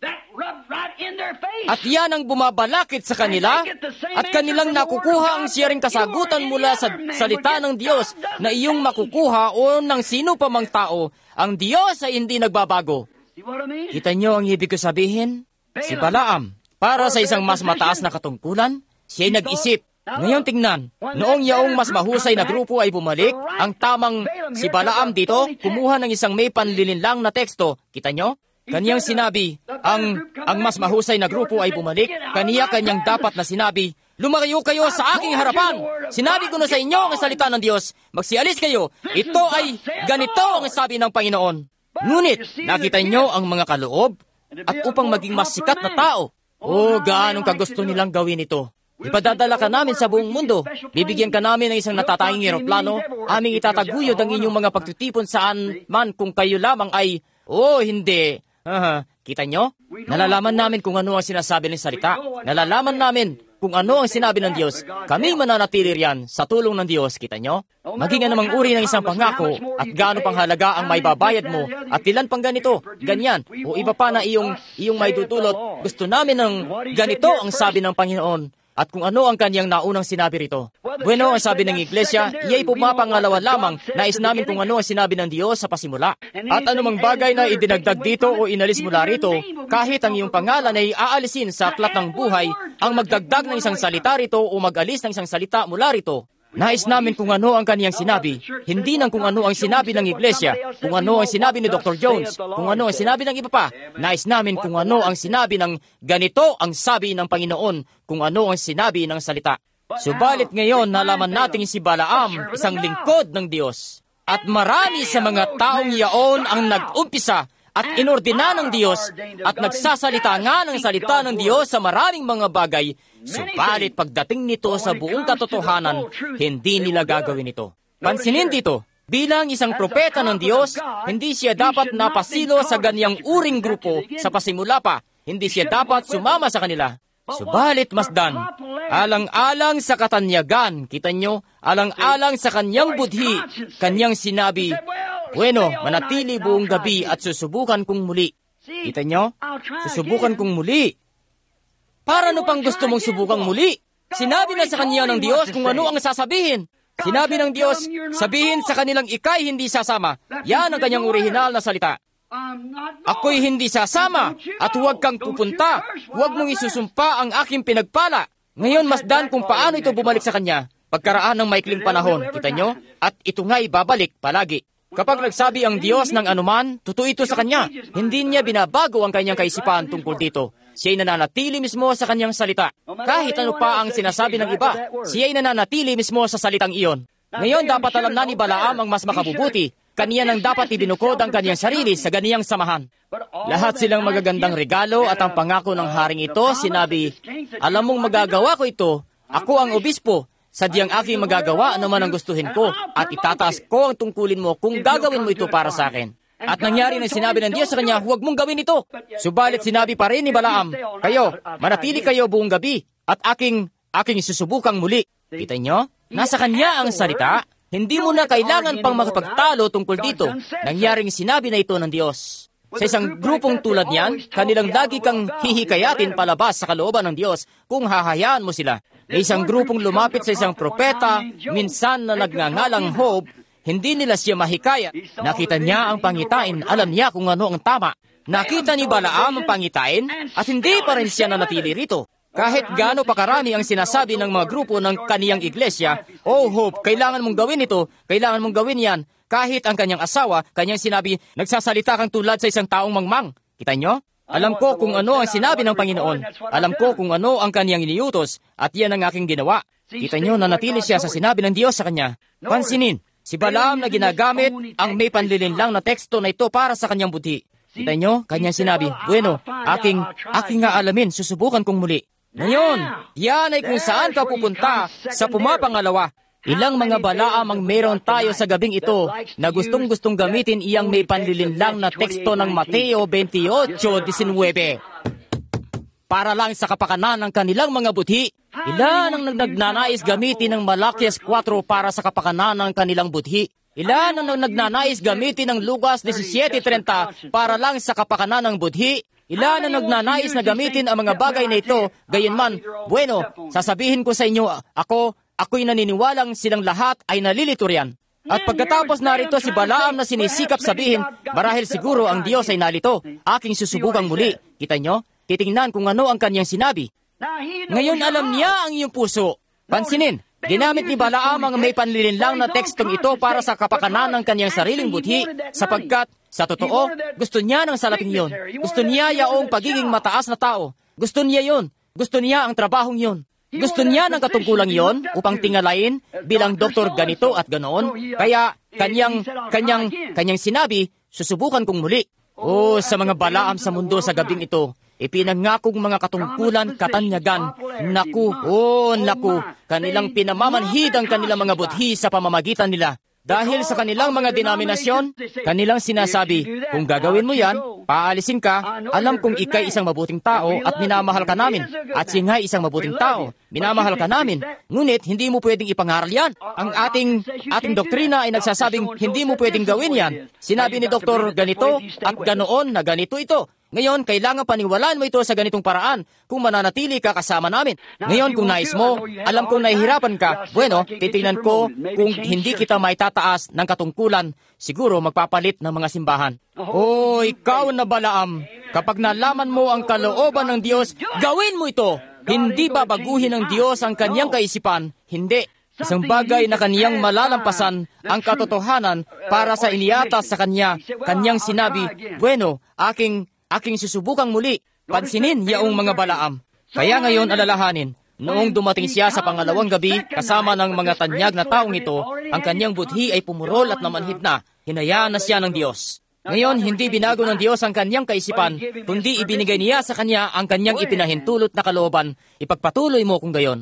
At yan ang bumabalakid sa kanila at kanilang nakukuha ang siyaring kasagutan mula sa salita ng Diyos na iyong makukuha o ng sino pa mang tao. Ang Diyos ay hindi nagbabago. Kita niyo ang ibig ko sabihin? Si Balaam, para sa isang mas mataas na katungkulan, siya'y nag-isip. Ngayon tingnan, noong yaong mas mahusay na grupo ay bumalik, ang tamang si Balaam dito, kumuha ng isang may panlilinlang na teksto. Kita niyo? Kaniyang sinabi, ang mas mahusay na grupo ay bumalik, kanyang dapat na sinabi, lumayo kayo sa aking harapan. Sinabi ko na sa inyo ang salita ng Diyos, magsialis kayo. Ito ay ganito ang sabi ng Panginoon. Ngunit, nakita niyo ang mga kaloob at upang maging mas sikat na tao. O, gaanong kagusto nilang gawin ito. Ipadadala ka namin sa buong mundo. Bibigyan ka namin ng isang natatanging eroplano. Aming itataguyod ang inyong mga pagtitipon saan man kung kayo lamang ay, hindi. Kita nyo? Nalalaman namin kung ano ang sinasabi ng salita. Nalalaman namin kung ano ang sinabi ng Diyos. Kami mananatili riyan sa tulong ng Diyos. Kita nyo? Maging anumang uri ng isang pangako at gaano pang halaga ang may babayad mo at ilan pang ganito, ganyan, o iba pa na iyong may dudulot. Gusto namin ng ganito ang sabi ng Panginoon. At kung ano ang kanyang naunang sinabi rito. Bueno, ang sabi ng Iglesia, iya'y pumapangalawa lamang, nais namin kung ano ang sinabi ng Diyos sa pasimula. At anumang bagay na idinagdag dito o inalis mula rito, kahit ang iyong pangalan ay aalisin sa aklat ng buhay, ang magdagdag ng isang salita rito o mag-alis ng isang salita mula rito. Nais namin kung ano ang kaniyang sinabi, hindi nang kung ano ang sinabi ng Iglesia, kung ano ang sinabi ni Dr. Jones, kung ano ang sinabi ng iba pa. Nais namin kung ano ang sinabi ng ganito ang sabi ng Panginoon, kung ano ang sinabi ng salita. Subalit ngayon, nalaman natin si Balaam, isang lingkod ng Diyos. At marami sa mga taong yaon ang nag-umpisa at inordina ng Diyos at nagsasalita nga ng salita ng Diyos sa maraming mga bagay. Subalit pagdating nito sa buong katotohanan, hindi nila gagawin ito. Pansinin dito, bilang isang propeta ng Diyos, hindi siya dapat napasilo sa ganyang uring grupo sa pasimula pa. Hindi siya dapat sumama sa kanila. Subalit masdan, alang-alang sa katanyagan, kita nyo, alang-alang sa kanyang budhi, kanyang sinabi, bueno, manatili buong gabi at susubukan kong muli. Kita nyo? Susubukan kong muli. Para ano pang gusto mong subukang muli? Sinabi na sa kanya ng Diyos kung ano ang sasabihin. Sinabi ng Diyos, sabihin sa kanilang ikay hindi sasama. Yan ang kanyang orihinal na salita. Ako'y hindi sasama at huwag kang pupunta. Huwag mong isusumpa ang aking pinagpala. Ngayon masdan kung paano ito bumalik sa kanya. Pagkaraan ng maikling panahon, kita nyo? At ito nga'y babalik palagi. Kapag nagsabi ang Diyos ng anuman, totoo ito sa kanya. Hindi niya binabago ang kanyang kaisipan tungkol dito. Siya'y nananatili mismo sa kanyang salita. Kahit ano pa ang sinasabi ng iba, siya'y nananatili mismo sa salitang iyon. Ngayon dapat alam na ni Balaam ang mas makabubuti. Kaniya nang dapat ibinukod ang kanyang sarili sa ganiyang samahan. Lahat silang magagandang regalo at ang pangako ng haring ito, sinabi, alam mong magagawa ko ito, ako ang obispo, sadyang aking magagawa naman ang gustuhin ko at itataas ko ang tungkulin mo kung gagawin mo ito para sa akin. At nangyari na sinabi ng Diyos sa kanya, huwag mong gawin ito. Subalit sinabi pa rin ni Balaam, kayo, manatili kayo buong gabi at aking isusubukang muli. Kita nyo? Nasa kanya ang salita. Hindi mo na kailangan pang makipagtalo tungkol dito. Nangyaring sinabi na ito ng Diyos. Sa isang grupong tulad niyan, kanilang lagi kang hihikayatin palabas sa kalooban ng Diyos kung hahayaan mo sila. May isang grupong lumapit sa isang propeta, minsan na nagngangalang Job, hindi nila siya mahikaya. Nakita niya ang pangitain, alam niya kung ano ang tama. Nakita ni Balaam ang pangitain at hindi pa rin siya nanatili rito. Kahit gaano pa karami ang sinasabi ng mga grupo ng kaniyang iglesia, oh Job, kailangan mong gawin ito, kailangan mong gawin yan. Kahit ang kanyang asawa, kanyang sinabi, nagsasalita kang tulad sa isang taong mangmang. Kita nyo? Alam ko kung ano ang sinabi ng Panginoon. Alam ko kung ano ang kaniyang iniutos at yan ang aking ginawa. Kita nyo, nanatili siya sa sinabi ng Diyos sa kanya. Pansinin, si Balaam na ginagamit ang may panlilinlang na teksto na ito para sa kanyang budhi. Kita nyo, kanyang sinabi, bueno, aking nga alamin, susubukan kong muli. Ngayon, yan ay kung saan ka pupunta sa pumapangalawa. Ilang mga Balaam ang meron tayo sa gabing ito na gustong-gustong gamitin iyang may panlilinlang na teksto ng Mateo 28:19 para lang sa kapakanan ng kanilang mga budhi. Ilan ang nagnanais gamitin ng Malakias 4 para sa kapakanan ng kanilang budhi? Ilan ang nagnanais gamitin ng Lukas 17:30 para lang sa kapakanan ng budhi? Ilan ang nagnanais na gamitin ang mga bagay na ito? Gayunman, bueno, sasabihin ko sa inyo, ako'y naniniwalang silang lahat ay nalilito riyan. At pagkatapos narito si Balaam na sinisikap sabihin, marahil siguro ang Diyos ay nalito, aking susubukang muli. Kita nyo? Titingnan kung ano ang kanyang sinabi. Ngayon alam niya ang iyong puso. Pansinin, ginamit ni Balaam ang may panlilinlang na tekstong ito para sa kapakanan ng kanyang sariling budhi, sapagkat, sa totoo, gusto niya ng salaping yon. Gusto niya yaong pagiging mataas na tao. Gusto niya yon. Gusto niya ang trabahong yon. Gusto niya ng katungkulang yon upang tingalain bilang doktor ganito at ganoon. Kaya kanyang sinabi, susubukan kong muli. Sa mga Balaam sa mundo sa gabing ito, ipinangakong mga katungkulan, katanyagan, naku, kanilang pinamamanhid ang kanilang mga budhi sa pamamagitan nila. Dahil sa kanilang mga denominasyon, kanilang sinasabi, kung gagawin mo yan, paalisin ka, alam kong ikay isang mabuting tao at minamahal ka namin. At siya nga isang mabuting tao, minamahal ka namin. Ngunit, hindi mo pwedeng ipangaral yan. Ang ating doktrina ay nagsasabing, hindi mo pwedeng gawin yan. Sinabi ni Doktor ganito at ganoon na ganito ito. Ngayon, kailangan paniwalaan mo ito sa ganitong paraan kung mananatili ka kasama namin. Ngayon, kung nais mo, alam kong nahihirapan ka, bueno, titingnan ko kung hindi kita may tataas ng katungkulan, siguro magpapalit ng mga simbahan. Ikaw na Balaam, kapag nalaman mo ang kalooban ng Diyos, gawin mo ito. Hindi babaguhin ng Diyos ang kanyang kaisipan, hindi. Isang bagay na kaniyang malalampasan ang katotohanan para sa iniatas sa kanyang sinabi, bueno, aking susubukang muli. Pansinin yaong mga Balaam. Kaya ngayon alalahanin, noong dumating siya sa pangalawang gabi, kasama ng mga tanyag na taong ito, ang kanyang budhi ay pumurol at namanhid na. Hinayaan na siya ng Diyos. Ngayon, hindi binago ng Diyos ang kanyang kaisipan, kundi ibinigay niya sa kanya ang kanyang ipinahintulot na kalooban. Ipagpatuloy mo kung gayon.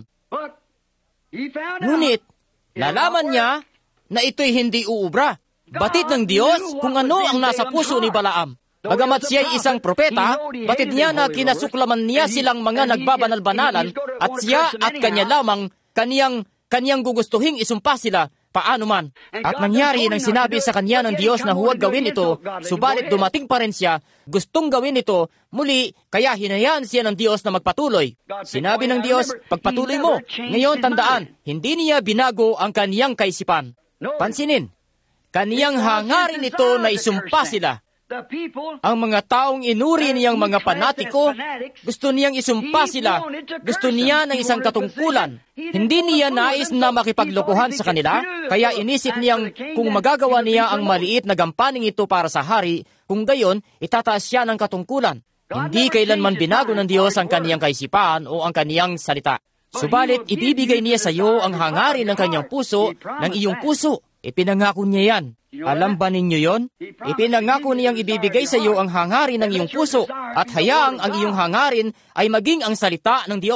Ngunit, nalaman niya na ito'y hindi uubra. Batid ng Diyos kung ano ang nasa puso ni Balaam. Bagamat siya ay isang propeta, batid niya na kinasuklaman niya silang mga nagbabanal-banalan at siya at kanya lamang kaniyang gugustuhing isumpa sila paano man. At nangyari nang sinabi sa kanya ng Diyos na huwag gawin ito, subalit dumating pa rin siya, gustong gawin ito, muli, kaya hinayaan siya ng Diyos na magpatuloy. Sinabi ng Diyos, pagpatuloy mo. Ngayon tandaan, hindi niya binago ang kaniyang kaisipan. Pansinin, kaniyang hangarin ito na isumpa sila. Ang mga taong inuri niyang mga panatiko, gusto niyang isumpa sila. Gusto niya ng isang katungkulan. Hindi niya nais na makipaglokohan sa kanila, kaya inisip niyang kung magagawa niya ang maliit na gampaning ito para sa hari, kung gayon, itataas siya ng katungkulan. Hindi kailanman binago ng Diyos ang kaniyang kaisipan o ang kaniyang salita. Subalit, ibibigay niya sa iyo ang hangarin ng kanyang puso, ng iyong puso. Ipinangako niya yan. Alam ba ninyo yon? Ipinangako niyang ibibigay sa iyo ang hangarin ng iyong puso at hayaang ang iyong hangarin ay maging ang salita ng Diyos.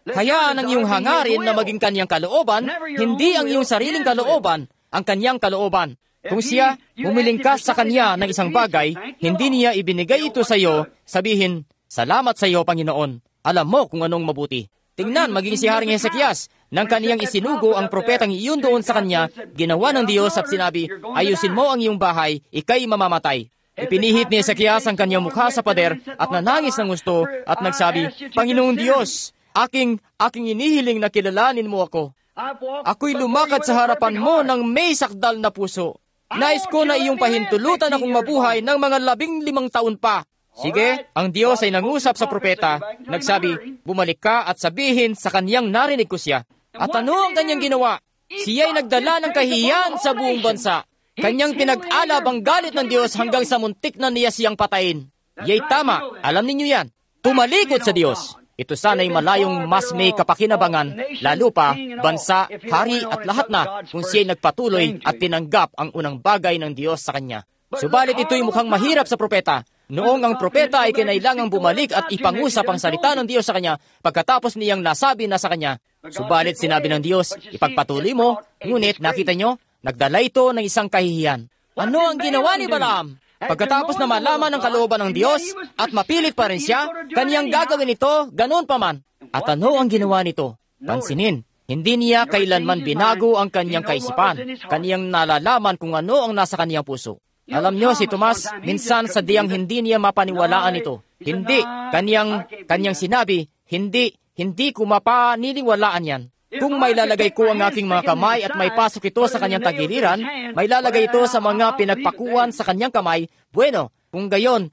Hayaan ang iyong hangarin na maging kanyang kalooban, hindi ang iyong sariling kalooban, ang kanyang kalooban. Kung siya humilingkas sa kanya ng isang bagay, hindi niya ibinigay ito sa iyo, sabihin, salamat sa iyo, Panginoon. Alam mo kung anong mabuti. Tingnan, maging si Haring Hezekias, nang kaniyang isinugo ang propetang iyon doon sa kanya, ginawa ng Diyos at sinabi, ayusin mo ang iyong bahay, ikay mamamatay. Ipinihit ni Hezekias ang kanyang mukha sa pader at nanangis ng gusto at nagsabi, Panginoong Diyos, aking inihiling na kilalanin mo ako. Ako'y lumakad sa harapan mo ng may sakdal na puso. Nais ko na iyong pahintulutan akong mabuhay ng mga 15 taon pa. Sige, ang Diyos ay nangusap sa propeta, nagsabi, bumalik ka at sabihin sa kanyang narinig ko siya. At ano ang kanyang ginawa? Siya'y nagdala ng kahiyan sa buong bansa. Kanyang pinag-alab ang galit ng Diyos hanggang sa muntik na niya siyang patayin. Yay tama, alam ninyo yan. Tumalikod sa Diyos. Ito sana'y malayong mas may kapakinabangan, lalo pa, bansa, hari at lahat na kung siya'y nagpatuloy at tinanggap ang unang bagay ng Diyos sa kanya. Subalit ito'y mukhang mahirap sa propeta. Noong ang propeta ay kinailangang bumalik at ipangusap ang salita ng Diyos sa kanya pagkatapos niyang nasabi na sa kanya. Subalit sinabi ng Diyos, ipagpatuloy mo, ngunit nakita nyo, nagdala ito ng isang kahihiyan. Ano ang ginawa ni Balaam? Pagkatapos na malaman ang kalooban ng Diyos at mapilit pa rin siya, kaniyang gagawin ito, ganoon pa man. At ano ang ginawa nito? Pansinin, hindi niya kailanman binago ang kaniyang kaisipan. Kaniyang nalalaman kung ano ang nasa kaniyang puso. Alam niyo si Tomas, minsan sadyang hindi niya mapaniwalaan ito. Hindi, kaniyang sinabi, hindi ko mapaniniwalaan yan. Kung may lalagay ko ang aking mga kamay at may pasok ito sa kanyang tagiliran, may lalagay ito sa mga pinagpakuan sa kanyang kamay, bueno, kung gayon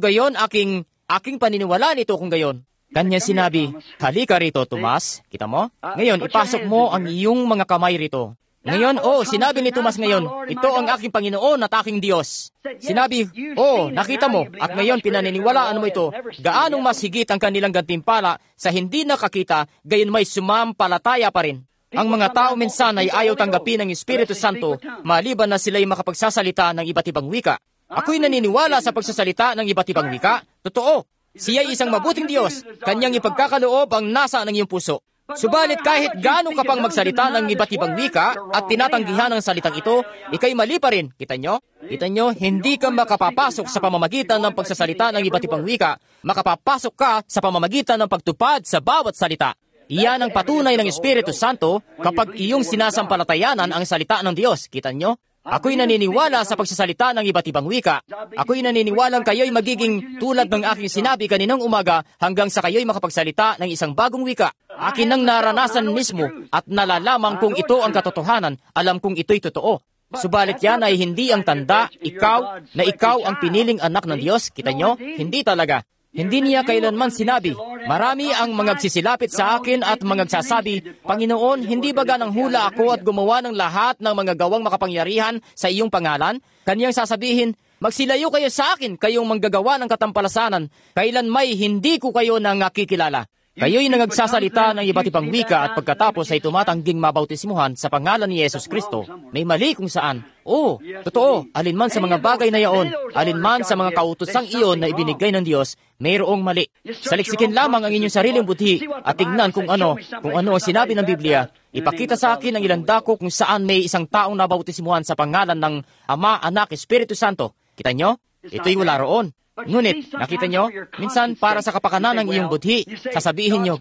aking paniniwalaan ito kung gayon. Kanya sinabi, halika rito, Tomas. Kita mo? Ngayon, ipasok mo ang iyong mga kamay rito. Ngayon, sinabi ni Tomas ngayon, ito ang aking Panginoon at aking Diyos. Sinabi, nakita mo, at ngayon pinaniniwalaan mo ito, gaanong mas higit ang kanilang gantimpala sa hindi nakakita, gayon may sumampalataya pa rin. Ang mga tao minsan ay ayaw tanggapin ng Espiritu Santo, maliban na sila'y makapagsasalita ng iba't ibang wika. Ako'y naniniwala sa pagsasalita ng iba't ibang wika. Totoo, siya'y isang mabuting Diyos, kanyang ipagkakaloob ang nasa ng iyong puso. Subalit kahit gaano ka pang magsalita ng iba't ibang wika at tinatanggihan ang salitang ito, ikay mali pa rin. Kita nyo? Kita nyo, hindi ka makapapasok sa pamamagitan ng pagsasalita ng iba't ibang wika. Makapapasok ka sa pamamagitan ng pagtupad sa bawat salita. Iyan ang patunay ng Espiritu Santo kapag iyong sinasampalatayanan ang salita ng Diyos. Kita nyo? Ako'y naniniwala sa pagsasalita ng iba't ibang wika. Ako'y naniniwalang kayo'y magiging tulad ng aking sinabi kaninang umaga hanggang sa kayo'y makapagsalita ng isang bagong wika. Akin ang naranasan mismo at nalalaman kung ito ang katotohanan, alam kong ito'y totoo. Subalit yan ay hindi ang tanda, ikaw ang piniling anak ng Diyos. Kita nyo? Hindi talaga. Hindi niya kailanman sinabi, marami ang magsisilapit sa akin at magsasabi, Panginoon, hindi ba ganang hula ako at gumawa ng lahat ng mga gawang makapangyarihan sa iyong pangalan? Kanyang sasabihin, magsilayo kayo sa akin, kayong manggagawa ng katampalasanan, kailan may hindi ko kayo nakikilala. Kayo'y nagsasalita ng iba't ibang wika at pagkatapos ay tumatangging mabautismuhan sa pangalan ni Yesus Kristo. May mali kung saan. Totoo, alinman sa mga bagay na iyon, alinman sa mga kautosang iyon na ibinigay ng Diyos, mayroong mali. Saliksikin lamang ang inyong sariling buti at tingnan kung ano ang sinabi ng Biblia. Ipakita sa akin ang ilang dako kung saan may isang taong nabautismuhan sa pangalan ng Ama, Anak, Espiritu Santo. Kita nyo? Ito'y wala roon. Ngunit, nakita nyo, minsan para sa kapakanan ng iyong budhi, sasabihin nyo,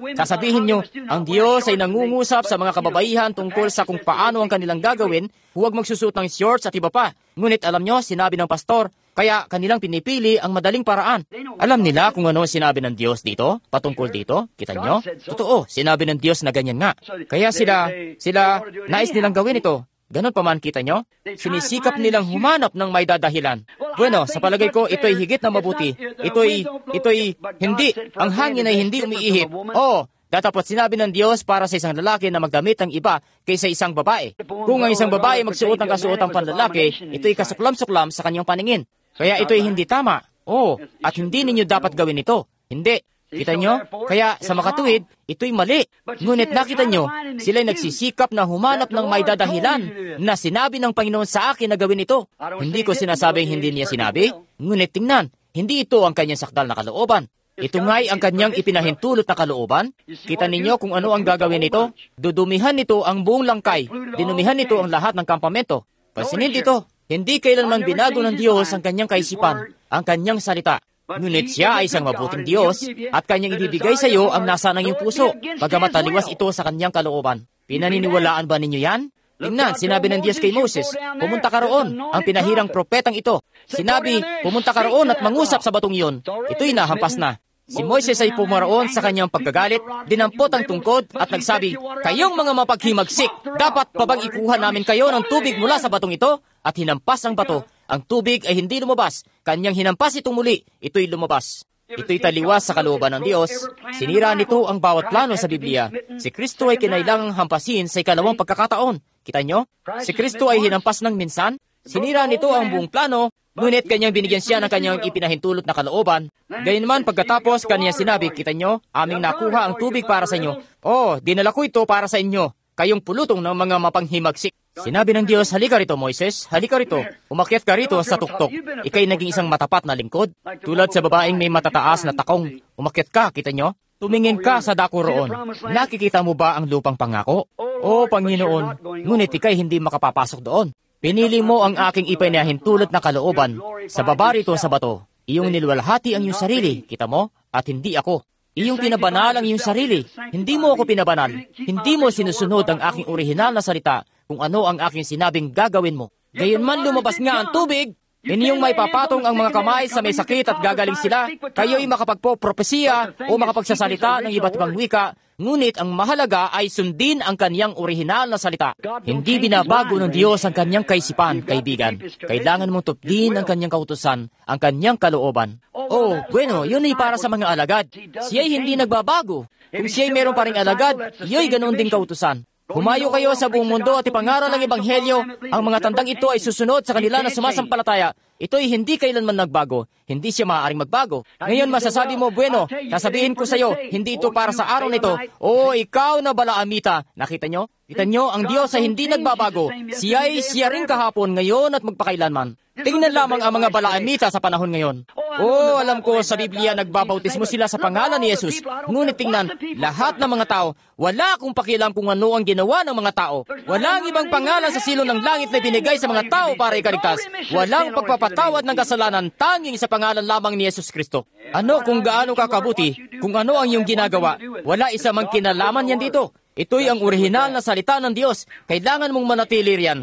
ang Diyos ay nangungusap sa mga kababaihan tungkol sa kung paano ang kanilang gagawin, huwag magsusuot ng shorts at iba pa. Ngunit alam nyo, sinabi ng pastor, kaya kanilang pinipili ang madaling paraan. Alam nila kung ano sinabi ng Diyos dito, patungkol dito, kita nyo? Totoo, sinabi ng Diyos na ganyan nga. Kaya sila, nais nilang gawin ito. Ganon pa man, kita nyo? Sinisikap nilang humanap ng may dadahilan. Bueno, sa palagay ko, ito'y higit na mabuti. Ito'y hindi. Ang hangin ay hindi umiihip. Datapot sinabi ng Diyos para sa isang lalaki na magdamit ng iba kaysa isang babae. Kung ang isang babae magsuot ng kasuotang panlalaki, ito'y kasuklam-suklam sa kanyang paningin. Kaya ito'y hindi tama. At hindi ninyo dapat gawin ito. Hindi. Kita nyo? Kaya sa makatuwid, ito'y mali. Ngunit nakita nyo, sila'y nagsisikap na humanap ng may dadahilan na sinabi ng Panginoon sa akin na gawin ito. Hindi ko sinasabing hindi niya sinabi, ngunit tingnan, hindi ito ang kanyang sakdal na kalooban. Ito nga'y ang kanyang ipinahintulot na kalooban. Kita ninyo kung ano ang gagawin nito. Dudumihan nito ang buong langkay. Dinumihan nito ang lahat ng kampamento. Pansinin dito, hindi kailanman binago ng Diyos ang kanyang kaisipan, ang kanyang salita. Ngunit siya ay isang mabuting Diyos at kanyang ibibigay sa iyo ang nasa ng iyong puso, bagamat taliwas ito sa kanyang kalooban. Pinaniniwalaan ba ninyo yan? Tingnan, sinabi ng Diyos kay Moses, pumunta ka roon, ang pinahirang propetang ito. Sinabi, pumunta ka roon at mangusap sa batong iyon. Ito'y nahampas na. Si Moises ay pumaroon sa kanyang pagkagalit, dinampot ang tungkod at nagsabi, kayong mga mapaghimagsik, dapat pa bang ikuha namin kayo ng tubig mula sa batong ito? At hinampas ang bato. Ang tubig ay hindi lumabas. Kanyang hinampas itong muli, ito'y lumabas. Ito'y taliwas sa kalooban ng Diyos. Sinira nito ang bawat plano sa Biblia. Si Kristo ay kinailangang hampasin sa ikalawang pagkakataon. Kita nyo? Si Kristo ay hinampas ng minsan. Sinira nito ang buong plano, ngunit kanyang binigyan siya ng kanyang ipinahintulot na kalooban. Gayunman pagkatapos kanya sinabi, kita nyo, aming nakuha ang tubig para sa inyo. Dinala ko ito para sa inyo, kayong pulutong ng mga mapanghimagsik. Sinabi ng Diyos, halika rito Moises, halika rito, umakyat ka rito sa tuktok. Ika'y naging isang matapat na lingkod, tulad sa babaeng may matataas na takong. Umakyat ka, kita nyo? Tumingin ka sa dako roon. Nakikita mo ba ang lupang pangako? O Panginoon, ngunit ika'y hindi makapapasok doon. Pinili mo ang aking ipinahintulot na kalooban sa baba rito sa bato. Iyong nilwalhati ang iyong sarili, kita mo, at hindi ako. Iyong pinabanal ang iyong sarili. Hindi mo ako pinabanal. Hindi mo sinusunod ang aking orihinal na salita kung ano ang aking sinabing gagawin mo. Gayunman lumabas nga ang tubig. Inyong may papatong ang mga kamay sa may sakit at gagaling sila. Kayo'y makapagpo-propesiya o makapagsasalita ng iba't ibang wika. Ngunit ang mahalaga ay sundin ang kanyang orihinal na salita. Hindi binabago ng Diyos ang kanyang kaisipan, kaibigan. Kailangan mong tupdin ang kanyang kautusan, ang kanyang kalooban. Bueno, yun ay para sa mga alagad. Siya'y hindi nagbabago. Kung siya'y meron pa ring alagad, iyo'y ganoon din kautusan. Humayo kayo sa buong mundo at ipangaral ang ebanghelyo. Ang mga tandang ito ay susunod sa kanila na sumasampalataya. Ito'y hindi kailanman nagbago. Hindi siya maaaring magbago. Ngayon masasabi mo, bueno, sasabihin ko sa iyo, hindi ito para sa araw nito. Ikaw na Balaamita. Nakita nyo? Kita nyo, ang Diyos ay hindi nagbabago. Siya rin kahapon, ngayon at magpakailanman. Tingnan lamang ang mga Balaamita sa panahon ngayon. Alam ko sa Biblia nagbabautismo sila sa pangalan ni Jesus. Ngunit tingnan, lahat ng mga tao, wala akong pakialam kung ano ang ginawa ng mga tao. Walang ibang pangalan sa silong ng langit na binigay sa mga tao para ikaligtas. Walang pagpapatawad ng kasalanan, tanging sa pangalan lamang ni Jesus Kristo. Ano kung gaano kakabuti, kung ano ang iyong ginagawa, wala isa mang kinalaman yan dito. Ito'y ang orihinal na salita ng Diyos. Kailangan mong manatili riyan.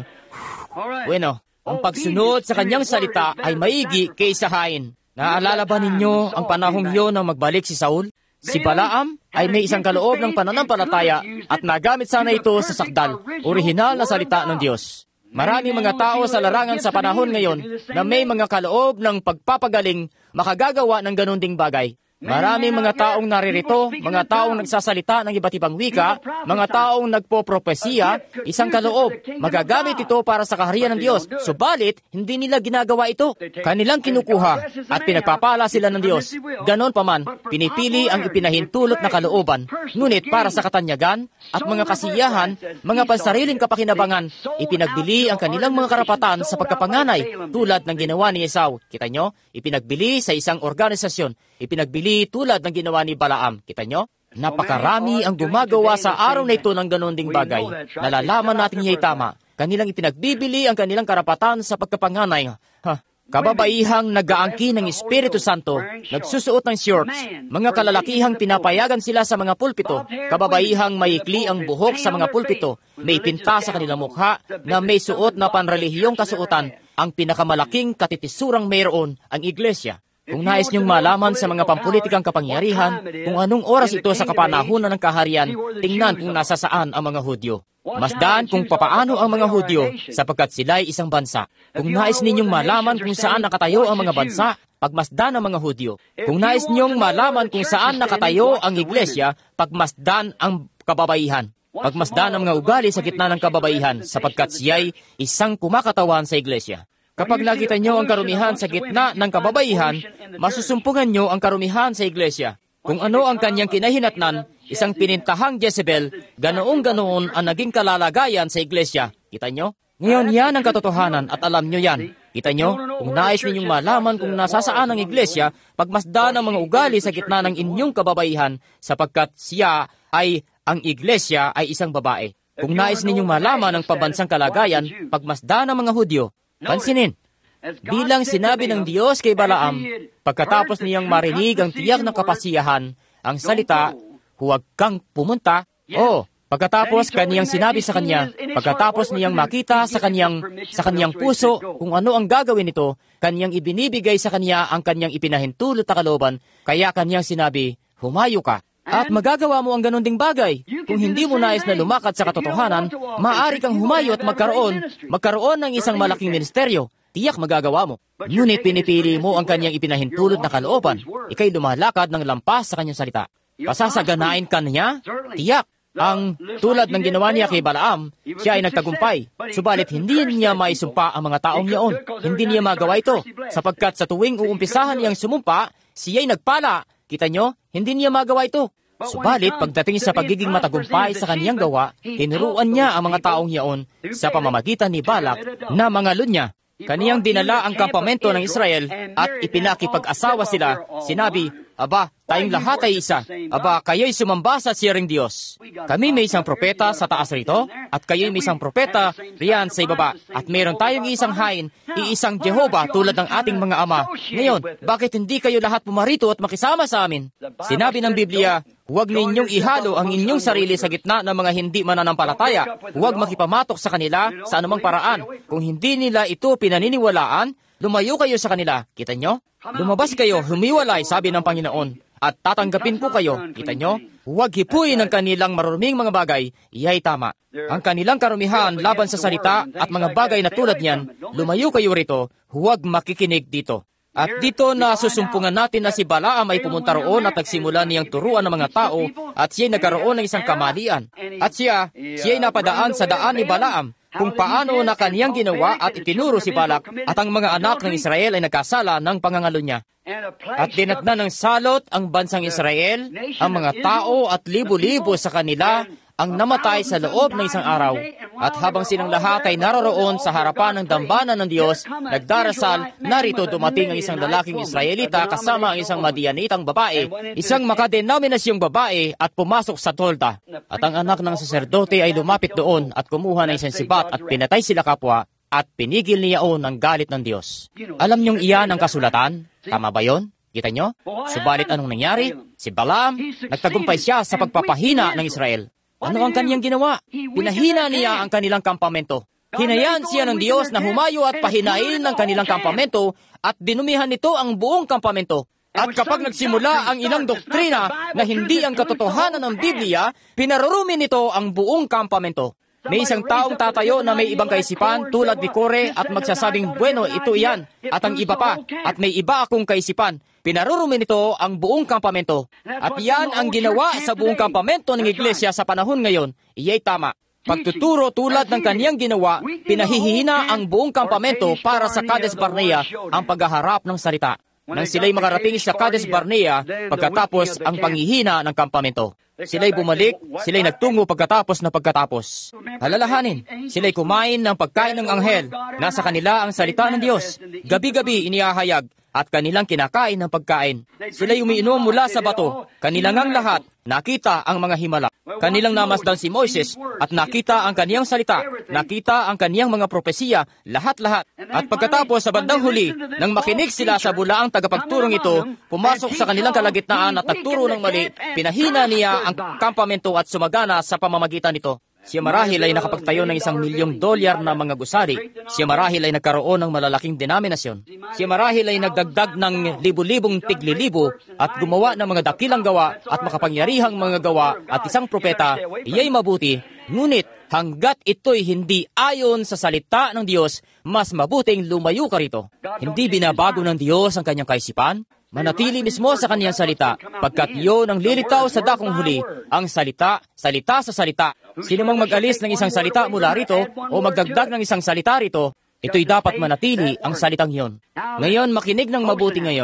Bueno, ang pagsunod sa kanyang salita ay maigi kaysa hain. Naaalala ba ninyo ang panahong iyon nang magbalik si Saul? Si Balaam ay may isang kaloob ng pananampalataya at nagamit sana ito sa sakdal, orihinal na salita ng Diyos. Maraming mga tao sa larangan sa panahon ngayon na may mga kaloob ng pagpapagaling makagagawa ng ganun ding bagay. Maraming mga taong naririto, mga taong nagsasalita ng iba't ibang wika, mga taong nagpo-propesiya, isang kaloob. Magagamit ito para sa kaharian ng Diyos. Subalit, hindi nila ginagawa ito. Kanilang kinukuha at pinagpapala sila ng Diyos. Ganon pa man, pinipili ang ipinahintulot na kalooban. Ngunit para sa katanyagan at mga kasiyahan, mga pansariling kapakinabangan, ipinagbili ang kanilang mga karapatan sa pagkapanganay tulad ng ginawa ni Esau. Kita nyo? Ipinagbili sa isang organisasyon. Ipinagbili tulad ng ginawa ni Balaam. Kita nyo? Napakarami ang gumagawa sa araw na ito ng ganon ding bagay. Nalalaman natin niya'y tama. Kanilang ipinagbibili ang kanilang karapatan sa pagkapanganay. Kababaihang nag-aangkin ng Espiritu Santo, nagsusuot ng shorts, mga kalalakihang pinapayagan sila sa mga pulpito, kababaihang maikli ang buhok sa mga pulpito, may pinta sa kanilang mukha na may suot na panrelihiyong kasuotan, ang pinakamalaking katitisurang mayroon ang iglesia. Kung nais niyong malaman sa mga pampulitikang kapangyarihan, kung anong oras ito sa kapanahunan ng kaharian, tingnan kung nasa saan ang mga Hudyo. Masdaan kung papaano ang mga Hudyo sapagkat sila'y isang bansa. Kung nais ninyong malaman kung saan nakatayo ang mga bansa, pagmasdan ang mga Hudyo. Kung nais ninyong malaman kung saan nakatayo ang iglesia, pagmasdan ang kababaihan. Pagmasdan ang mga ugali sa gitna ng kababaihan sapagkat siya'y isang kumakatawan sa iglesia. Kapag nakita nyo ang karumihan sa gitna ng kababaihan, masusumpungan nyo ang karumihan sa iglesia. Kung ano ang kanyang kinahinatnan, isang pinintahang Jezebel, ganoong-ganoon ang naging kalalagayan sa iglesia. Kita nyo? Ngayon, yan ang katotohanan at alam nyo yan. Kita nyo, kung nais ninyong malaman kung nasasaan ang iglesia, pagmasdan ang mga ugali sa gitna ng inyong kababaihan, sapagkat ang iglesia ay isang babae. Kung nais ninyong malaman ang pabansang kalagayan, pagmasdan ang mga Hudyo. Pansinin, bilang sinabi ng Diyos kay Balaam, pagkatapos niyang marinig ang tiyak ng kapasiyahan, ang salita, huwag kang pumunta. Pagkatapos kaniyang sinabi sa kanya, pagkatapos niyang makita sa kanyang puso kung ano ang gagawin nito, kaniyang ibinibigay sa kanya ang kanyang ipinahintulot na kalooban, kaya kaniyang sinabi, humayo ka. At magagawa mo ang ganun ding bagay. Kung hindi mo nais na lumakad sa katotohanan, maaari kang humayo at magkaroon ng isang malaking ministeryo. Tiyak magagawa mo. Ngunit pinipili mo ang kanyang ipinahintulot na kalooban. Ika'y lumalakad ng lampas sa kanyang salita. Pasasaganain ka niya? Tiyak. Ang tulad ng ginawa niya kay Balaam, siya ay nagtagumpay. Subalit hindi niya maisumpa ang mga taong iyon. Hindi niya magawa ito, sapagkat sa tuwing uumpisahan niyang sumumpa, siya'y nagpala. Kita nyo, hindi niya magawa ito. Subalit pagdating sa pagiging matagumpay sa kaniyang gawa, tinuruan niya ang mga taong iyon sa pamamagitan ni Balak na mangalun niya. Kaniyang dinala ang kampamento ng Israel at ipinakipag-asawa sila. Sinabi, aba, tayong lahat ay isa. Aba, kayo'y sumamba sa siring Diyos. Kami may isang propeta sa taas rito, at kayo'y may isang propeta riyan sa ibaba. At meron tayong isang hain, iisang Jehova tulad ng ating mga ama. Ngayon, bakit hindi kayo lahat pumarito at makisama sa amin? Sinabi ng Biblia, huwag ninyong ihalo ang inyong sarili sa gitna ng mga hindi mananampalataya. Huwag makipamatok sa kanila sa anumang paraan. Kung hindi nila ito pinaniniwalaan, lumayo kayo sa kanila. Kita nyo? Lumabas kayo, humiwalay, sabi ng Panginoon, at tatanggapin ko kayo. Kita nyo? Huwag hipuin ang kanilang maruruming mga bagay. Iya'y tama. Ang kanilang karumihan laban sa salita at mga bagay na tulad niyan, lumayo kayo rito, huwag makikinig dito. At dito na susumpungan natin na si Balaam ay pumunta roon at nagsimula niyang turuan ng mga tao at siya'y nagkaroon ng isang kamalian. At siya'y napadaan sa daan ni Balaam kung paano na kaniyang ginawa at itinuro si Balak at ang mga anak ng Israel ay nagkasala ng pangangalo niya. At dinatnan ng salot ang bansang Israel, ang mga tao at libo-libo sa kanila ang namatay sa loob ng isang araw. At habang silang lahat ay naroroon sa harapan ng dambana ng Diyos, nagdarasal, narito dumating ang isang lalaking Israelita kasama ang isang Madianitang babae, isang makadenominasyong babae at pumasok sa tolda. At ang anak ng saserdote ay lumapit doon at kumuha ng isang sibat at pinatay sila kapwa at pinigil niyaon ang galit ng Diyos. Alam niyong iyan ang kasulatan? Tama ba yon? Kita nyo? Subalit anong nangyari? Si Balaam, nagtagumpay siya sa pagpapahina ng Israel. Ano ang kanyang ginawa? Pinahina niya ang kanilang kampamento. Hinayaan siya ng Diyos na humayo at pahinain ng kanilang kampamento at dinumihan nito ang buong kampamento. At kapag nagsimula ang ilang doktrina na hindi ang katotohanan ng Biblia, pinarurumi nito ang buong kampamento. May isang taong tatayo na may ibang kaisipan tulad ni Kore at magsasabing, bueno, ito iyan, at ang iba pa, at may iba akong kaisipan. Pinarurumi nito ang buong kampamento. At yan ang ginawa sa buong kampamento ng iglesia sa panahon ngayon. Iya'y tama. Pagtuturo tulad ng kaniyang ginawa, pinahihina ang buong kampamento para sa Kades Barnea ang paghaharap ng salita. Nang sila'y makarating sa Kades Barnea, pagkatapos ang panghihina ng kampamento. Sila'y bumalik, sila'y nagtungo pagkatapos. Halalahanin, sila'y kumain ng pagkain ng anghel. Nasa kanila ang salita ng Diyos. Gabi-gabi inihahayag at kanilang kinakain ng pagkain. Sila'y umiinom mula sa bato. Kanilang ang lahat nakita ang mga himala. Kanilang namasdan si Moises at nakita ang kaniyang salita. Nakita ang kaniyang mga propesiya, lahat-lahat. At pagkatapos sa bandang huli, nang makinig sila sa bulaang tagapagturong ito, pumasok sa kanilang kalagitnaan at nagturo ng mali, pinahina niya ang kampamento at sumagana sa pamamagitan nito. Siya marahil ay nakapagtayo ng $1,000,000 na mga gusari. Siya marahil ay nagkaroon ng malalaking denominasyon. Siya marahil ay nagdagdag ng libu-libong tiglilibo at gumawa ng mga dakilang gawa at makapangyarihang mga gawa at isang propeta. Iya'y mabuti. Ngunit hanggat ito'y hindi ayon sa salita ng Diyos, mas mabuting lumayo ka rito. Hindi binabago ng Diyos ang kanyang kaisipan. Manatili mismo sa kaniyang salita, pagkat iyon ang lilitaw sa dakong huli, ang salita, salita sa salita. Sino mang mag-alis ng isang salita mula rito o magdagdag ng isang salita rito, ito'y dapat manatili ang salitang iyon. Ngayon, makinig ng mabuti ngayon.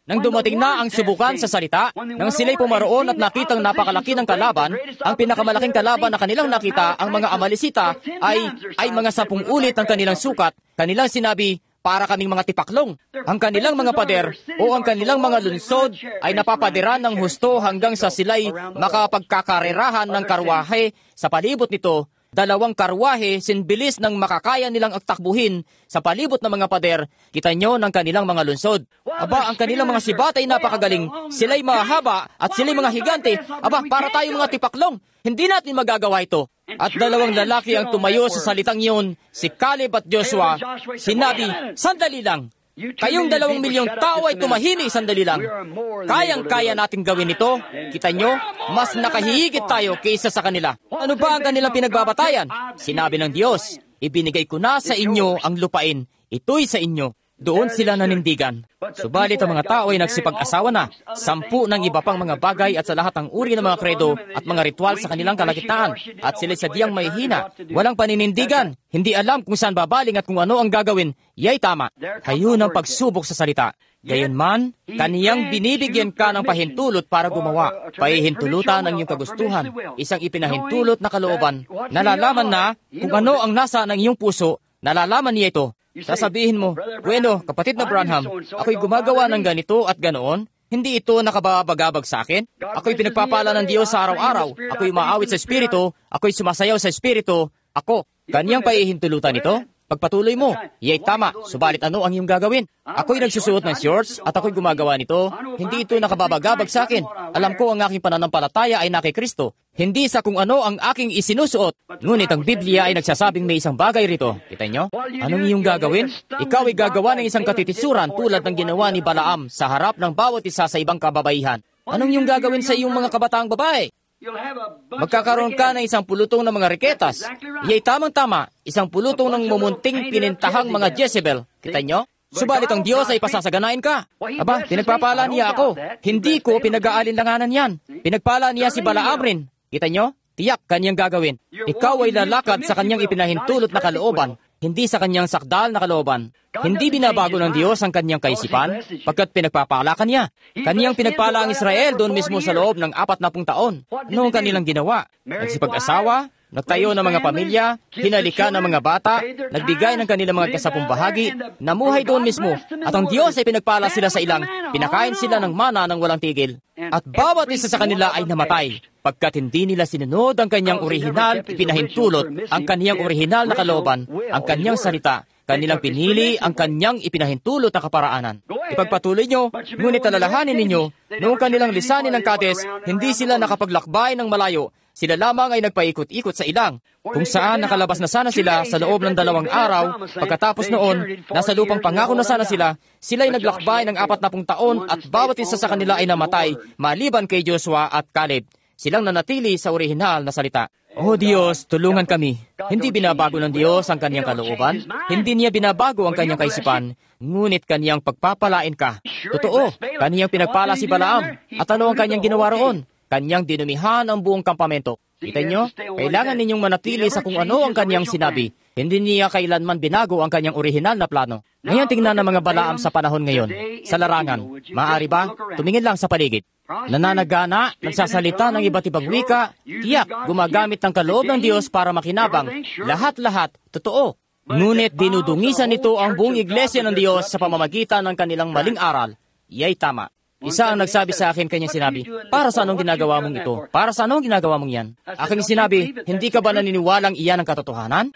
Nang dumating na ang subukan sa salita, nang sila'y pumaroon at nakitang napakalaki ng kalaban, ang pinakamalaking kalaban na kanilang nakita, ang mga Amalisita, ay mga 10 ulit ng kanilang sukat. Kanilang sinabi, para kaming mga tipaklong. Ang kanilang mga pader o ang kanilang mga lunsod ay napapadiran ng husto hanggang sa sila'y makapagkakarerahan ng karwahe. Sa palibot nito, 2 karwahe sinbilis ng makakaya nilang takbuhin sa palibot ng mga pader. Kita nyo ng kanilang mga lunsod. Aba, ang kanilang mga sibat ay napakagaling. Sila'y mahaba at sila'y mga higante. Aba, para tayong mga tipaklong. Hindi natin magagawa ito. At 2 lalaki ang tumayo sa salitang yun, si Caleb at Joshua. Sinabi, sandali lang. Kayong 2 milyong tao ay tumahimik, sandali lang. Kayang-kaya nating gawin ito. Kita nyo, mas nakahihigit tayo kaysa sa kanila. Ano ba ang kanilang pinagbabatayan? Sinabi ng Diyos, ibinigay ko na sa inyo ang lupain. Ito'y sa inyo. Doon sila nanindigan. Subalit ang mga tao ay nagsipag-asawa na, 10 ng iba pang mga bagay at sa lahat ng uri ng mga kredo at mga ritual sa kanilang kalagitnaan. At sila sadyang may hina, walang paninindigan, hindi alam kung saan babaling at kung ano ang gagawin. Yay tama. Hayun ang pagsubok sa salita. Gayunman, kaniyang binibigyan ka ng pahintulot para gumawa. Pahihintulutan ang iyong kagustuhan. Isang ipinahintulot na kalooban. Nalalaman na kung ano ang nasa ng iyong puso, nalalaman niya ito. Sasabihin mo, bueno, kapatid na Branham, ako'y gumagawa ng ganito at ganoon. Hindi ito nakababagabag sa akin. Ako'y pinagpapala ng Diyos sa araw-araw. Ako'y maawit sa Espiritu. Ako'y sumasayaw sa Espiritu. Ako, kaniyang paihintulutan ito. Pagpatuloy mo, yay tama, subalit ano ang iyong gagawin? Ako'y nagsusuot ng shorts at ako'y gumagawa nito. Hindi ito nakababagabag sa akin. Alam ko ang aking pananampalataya ay na kay Kristo. Hindi sa kung ano ang aking isinusuot. Ngunit ang Biblia ay nagsasabing may isang bagay rito. Kita nyo? Anong iyong gagawin? Ikaw ay gagawa ng isang katitisuran tulad ng ginawa ni Balaam sa harap ng bawat isa sa ibang kababaihan. Anong iyong gagawin sa iyong mga kabataang babae? Magkakaroon ka ng 10 pulutong ng mga riketas. Iya'y tamang-tama, 10 pulutong ng mumunting pinintahang mga Jezebel. Kita nyo? Subalit ang Diyos ay pasasaganain ka. Aba, pinagpapala niya ako. Hindi ko pinag-aalinlanganan yan. Pinagpala niya si Balaam rin. Kita nyo? Tiyak kanyang gagawin. Ikaw ay lalakad sa kanyang ipinahintulot na kalooban, hindi sa kanyang sakdal na kalooban. Hindi binabago ng Diyos ang kanyang kaisipan, pagkat pinagpapala ka niya. Kaniyang pinagpala ang Israel doon mismo sa loob ng 40 taon. Ano ang kanilang ginawa? Nagsipag-asawa, nagtayo ng mga pamilya, hinalika ng mga bata, nagbigay ng kanilang mga kasapong bahagi, namuhay doon mismo, at ang Diyos ay pinagpala sila sa ilang, pinakain sila ng mana ng walang tigil. At bawat isa sa kanila ay namatay, pagkat hindi nila sinunod ang kanyang orihinal, pinahintulot, ang kanyang orihinal na kalooban, ang kanyang salita. Kanilang pinili ang kanyang ipinahintulot na kaparaanan. Ipagpatuloy nyo, ngunit alalahanin ninyo, noong kanilang lisanin ng Kades, hindi sila nakapaglakbay ng malayo. Sila lamang ay nagpaikot-ikot sa ilang, kung saan nakalabas na sana sila sa loob ng 2 araw. Pagkatapos noon, nasa lupang pangako na sana sila, sila'y naglakbay ng 40 taon at bawat isa sa kanila ay namatay, maliban kay Joshua at Caleb. Silang nanatili sa orihinal na salita. O Diyos, tulungan kami. Hindi binabago ng Diyos ang kanyang kalooban. Hindi niya binabago ang kanyang kaisipan. Ngunit kanyang pagpapalain ka. Totoo, kanyang pinagpala si Balaam. At ano ang kanyang ginawa roon? Kanyang dinumihan ang buong kampamento. Kita nyo? Kailangan ninyong manatili sa kung ano ang kanyang sinabi. Hindi niya kailanman binago ang kanyang orihinal na plano. Ngayon tingnan ng mga Balaam sa panahon ngayon. Sa larangan, maaari ba? Tumingin lang sa paligid. Nananagana, nagsasalita ng iba't ibang wika, tiyak, gumagamit ng kaloob ng Diyos para makinabang. Lahat-lahat, totoo. Ngunit dinudungisan nito ang buong iglesia ng Diyos sa pamamagitan ng kanilang maling aral. Iya'y tama. Isa ang nagsabi sa akin, kanyang sinabi, para sa anong ginagawa mong ito? Para sa anong ginagawa mong yan? Aking sinabi, hindi ka ba naniniwalang iyan ang katotohanan?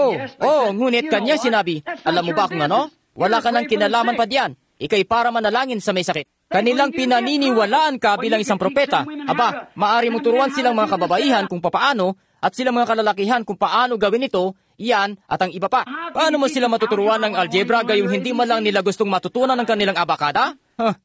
Ngunit kanyang sinabi, alam mo ba kung ano? Wala ka ng kinalaman pa diyan. Ika'y para manalangin sa may sakit. Kanilang pinaniniwalaan ka bilang isang propeta. Aba, maaari mong turuan silang mga kababaihan kung papaano at silang mga kalalakihan kung paano gawin ito, iyan at ang iba pa. Paano mo sila matuturuan ng algebra gayong hindi man lang nila gustong matutunan ng kanilang abakada?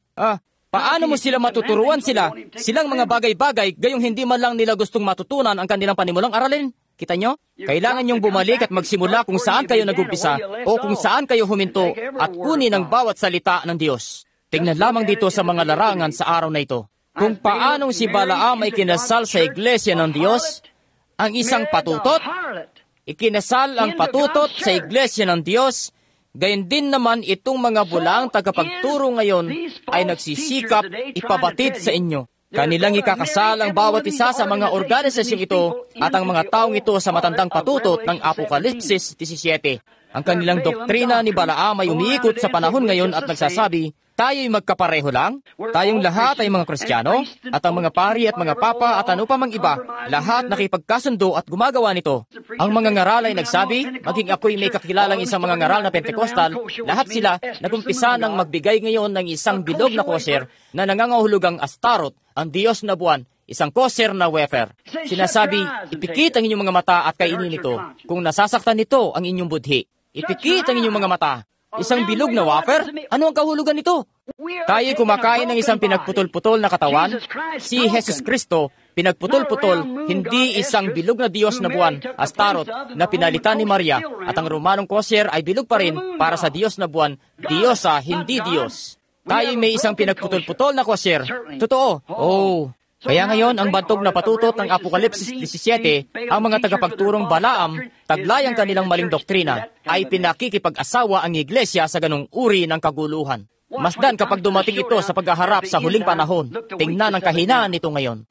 Paano mo sila matuturuan silang mga bagay-bagay gayong hindi man lang nila gustong matutunan ang kanilang panimulang aralin? Kita nyo? Kailangan nyong bumalik at magsimula kung saan kayo nag-umpisa o kung saan kayo huminto at kunin ang bawat salita ng Diyos. Tingnan lamang dito sa mga larangan sa araw na ito. Kung paanong si Balaam ay kinasal sa iglesia ng Diyos, ang isang patutot, ikinasal ang patutot sa iglesia ng Diyos, Gayon din naman itong mga bulaang tagapagturo ngayon ay nagsisikap ipabatid sa inyo. Kanilang ikakasal ang bawat isa sa mga organisasyong ito at ang mga taong ito sa matandang patutot ng Apokalipsis 17. Ang kanilang doktrina ni Balaam ay umiikot sa panahon ngayon at nagsasabi, tayo'y magkapareho lang, tayong lahat ay mga Kristiyano, at ang mga pari at mga papa at ano pa mang iba, lahat nakipagkasundo at gumagawa nito. Ang mga ngaral ay nagsabi, maging ako'y may kakilalang isang mga ngaral na Pentecostal, lahat sila nagumpisa ng magbigay ngayon ng isang bilog na kosher na nangangahulugang Astarot, ang Diyos na buwan, isang kosher na wafer. Sinasabi, ipikit ang inyong mga mata at kainin ito, kung nasasaktan nito ang inyong budhi. Ipikit ang inyong mga mata. Isang bilog na wafer? Ano ang kahulugan nito? Tayo'y kumakain ng isang pinagputol-putol na katawan. Si Jesus Kristo, pinagputol-putol, hindi isang bilog na Diyos na buwan, Astarot, na pinalitan ni Maria, at ang Romanong kosher ay bilog pa rin para sa Diyos na buwan, Diyosa, hindi Diyos. Tayo'y may isang pinagputol-putol na kosher. Totoo. Oh. Kaya ngayon, ang bantog na patutot ng Apokalipsis 17, ang mga tagapagturong Balaam, taglay ang kanilang maling doktrina, ay pinakikipag-asawa ang iglesia sa ganung uri ng kaguluhan. Masdan kapag dumating ito sa paghaharap sa huling panahon, tingnan ang kahinaan nito ngayon.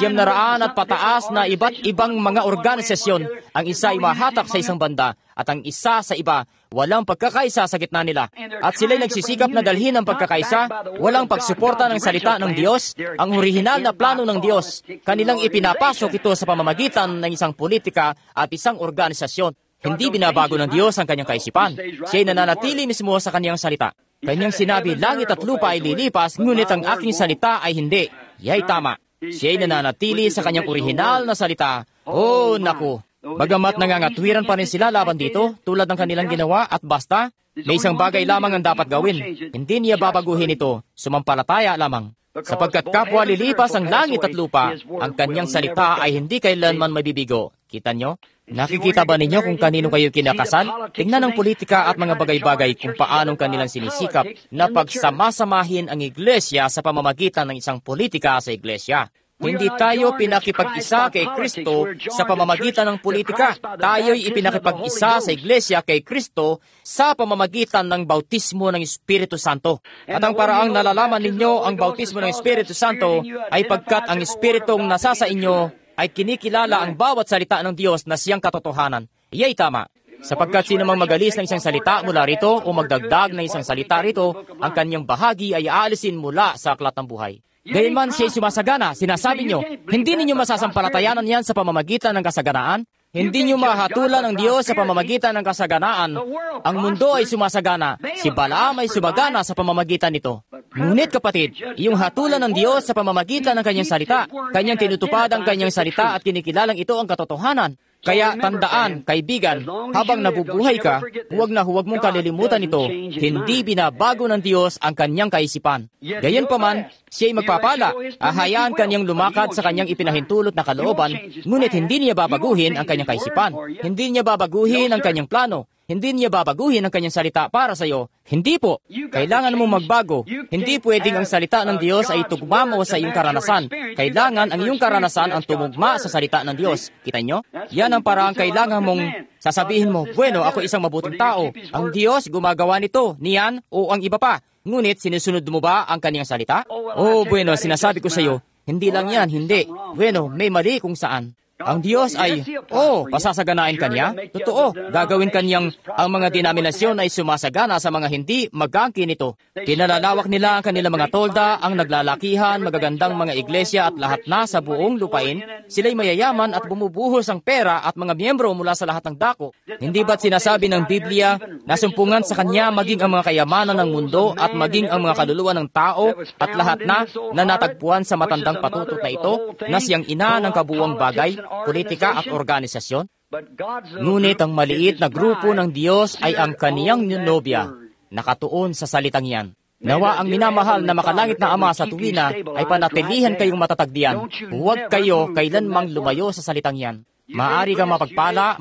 900 at pataas na iba't ibang mga organisasyon, ang isa ay mahatak sa isang banda, at ang isa sa iba, walang pagkakaisa sa gitna nila. At sila'y nagsisikap na dalhin ang pagkakaisa, walang pagsuporta ng salita ng Diyos, ang orihinal na plano ng Diyos. Kanilang ipinapasok ito sa pamamagitan ng isang politika at isang organisasyon. Hindi binabago ng Diyos ang kanyang kaisipan. Siya'y nananatili mismo sa kanyang salita. Kanyang sinabi, langit at lupa ay lilipas, ngunit ang aking salita ay hindi. Yay tama. Siya'y nananatili sa kanyang orihinal na salita. Oh, naku! Bagamat nangangatwiran pa rin sila laban dito, tulad ng kanilang ginawa at basta, may isang bagay lamang ang dapat gawin. Hindi niya babaguhin ito, sumampalataya lamang. Sapagkat kapwa lilipas ang langit at lupa, ang kanyang salita ay hindi kailanman mabibigo. Kita nyo? Nakikita ba ninyo kung kanino kayo kinakasal? Tingnan ang politika at mga bagay-bagay kung paanong kanilang sinisikap na pagsamasamahin ang iglesia sa pamamagitan ng isang politika sa iglesia. Hindi tayo pinakipag-isa kay Kristo sa pamamagitan ng politika. Tayo'y ipinakipag-isa sa iglesia kay Kristo sa pamamagitan ng bautismo ng Espiritu Santo. At ang paraang nalalaman ninyo ang bautismo ng Espiritu Santo ay pagkat ang Espiritong nasa sa inyo ay kinikilala ang bawat salita ng Diyos na siyang katotohanan. Iya'y tama. Sapagkat sino mang magalis ng isang salita mula rito o magdagdag ng isang salita rito, ang kanyang bahagi ay aalisin mula sa aklat ng buhay. Gayunman siya'y sumasagana, sinasabi nyo, hindi ninyo masasampalatayanan yan sa pamamagitan ng kasaganaan? Hindi nyo mahatulan ng Diyos sa pamamagitan ng kasaganaan. Ang mundo ay sumasagana, si Balaam ay sumagana sa pamamagitan nito. Ngunit kapatid, yung hatulan ng Diyos sa pamamagitan ng kanyang salita, kanyang tinutupad ang kanyang salita at kinikilalang ito ang katotohanan. Kaya tandaan, kaibigan, habang nabubuhay ka, huwag mong kalilimutan ito, hindi binabago ng Diyos ang kanyang kaisipan. Gayunpaman, siya'y magpapala, ahayaan kanyang lumakad sa kanyang ipinahintulot na kalooban, ngunit hindi niya babaguhin ang kanyang kaisipan, hindi niya babaguhin ang kanyang plano, hindi niya babaguhin ang kanyang salita para sa iyo. Hindi po. Kailangan mong magbago. Hindi pwedeng ang salita ng Diyos ay tugma mo sa iyong karanasan. Kailangan ang iyong karanasan ang tumugma sa salita ng Diyos. Kita nyo? Yan ang parang kailangan mong sasabihin mo, bueno, ako isang mabuting tao. Ang Diyos gumagawa nito, niyan o ang iba pa. Ngunit sinusunod mo ba ang kanyang salita? Oh, bueno, sinasabi ko sa iyo, hindi lang yan, hindi. Bueno, may mali kung saan. Ang Diyos ay, pasasaganain kanya. Totoo, gagawin kanyang ang mga denominasyon ay sumasagana sa mga hindi mag-angkin nito. Kinalalawak nila ang kanilang mga tolda, ang naglalakihan, magagandang mga iglesia at lahat na sa buong lupain. Sila'y mayayaman at bumubuhos ang pera at mga miyembro mula sa lahat ng dako. Hindi ba't sinasabi ng Biblia na sumpungan sa kanya maging ang mga kayamanan ng mundo at maging ang mga kaluluwa ng tao at lahat na natagpuan sa matandang patutot na ito na siyang ina ng kabuuang bagay, politika at organisasyon? Ngunit ang maliit na grupo ng Diyos ay ang kaniyang nobya, nakatuon sa salitang yan. Nawa ang minamahal na makalangit na Ama sa tuwina ay panatilihan kayong matatagdian. Huwag kayo kailanmang lumayo sa salitang yan. Maari kang mapagpala,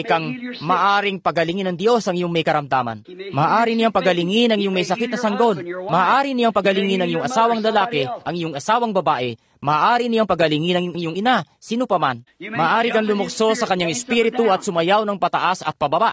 maaring pagalingin ng Diyos ang iyong may karamdaman. Maari niyang pagalingin ang iyong may sakit na sanggol. Maari niyang pagalingin ang iyong asawang lalaki, ang iyong asawang babae. Maari niyang pagalingin ang iyong ina, sino pa man. Maari kang lumukso sa kanyang espiritu at sumayaw ng pataas at pababa.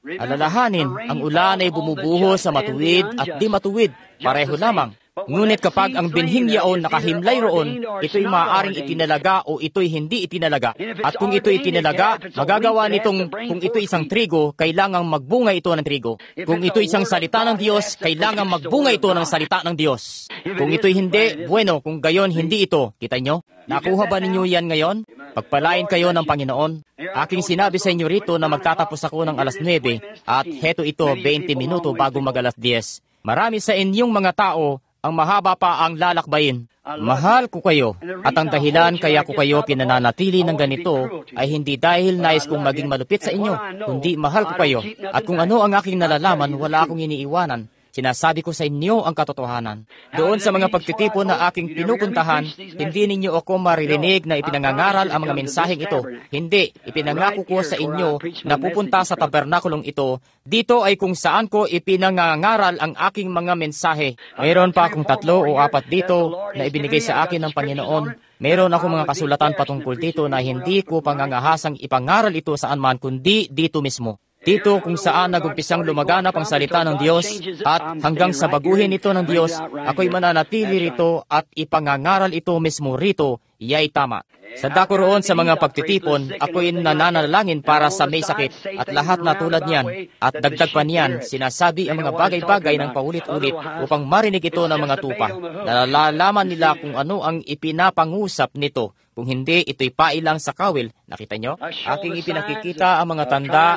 Alalahanin, ang ulan ay bumubuhos sa matuwid at di matuwid, pareho lamang. Ngunit kapag ang binhing yaon nakahimlay roon, ito'y maaaring itinalaga o ito'y hindi itinalaga. At kung ito'y itinalaga, magagawa nitong kung ito'y isang trigo, kailangang magbunga ito ng trigo. Kung ito'y isang salita ng Diyos, kailangang magbunga ito ng salita ng Diyos. Kung ito'y hindi, bueno, kung gayon hindi ito. Kita nyo? Nakuha ba ninyo yan ngayon? Pagpalain kayo ng Panginoon. Aking sinabi sa inyo rito na magtatapos ako ng alas 9 at heto ito 20 minuto bago mag alas 10. Marami sa inyong mga tao ang mahaba pa ang lalakbayin. Mahal ko kayo, at ang dahilan kaya ko kayo pinananatili ng ganito ay hindi dahil nais kong maging malupit sa inyo, kundi mahal ko kayo. At kung ano ang aking nalalaman, wala akong iniiwanan. Sinasabi ko sa inyo ang katotohanan. Doon sa mga pagtitipon na aking pinupuntahan, hindi ninyo ako maririnig na ipinangangaral ang mga mensaheng ito. Hindi, ipinangako ko sa inyo na pupunta sa tabernakulong ito. Dito ay kung saan ko ipinangangaral ang aking mga mensahe. Mayroon pa akong 3 o 4 dito na ibinigay sa akin ng Panginoon. Mayroon ako mga kasulatan patungkol dito na hindi ko pangangahasang ipangaral ito saan man kundi dito mismo. Dito kung saan nagumpisang lumaganap ang salita ng Diyos at hanggang sa baguhin ito ng Diyos, ako'y mananatili rito at ipangangaral ito mismo rito, iya'y tama. Sa dako roon sa mga pagtitipon, ako'y nananalangin para sa may sakit at lahat na tulad niyan. At dagdag pa niyan, sinasabi ang mga bagay-bagay ng paulit-ulit upang marinig ito ng mga tupa. Nalalaman nila kung ano ang ipinapangusap nito. Kung hindi, ito'y pailang sa kawil. Nakita nyo? Aking ipinakikita ang mga tanda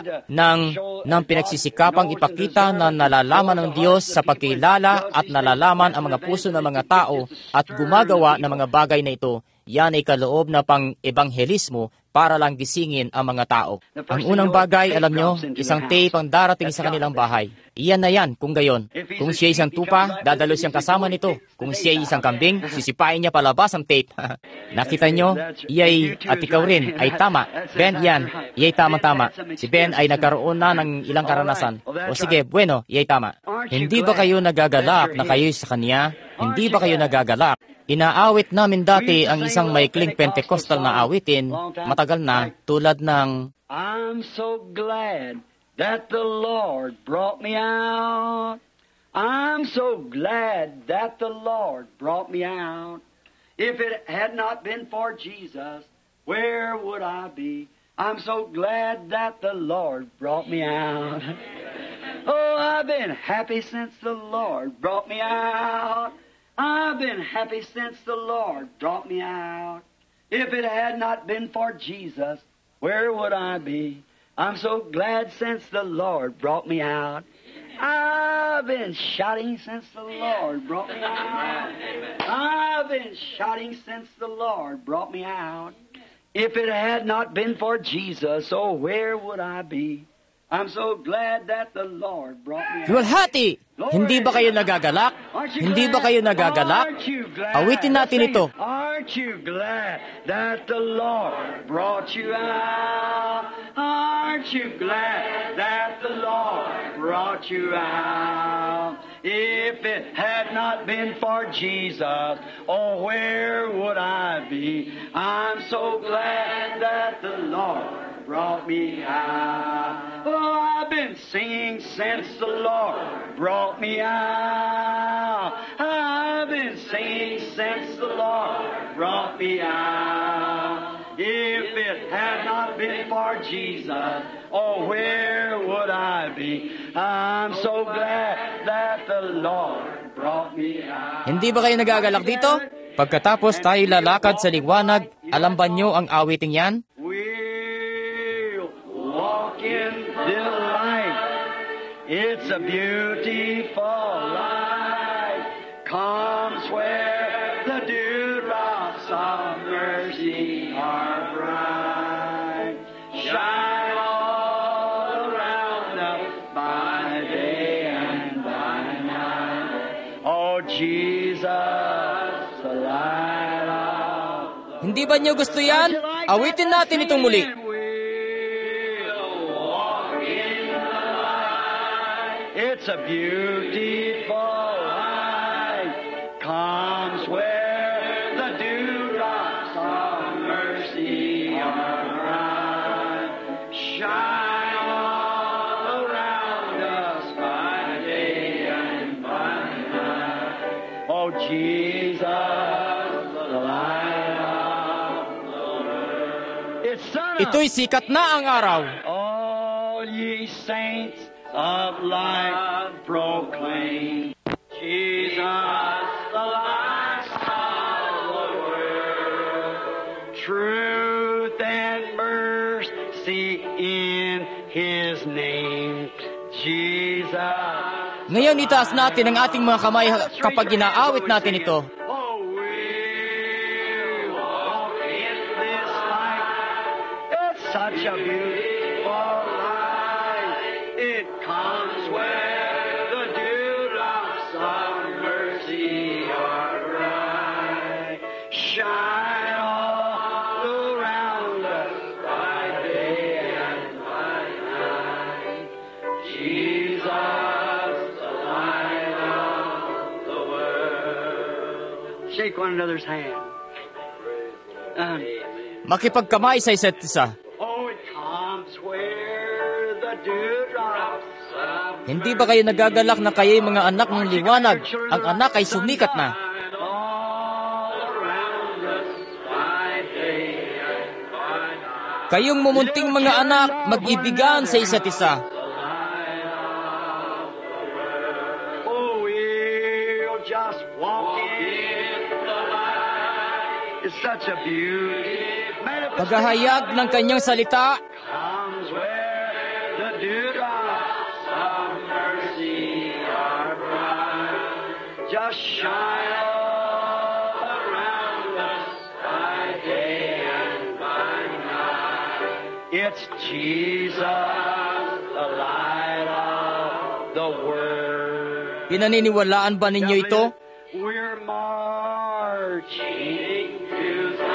ng pinagsisikapang ipakita na nalalaman ng Diyos sa pagkilala at nalalaman ang mga puso ng mga tao at gumagawa ng mga bagay na ito. Yan ay kaloob na pang-ebanghelismo para lang gisingin ang mga tao. Ang unang bagay, alam nyo, isang tape ang darating sa kanilang bahay. Iyan na yan, kung gayon. Kung siya isang tupa, dadalo siyang kasama nito. Kung siya isang kambing, sisipain niya palabas ang tape. Nakita nyo? Iyay, at ikaw rin, ay tama. Ben, yan, iyay tama-tama. Si Ben ay nagkaroon na ng ilang karanasan. O sige, bueno, iyay tama. Hindi ba kayo nagagalak na kayo sa kanya? Hindi ba kayo nagagalak? Inaawit namin dati ang isang maikling Pentecostal na awitin, matagal na, tulad ng I'm so glad that the Lord brought me out. I'm so glad that the Lord brought me out. If it had not been for Jesus, where would I be? I'm so glad that the Lord brought me out. Oh, I've been happy since the Lord brought me out. I've been happy since the Lord brought me out. If it had not been for Jesus, where would I be? I'm so glad since the Lord brought me out. I've been shouting since the Lord brought me out. I've been shouting since the Lord brought me out. If it had not been for Jesus, oh, where would I be? I'm so glad that the Lord brought me out. Luwalhati! Hindi ba kayo nagagalak? Hindi ba kayo nagagalak? Awitin natin ito. Aren't you glad that the Lord brought you out? Aren't you glad that the Lord brought you out? If it had not been for Jesus, oh, where would I be? I'm so glad that the Lord brought me out. Oh, I've been singing since the Lord brought me out. I've been singing since the Lord brought me out. If it had not been for Jesus, oh, where would I be? I'm so glad that the Lord brought me out. Hindi ba kayo nagagalak dito? Pagkatapos tayo lalakad sa liwanag, alam ba nyo ang awiting yan? Walk in the light. It's a beautiful light. Comes where the dewdrops of mercy are bright. Shine all around us by day and by night. Oh, Jesus, the light of the... Hindi ba nyo gusto yan? Awitin natin itong muli. It's a beautiful light, comes where the dewdrops of mercy are bright. Shine all around. Jesus, the light of the world. It's sun up. Ito'y sikat na ang araw. All ye saints of light proclaim Jesus, the light of the world. Truth and mercy in His name, Jesus. Ngayon itaas natin ang ating mga kamay kapag inaawit natin ito. Oh, we'll walk in this light. It's such a beautiful light. It comes where the dewdrops of mercy are bright. Shine all around us by day and by night. Jesus, the light of the world. Shake one another's hand. Makipagkamay sa isa't isa. Oh, it comes where the dewdrops of Hindi ba kayo nagagalak na kayo'y mga anak ng liwanag? Ang anak ay sumikat na. all around us by day and by night. Kayong mumunting mga anak, mag-ibigan sa isa't isa. Oh, we'll just walk in the light. It's such a beauty. Paghahayag ng kanyang salita, Comes where the dewdrops of mercy are bright. Just shine all around us by day and by night. It's Jesus, the light of the world. pinaniniwalaan ba ninyo ito? We're marching to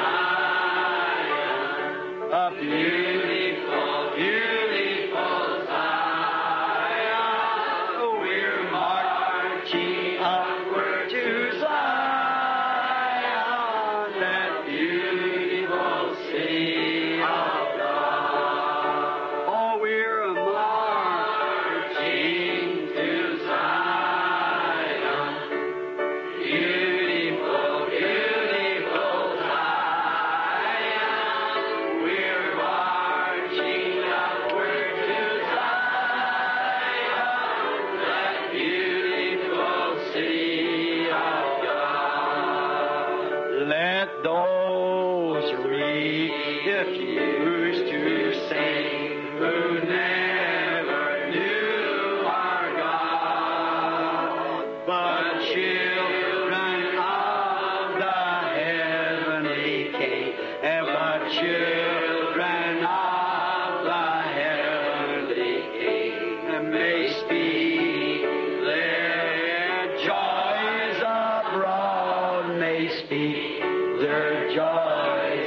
Zion, a beautiful, beautiful Zion. We're marching upward to Zion, that beautiful city of God. Oh, we're marching to Zion, beautiful, beautiful Zion. We're marching upward to Zion, that beautiful city of God. Let those refuse to sing who never knew our God, but children of the heavenly King, and but children of the heavenly King may speak their joys abroad, may speak their joys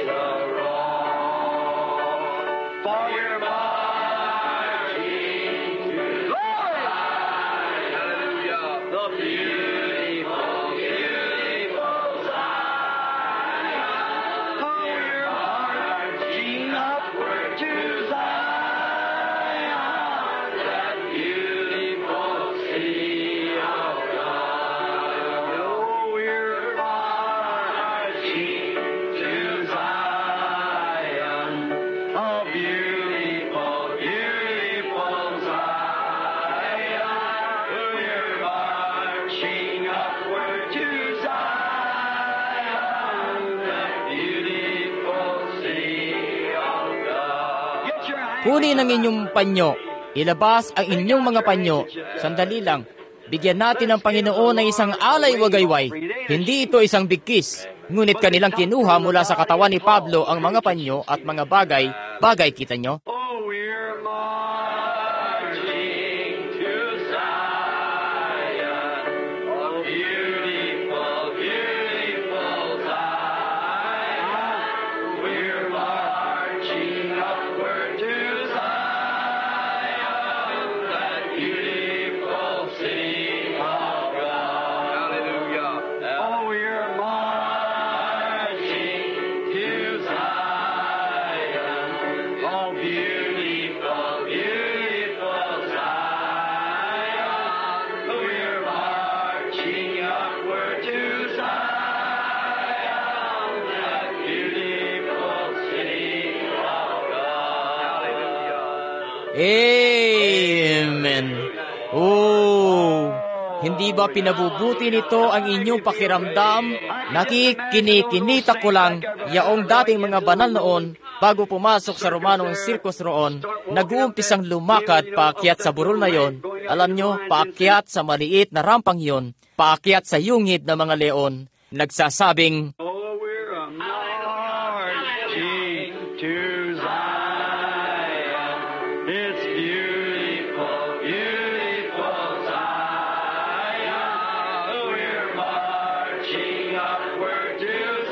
abroad. For we're marching to Hallelujah, the beautiful, beautiful Zion. Oh, we're marching upward to Zion, that beautiful city of God. Oh, we're marching to Zion, a beautiful, beautiful Zion. We're marching upward to Zion, that beautiful city of God. Get your hands Kunin ang inyong panyo. Ilabas ang inyong mga panyo. Sandali lang. Bigyan natin ng Panginoon ng isang alay wagayway. Hindi ito isang bigkis. Ngunit kanilang kinuha mula sa katawan ni Pablo ang mga panyo at mga bagay, kita nyo? Oh, we're marching to Zion, a beautiful, beautiful Zion. We're marching upward to Zion, that beautiful city of God. Hallelujah. Oh, we're marching to Zion, oh, beautiful, beautiful Zion. We're marching upward to Zion, Amen. Oh, hindi ba pinabubuti nito ang inyong pakiramdam? Nakikinikinita ko lang yaong dating mga banal noon bago pumasok sa Romanong Circus roon, nag-uumpisang lumakad paakyat sa burol na yon. Alam nyo, paakyat sa maliit na rampang yon, paakyat sa yungid na mga leon, nagsasabing, Oh, we're a marching to Zion. It's beautiful, beautiful Zion. We're marching upward to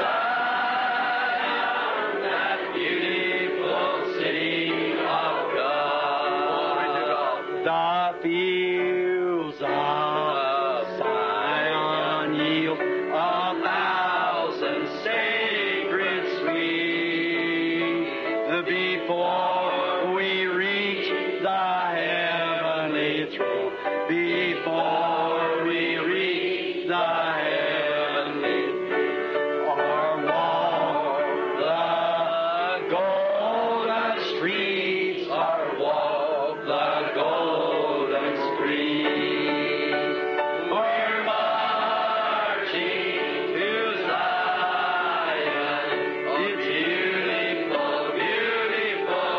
Zion, that beautiful city of God. The fields of Zion yield a thousand sacred sweet before we reach the heavenly throne. Before we reach the heavenly throne, or walk the golden streets, or walk the golden streets. We're marching to Zion. It's beautiful, beautiful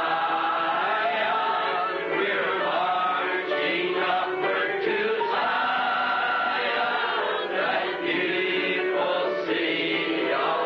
Zion. We're marching upward to Zion, that beautiful city of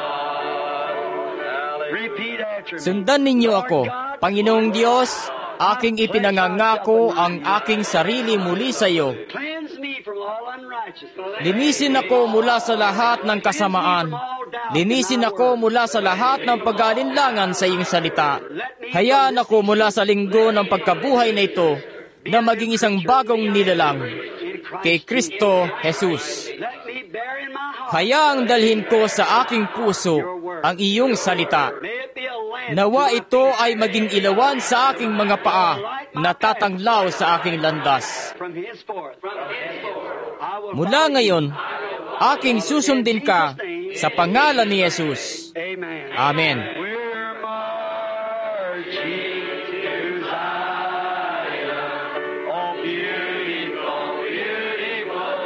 God. Repeat after me. sundan ninyo ako, Panginoong Diyos, aking ipinangangako ang aking sarili muli sa iyo. Cleanse me from all unrighteousness. Linisin ako mula sa lahat ng kasamaan. Linisin ako mula sa lahat ng pag-aalinlangan sa iyong salita. Hayaan ako mula sa linggo ng pagkabuhay na ito na maging isang bagong nilalang kay Kristo Jesus. Let me bear in my heart. Hayaang dalhin ko sa aking puso ang iyong salita. May it be a lamp Nawa ito ay maging ilawan sa aking mga paa na tatanglaw sa aking landas. from henceforth. I will Mula ngayon, aking susundin ka sa pangalan ni Jesus. Amen. Amen. We're marching to Zion. Oh, beautiful, beautiful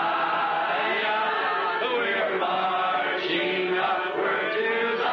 Zion. We're marching upward to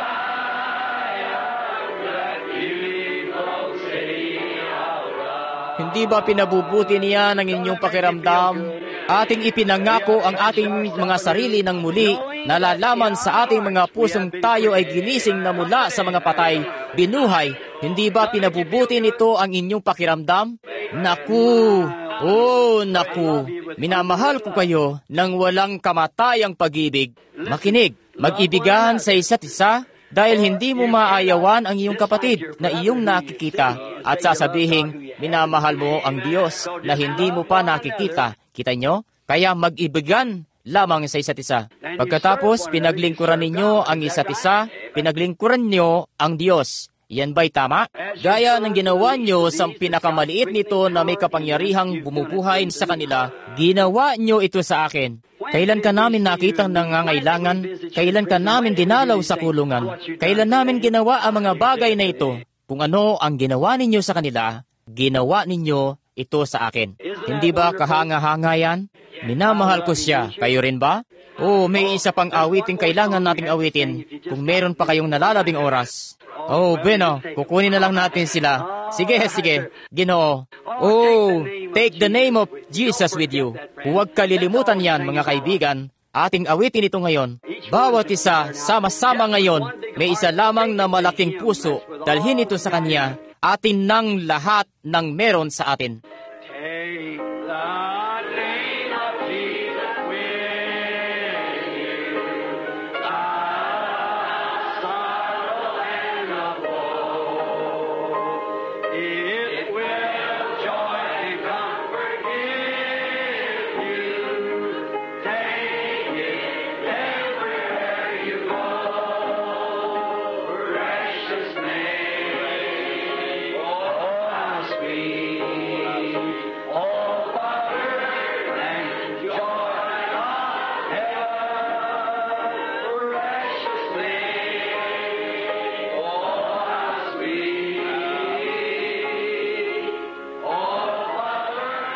Zion, that beautiful city of God. Hindi ba pinabubuti niya ng inyong pakiramdam? Ating ipinangako ang ating mga sarili ng muli, nalalaman sa ating mga pusong tayo ay ginising na mula sa mga patay, binuhay. Hindi ba pinabubuti nito ang inyong pakiramdam? Naku! Oh, naku! Minamahal ko kayo ng walang kamatayang pag-ibig. Makinig, mag-ibigan sa isa't isa, dahil hindi mo maayawan ang iyong kapatid na iyong nakikita at sasabihin, minamahal mo ang Diyos na hindi mo pa nakikita. Kita nyo? Kaya mag-ibigan lamang sa isa't isa. Pagkatapos, pinaglingkuran ninyo ang isa't isa, pinaglingkuran nyo ang Diyos. Yan ba'y tama? Gaya ng ginawa nyo sa pinakamaliit nito na may kapangyarihang bumubuhay sa kanila, ginawa nyo ito sa akin. Kailan ka namin nakitang nangangailangan? Kailan ka namin dinalaw sa kulungan? Kailan namin ginawa ang mga bagay na ito? Kung ano ang ginawa ninyo sa kanila, ginawa ninyo ito sa akin. Hindi ba kahanga-hanga yan? Minamahal ko siya. Kayo rin ba? Oh, may isa pang awiting kailangan nating awitin kung meron pa kayong nalalabing oras. Oh, bueno, kukunin na lang natin sila. Sige, sige, Ginoo. Oh, take the name of Jesus with you. Huwag kalilimutan yan, mga kaibigan. Ating awitin ito ngayon. Bawat isa, sama-sama ngayon, may isa lamang na malaking puso. Dalhin ito sa Kanya. Atin ng lahat ng meron sa atin. Take the name of Jesus with you. Sorrow and the woe. It will joy and comfort give you. Take it everywhere you go. Precious name. Oh, how sweet. Oh, Father, and joy of heaven. Precious name. Oh, how sweet.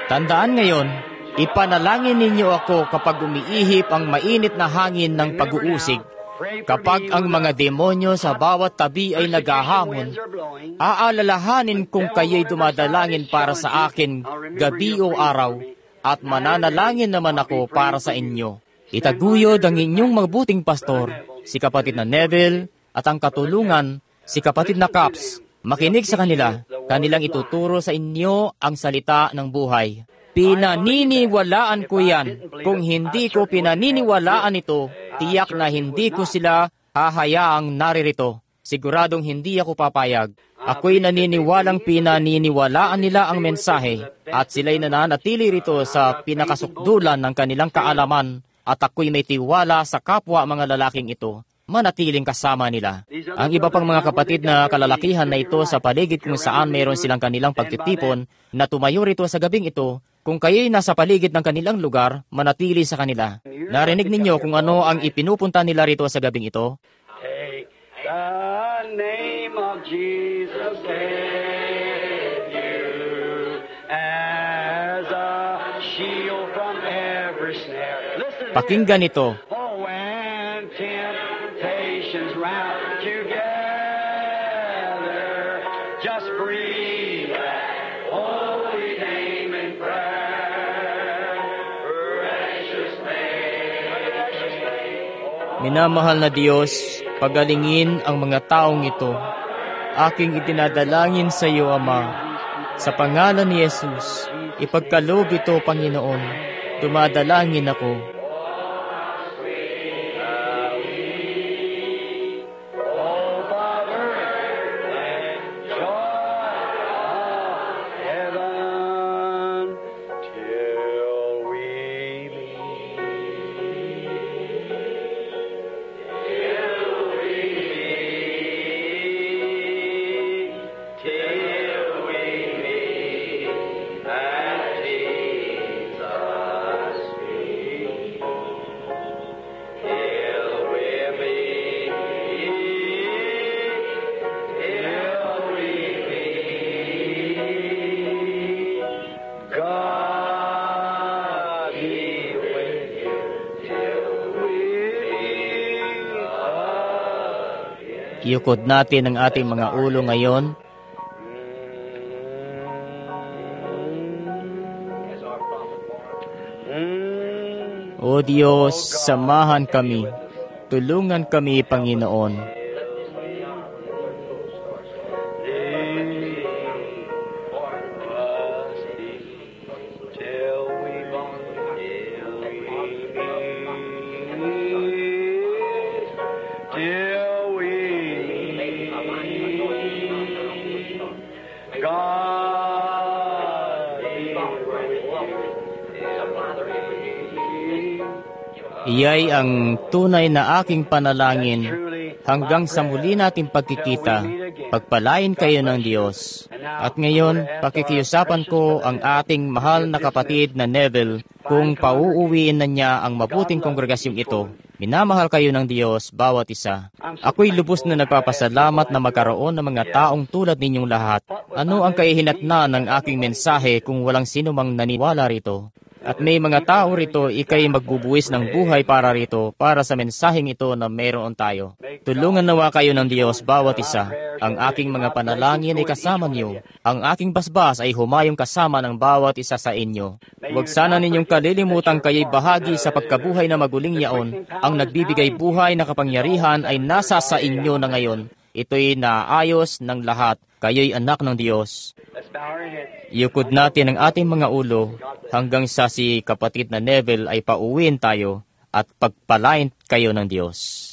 Tandaan ngayon, ipanalangin ninyo ako kapag umiihip ang mainit na hangin ng pag-uusig. Kapag ang mga demonyo sa bawat tabi ay naghahamon, aalalahanin kung kayo'y dumadalangin para sa akin gabi o araw, at mananalangin naman ako para sa inyo. Itaguyod ang inyong mabuting pastor, si kapatid na Neville, at ang katulungan, si kapatid na Caps. Makinig sa kanila, kanilang ituturo sa inyo ang salita ng buhay. Pinaniniwalaan ko yan. Kung hindi ko pinaniniwalaan ito, tiyak na hindi ko sila hahayaang naririto. Siguradong hindi ako papayag. Ako'y naniniwalang pinaniniwalaan nila ang mensahe at sila'y nananatili rito sa pinakasukdulan ng kanilang kaalaman at ako'y may tiwala sa kapwa mga lalaking ito. Manatiling kasama nila. Ang iba pang mga kapatid na kalalakihan na ito sa paligid kung saan mayroon silang kanilang pagtitipon na tumayo rito sa gabing ito, kung kayo'y nasa paligid ng kanilang lugar, manatili sa kanila. Narinig ninyo kung ano ang ipinupunta nila rito sa gabing ito? Take the name of Jesus with you as a shield from every snare. Listen to Pakinggan ito. Oh, when temptations round together, just breathe that holy name in prayer. Precious name, precious name. Minamahal na Diyos, pagalingin ang mga taong ito. Aking itinadalangin sa iyo, Ama. Sa pangalan ni Jesus, ipagkaloob ito, Panginoon. Dumadalangin ako. Iukod natin ang ating mga ulo ngayon. O Diyos, samahan kami. Tulungan kami, Panginoon. Iyay ang tunay na aking panalangin hanggang sa muli nating pagkikita. Pagpalain kayo ng Diyos. At ngayon, pakikiusapan ko ang ating mahal na kapatid na Neville kung pauuwiin na niya ang mabuting kongregasyong ito. Minamahal kayo ng Diyos, bawat isa. Ako'y lubos na nagpapasalamat na magkaroon ng mga taong tulad ninyong lahat. Ano ang kahihinatnan ng aking mensahe kung walang sinumang naniwala rito? At may mga tao rito, ikay magbubuwis ng buhay para rito, para sa mensaheng ito na mayroon tayo. Tulungan nawa kayo ng Diyos, bawat isa. Ang aking mga panalangin ay kasama niyo. Ang aking basbas ay humayong kasama ng bawat isa sa inyo. Huwag sana ninyong kalilimutang kayo'y bahagi sa pagkabuhay na maguling yaon. Ang nagbibigay buhay na kapangyarihan ay nasa sa inyo na ngayon. Ito'y naayos ng lahat. Kayo'y anak ng Diyos. Iukod natin ang ating mga ulo hanggang sa si kapatid na Neville ay pauwiin tayo at pagpalain kayo ng Diyos.